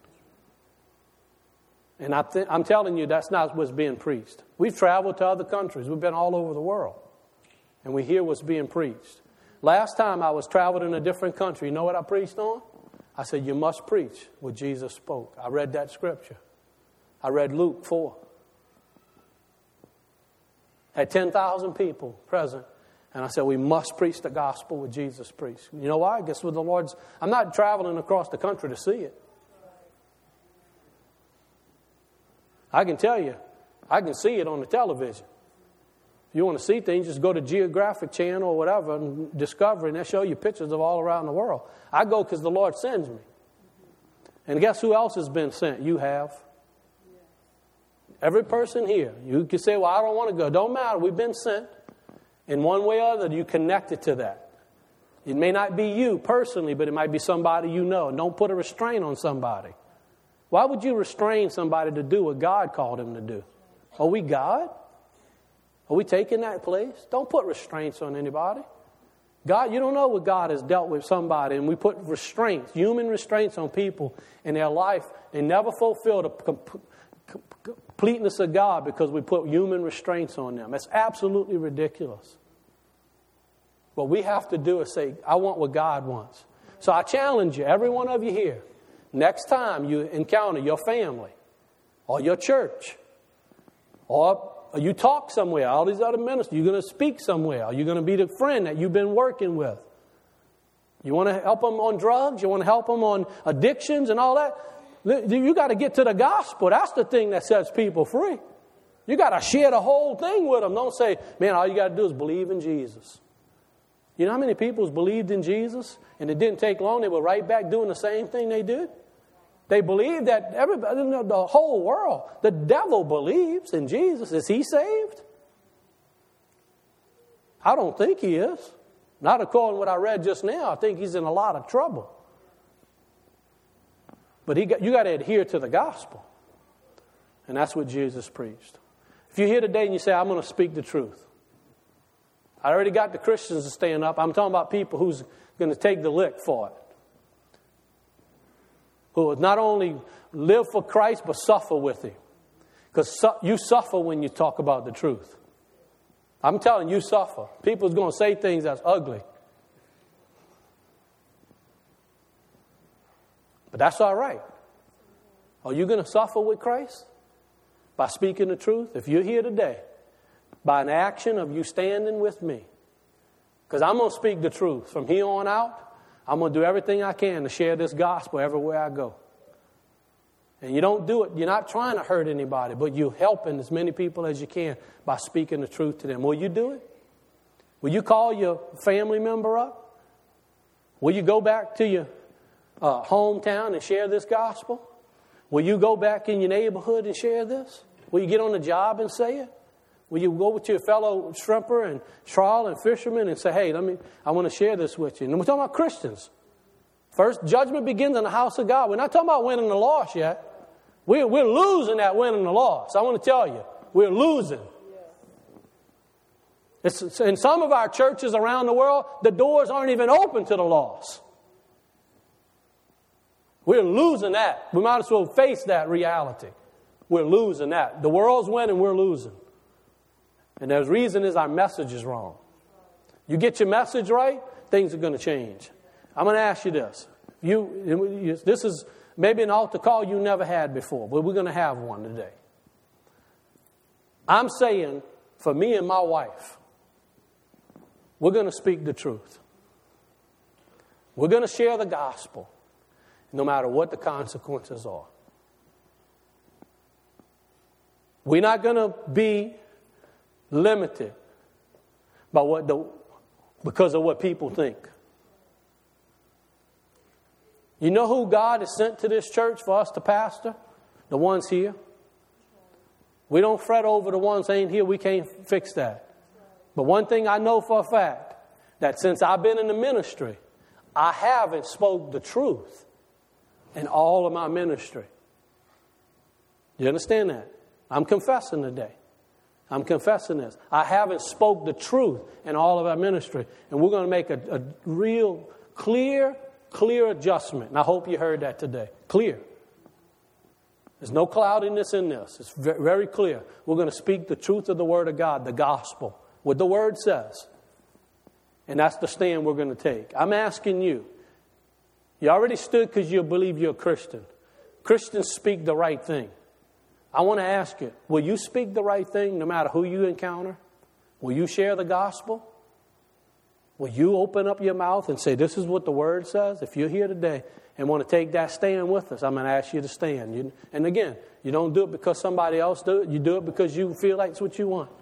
And I'm telling you, that's not what's being preached. We've traveled to other countries. We've been all over the world. And we hear what's being preached. Last time I was traveling in a different country, you know what I preached on? I said, you must preach what Jesus spoke. I read that scripture. I read Luke 4. Had 10,000 people present. And I said, we must preach the gospel what Jesus preached. You know why? I guess with the Lord's... I'm not traveling across the country to see it. I can tell you, I can see it on the television. If you want to see things, just go to Geographic Channel or whatever and Discovery, and they'll show you pictures of all around the world. I go because the Lord sends me. And guess who else has been sent? You have. Every person here. You can say, well, I don't want to go. Don't matter. We've been sent. In one way or other, you connected to that. It may not be you personally, but it might be somebody you know. Don't put a restraint on somebody. Why would you restrain somebody to do what God called him to do? Are we God? Are we taking that place? Don't put restraints on anybody. God, you don't know what God has dealt with somebody, and we put restraints, human restraints on people in their life. They never fulfill the completeness of God because we put human restraints on them. It's absolutely ridiculous. What we have to do is say, I want what God wants. So I challenge you, every one of you here, next time you encounter your family or your church or you talk somewhere, all these other ministers, you're going to speak somewhere, or you're going to be the friend that you've been working with. You want to help them on drugs, you want to help them on addictions and all that. You got to get to the gospel. That's the thing that sets people free. You got to share the whole thing with them. Don't say, man, all you got to do is believe in Jesus. You know how many people believed in Jesus and it didn't take long, they were right back doing the same thing they did? They believe that everybody, the whole world, the devil believes in Jesus. Is he saved? I don't think he is. Not according to what I read just now. I think he's in a lot of trouble. But you got to adhere to the gospel. And that's what Jesus preached. If you're here today and you say, I'm going to speak the truth. I already got the Christians to stand up. I'm talking about people who's going to take the lick for it. Who will not only live for Christ, but suffer with Him. Because you suffer when you talk about the truth. I'm telling you, suffer. People's going to say things that's ugly. But that's all right. Are you going to suffer with Christ? By speaking the truth? If you're here today, by an action of you standing with me. Because I'm going to speak the truth. From here on out, I'm going to do everything I can to share this gospel everywhere I go. And you don't do it, you're not trying to hurt anybody, but you're helping as many people as you can by speaking the truth to them. Will you do it? Will you call your family member up? Will you go back to your hometown and share this gospel? Will you go back in your neighborhood and share this? Will you get on the job and say it? Will you go with your fellow shrimper and trawl and fisherman and say, hey, I want to share this with you? And we're talking about Christians. First, judgment begins in the house of God. We're not talking about winning the loss yet. We're losing that winning the loss. I want to tell you, we're losing. In some of our churches around the world, the doors aren't even open to the lost. We're losing that. We might as well face that reality. We're losing that. The world's winning, we're losing. And the reason is our message is wrong. You get your message right, things are going to change. I'm going to ask you this. This is maybe an altar call you never had before, but we're going to have one today. I'm saying, for me and my wife, we're going to speak the truth. We're going to share the gospel, no matter what the consequences are. We're not going to be limited by because of what people think. You know who God has sent to this church for us to pastor? The ones here. We don't fret over the ones that ain't here. We can't fix that. But one thing I know for a fact, that since I've been in the ministry, I haven't spoke the truth in all of my ministry. You understand that? I'm confessing today. I'm confessing this. I haven't spoke the truth in all of our ministry. And we're going to make a real clear adjustment. And I hope you heard that today. Clear. There's no cloudiness in this. It's very clear. We're going to speak the truth of the Word of God, the gospel, what the Word says. And that's the stand we're going to take. I'm asking you. You already stood because you believe you're a Christian. Christians speak the right thing. I want to ask you, will you speak the right thing no matter who you encounter? Will you share the gospel? Will you open up your mouth and say, this is what the Word says? If you're here today and want to take that stand with us, I'm going to ask you to stand. And again, you don't do it because somebody else do it. You do it because you feel like it's what you want.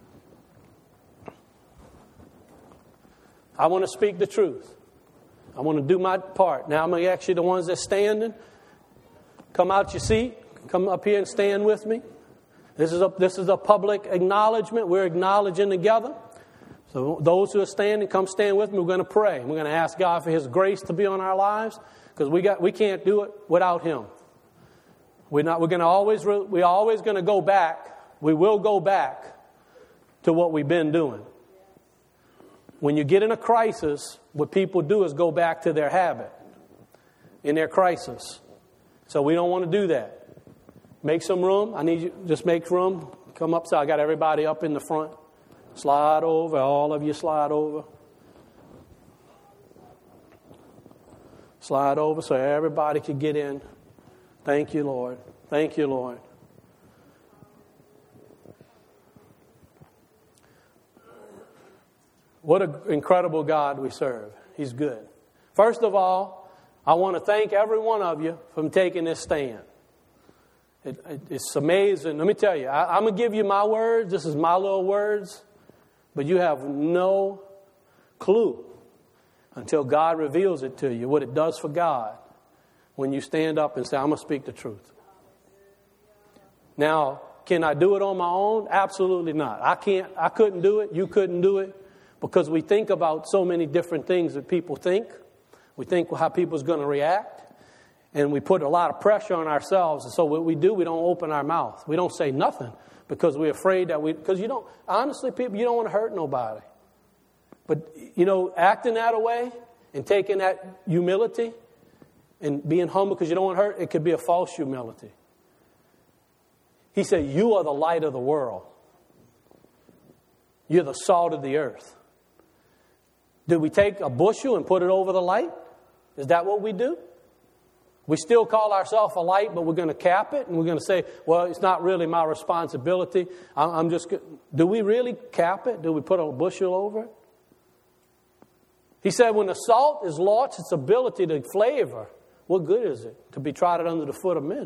I want to speak the truth. I want to do my part. Now I'm going to ask you, the ones that's standing, come out your seat. Come up here and stand with me. This is a public acknowledgement. We're acknowledging together. So those who are standing, come stand with me. We're going to pray. We're going to ask God for His grace to be on our lives because we can't do it without Him. We're always going to go back. We will go back to what we've been doing. when you get in a crisis, what people do is go back to their habit in their crisis. So we don't want to do that. Make some room. I need you, just make room. Come up. So I got everybody up in the front. Slide over. All of you slide over. Slide over so everybody can get in. Thank you, Lord. Thank you, Lord. What an incredible God we serve. He's good. First of all, I want to thank every one of you for taking this stand. It's amazing. Let me tell you, I'm going to give you my words. This is my little words. But you have no clue until God reveals it to you, what it does for God when you stand up and say, I'm going to speak the truth. Now, can I do it on my own? Absolutely not. I couldn't do it. You couldn't do it. Because we think about so many different things that people think. We think how people's going to react. And we put a lot of pressure on ourselves. And so what we do, we don't open our mouth. We don't say nothing because we're afraid that because you don't, honestly, people, you don't want to hurt nobody. But, acting that way and taking that humility and being humble because you don't want to hurt, it could be a false humility. He said, you are the light of the world. You're the salt of the earth. Do we take a bushel and put it over the light? Is that what we do? We still call ourselves a light, but we're going to cap it and we're going to say, well, it's not really my responsibility. Do we really cap it? Do we put a bushel over it? He said when the salt has lost its ability to flavor, what good is it to be trodden under the foot of men?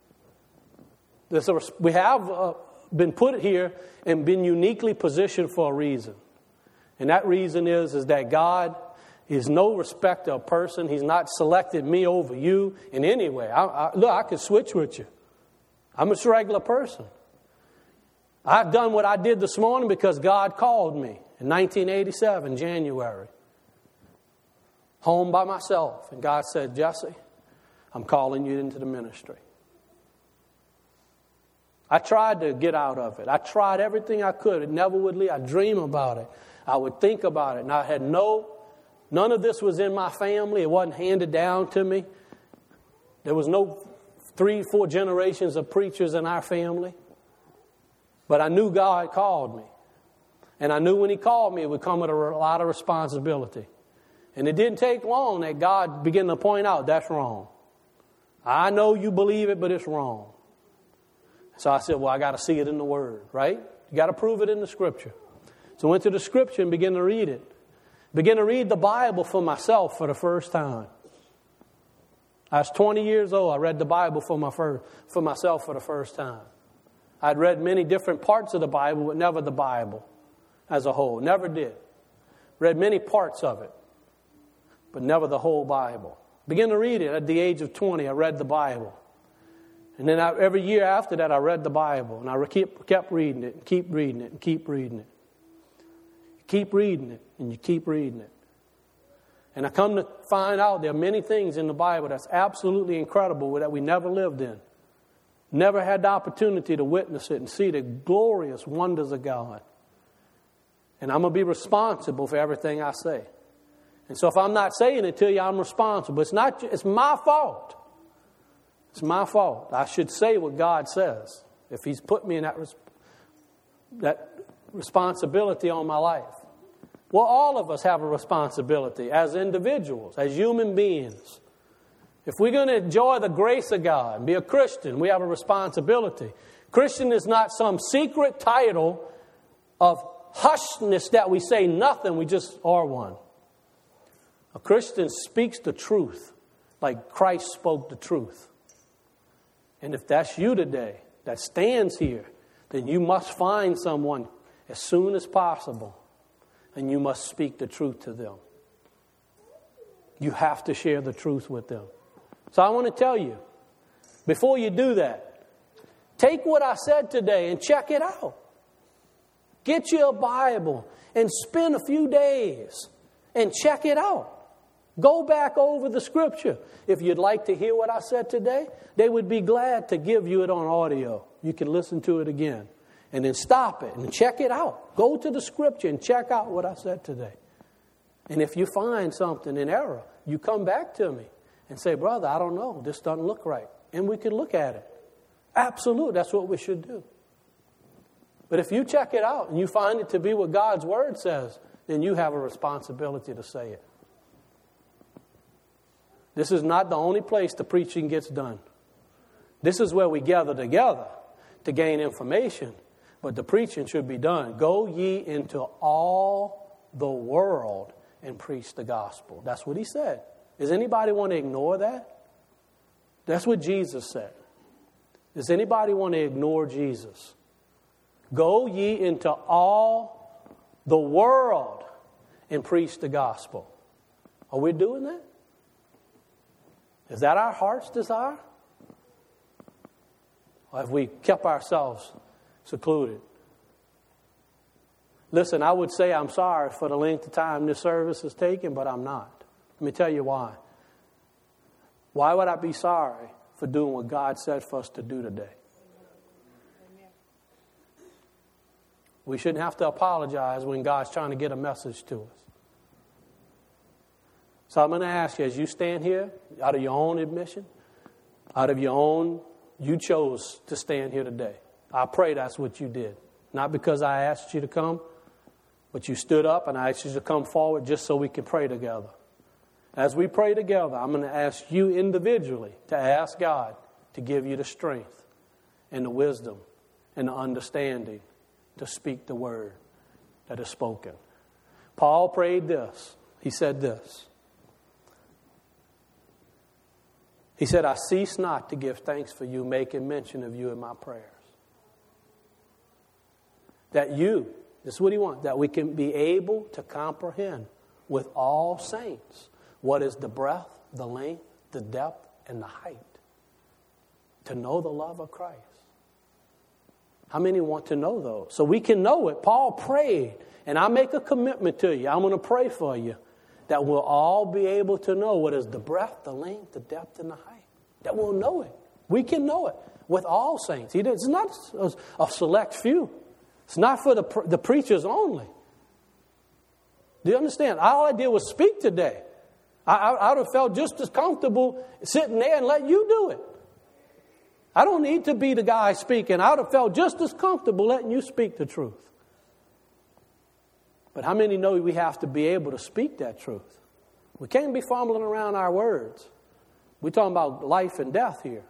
We have been put here and been uniquely positioned for a reason. And that reason is that God is no respecter of person. He's not selected me over you in any way. I could switch with you. I'm a regular person. I've done what I did this morning because God called me in 1987, January. Home by myself. And God said, Jesse, I'm calling you into the ministry. I tried to get out of it. I tried everything I could. It never would leave. I dream about it. I would think about it. And I had none of this was in my family. It wasn't handed down to me. There was no 3-4 generations of preachers in our family. But I knew God called me. And I knew when He called me, it would come with a lot of responsibility. And it didn't take long that God began to point out, that's wrong. I know you believe it, but it's wrong. So I said, well, I got to see it in the Word, right? You got to prove it in the Scripture. So I went to the Scripture and began to read it. Began to read the Bible for myself for the first time. I was 20 years old. I read the Bible for myself for the first time. I'd read many different parts of the Bible, but never the Bible as a whole. Never did. Read many parts of it, but never the whole Bible. Began to read it at the age of 20. I read the Bible. And then every year after that, I read the Bible. And I kept reading it and keep reading it and keep reading it. You keep reading it and you keep reading it. And I come to find out there are many things in the Bible that's absolutely incredible that we never lived in. Never had the opportunity to witness it and see the glorious wonders of God. And I'm going to be responsible for everything I say. And so if I'm not saying it to you, I'm responsible. It's my fault. It's my fault. I should say what God says. If He's put me in that responsibility on my life. Well, all of us have a responsibility as individuals, as human beings. If we're going to enjoy the grace of God and be a Christian, we have a responsibility. Christian is not some secret title of hushness that we say nothing, we just are one. A Christian speaks the truth like Christ spoke the truth. And if that's you today that stands here, then you must find someone as soon as possible and you must speak the truth to them. You have to share the truth with them. So I want to tell you, before you do that, take what I said today and check it out. Get you a Bible and spend a few days and check it out. Go back over the Scripture. If you'd like to hear what I said today, they would be glad to give you it on audio. You can listen to it again. And then stop it and check it out. Go to the Scripture and check out what I said today. And if you find something in error, you come back to me and say, brother, I don't know. This doesn't look right. And we can look at it. Absolutely, that's what we should do. But if you check it out and you find it to be what God's Word says, then you have a responsibility to say it. This is not the only place the preaching gets done. This is where we gather together to gain information, but the preaching should be done. Go ye into all the world and preach the gospel. That's what he said. Does anybody want to ignore that? That's what Jesus said. Does anybody want to ignore Jesus? Go ye into all the world and preach the gospel. Are we doing that? Is that our heart's desire? Or have we kept ourselves secluded? Listen, I would say I'm sorry for the length of time this service has taken, but I'm not. Let me tell you why. Why would I be sorry for doing what God said for us to do today? We shouldn't have to apologize when God's trying to get a message to us. So I'm going to ask you, as you stand here, out of your own admission, out of your own, you chose to stand here today. I pray that's what you did. Not because I asked you to come, but you stood up and I asked you to come forward just so we can pray together. As we pray together, I'm going to ask you individually to ask God to give you the strength and the wisdom and the understanding to speak the word that is spoken. Paul prayed this. He said this. He said, I cease not to give thanks for you, making mention of you in my prayers. That you, this is what he wants, that we can be able to comprehend with all saints what is the breadth, the length, the depth, and the height. To know the love of Christ. How many want to know those? So we can know it. Paul prayed, and I make a commitment to you. I'm going to pray for you that we'll all be able to know what is the breadth, the length, the depth, and the height. That we'll know it. We can know it with all saints. It's not a select few. It's not for the preachers only. Do you understand? All I did was speak today. I would have felt just as comfortable sitting there and let you do it. I don't need to be the guy speaking. I would have felt just as comfortable letting you speak the truth. But how many know we have to be able to speak that truth? We can't be fumbling around our words. We're talking about life and death here.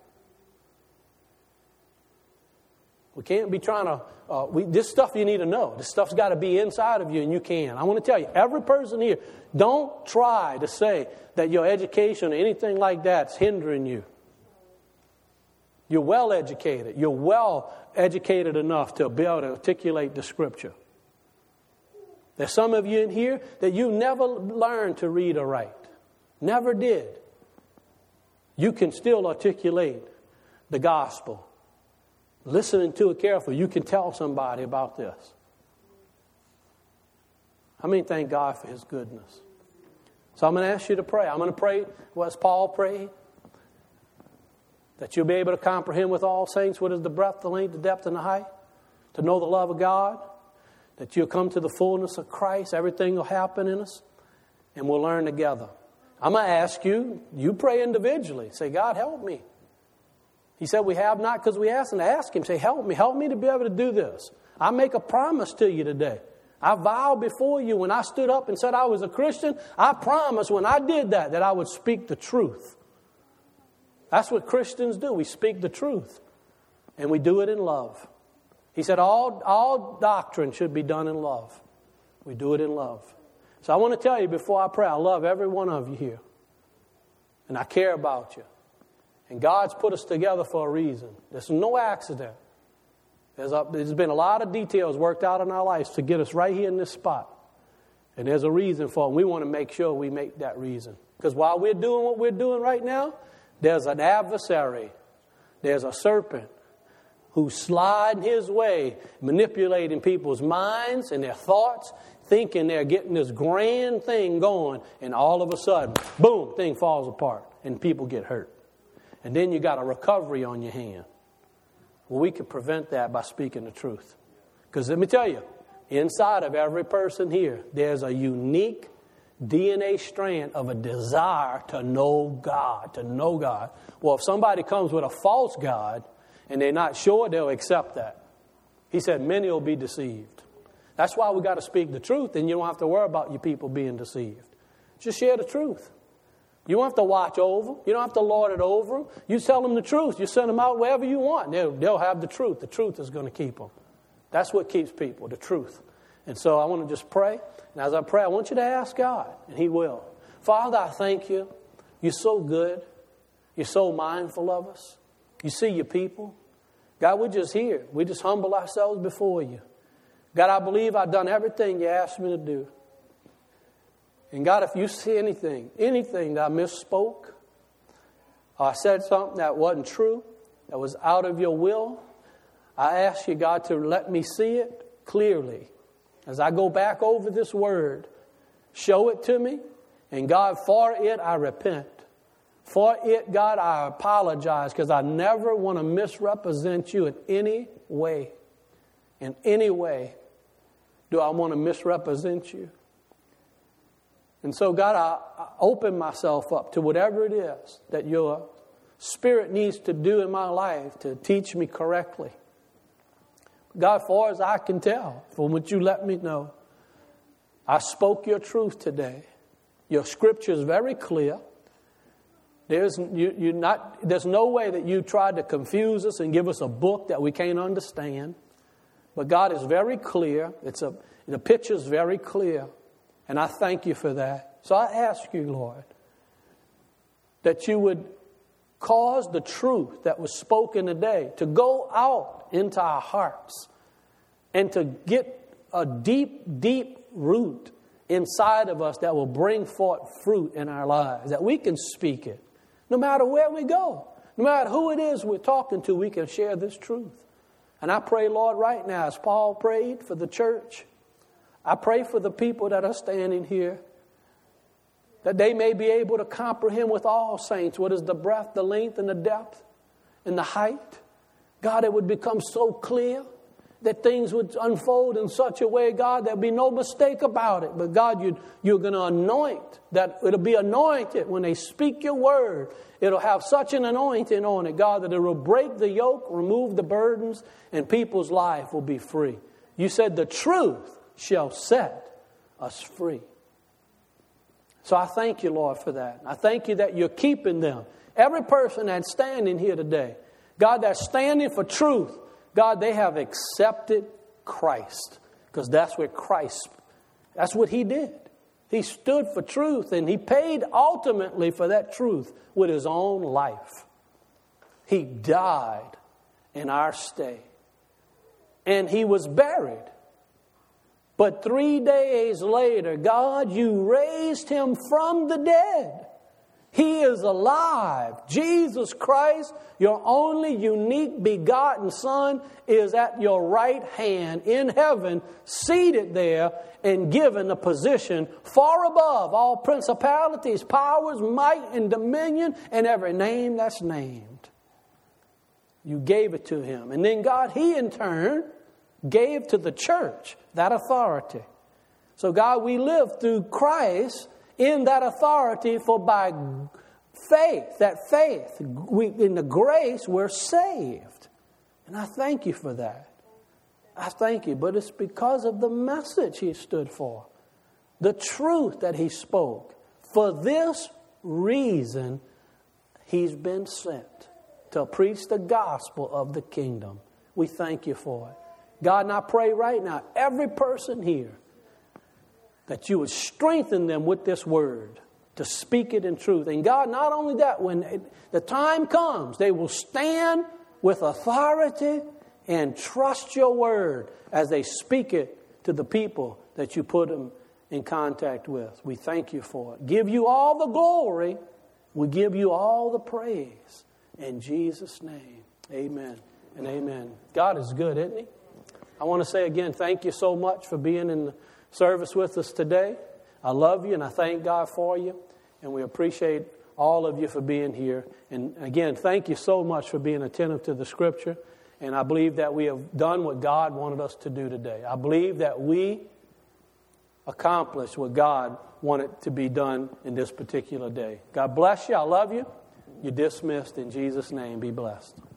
We can't be trying to, this stuff you need to know. This stuff's got to be inside of you, and you can. I want to tell you, every person here, don't try to say that your education or anything like that's hindering you. You're well educated. You're well educated enough to be able to articulate the Scripture. There's some of you in here that you never learned to read or write. Never did. You can still articulate the gospel. Listening to it carefully, you can tell somebody about this. I mean, thank God for His goodness. So I'm going to ask you to pray. I'm going to pray as Paul prayed. That you'll be able to comprehend with all saints what is the breadth, the length, the depth, and the height. To know the love of God. That you'll come to the fullness of Christ. Everything will happen in us. And we'll learn together. I'm going to ask you, you pray individually. Say, God, help me. He said we have not because we ask. And ask Him, say, help me to be able to do this. I make a promise to you today. I vow before you when I stood up and said I was a Christian, I promised when I did that I would speak the truth. That's what Christians do. We speak the truth. And we do it in love. He said all doctrine should be done in love. We do it in love. So I want to tell you before I pray, I love every one of you here. And I care about you. And God's put us together for a reason. There's no accident. There's been a lot of details worked out in our lives to get us right here in this spot. And there's a reason for it. We want to make sure we make that reason. Because while we're doing what we're doing right now, there's an adversary. There's a serpent who's sliding his way, manipulating people's minds and their thoughts, thinking they're getting this grand thing going, and all of a sudden, boom, thing falls apart, and people get hurt. And then you got a recovery on your hand. Well, we can prevent that by speaking the truth. Because let me tell you, inside of every person here, there's a unique DNA strand of a desire to know God, to know God. Well, if somebody comes with a false God and they're not sure, they'll accept that. He said, many will be deceived. That's why we got to speak the truth, and you don't have to worry about your people being deceived. Just share the truth. You don't have to watch over them. You don't have to lord it over them. You tell them the truth. You send them out wherever you want. They'll have the truth. The truth is going to keep them. That's what keeps people, the truth. And so I want to just pray. And as I pray, I want you to ask God, and He will. Father, I thank you. You're so good. You're so mindful of us. You see your people. God, we're just here. We just humble ourselves before you. God, I believe I've done everything you asked me to do. And God, if you see anything that I misspoke, or I said something that wasn't true, that was out of your will, I ask you, God, to let me see it clearly. As I go back over this word, show it to me. And God, for it, I repent. For it, God, I apologize, because I never want to misrepresent you in any way. In any way do I want to misrepresent you. And so, God, I open myself up to whatever it is that your Spirit needs to do in my life to teach me correctly. God, far as I can tell, from what you let me know, I spoke your truth today. Your Scripture is very clear. There's no way that you tried to confuse us and give us a book that we can't understand. But God is very clear. The picture is very clear. And I thank you for that. So I ask you, Lord, that you would cause the truth that was spoken today to go out into our hearts and to get a deep, deep root inside of us that will bring forth fruit in our lives, that we can speak it. No matter where we go, no matter who it is we're talking to, we can share this truth. And I pray, Lord, right now, as Paul prayed for the church, I pray for the people that are standing here, that they may be able to comprehend with all saints what is the breadth, the length, and the depth, and the height. God, it would become so clear that things would unfold in such a way, God, there'll be no mistake about it. But God, you're going to anoint, that it'll be anointed when they speak your word. It'll have such an anointing on it, God, that it will break the yoke, remove the burdens, and people's life will be free. You said the truth shall set us free. So I thank you, Lord, for that. I thank you that you're keeping them. Every person that's standing here today, God, that's standing for truth, God, they have accepted Christ. Because that's what He did. He stood for truth, and He paid ultimately for that truth with His own life. He died in our stead. And He was buried. But 3 days later, God, you raised Him from the dead. He is alive. Jesus Christ, your only unique begotten Son, is at your right hand in heaven, seated there and given a position far above all principalities, powers, might, and dominion, and every name that's named. You gave it to Him. And then God, He in turn gave to the church that authority. So God, we live through Christ in that authority, for by faith, in the grace, we're saved. And I thank you for that. I thank you. But it's because of the message He stood for, the truth that He spoke. For this reason, He's been sent to preach the gospel of the kingdom. We thank you for it. God, and I pray right now, every person here, that you would strengthen them with this word to speak it in truth. And God, not only that, when the time comes, they will stand with authority and trust your word as they speak it to the people that you put them in contact with. We thank you for it. Give you all the glory. We give you all the praise. In Jesus' name, amen and amen. God is good, isn't He? I want to say again, thank you so much for being in the service with us today. I love you and I thank God for you. And we appreciate all of you for being here. And again, thank you so much for being attentive to the Scripture. And I believe that we have done what God wanted us to do today. I believe that we accomplish what God wanted to be done in this particular day. God bless you. I love you. You're dismissed in Jesus' name. Be blessed.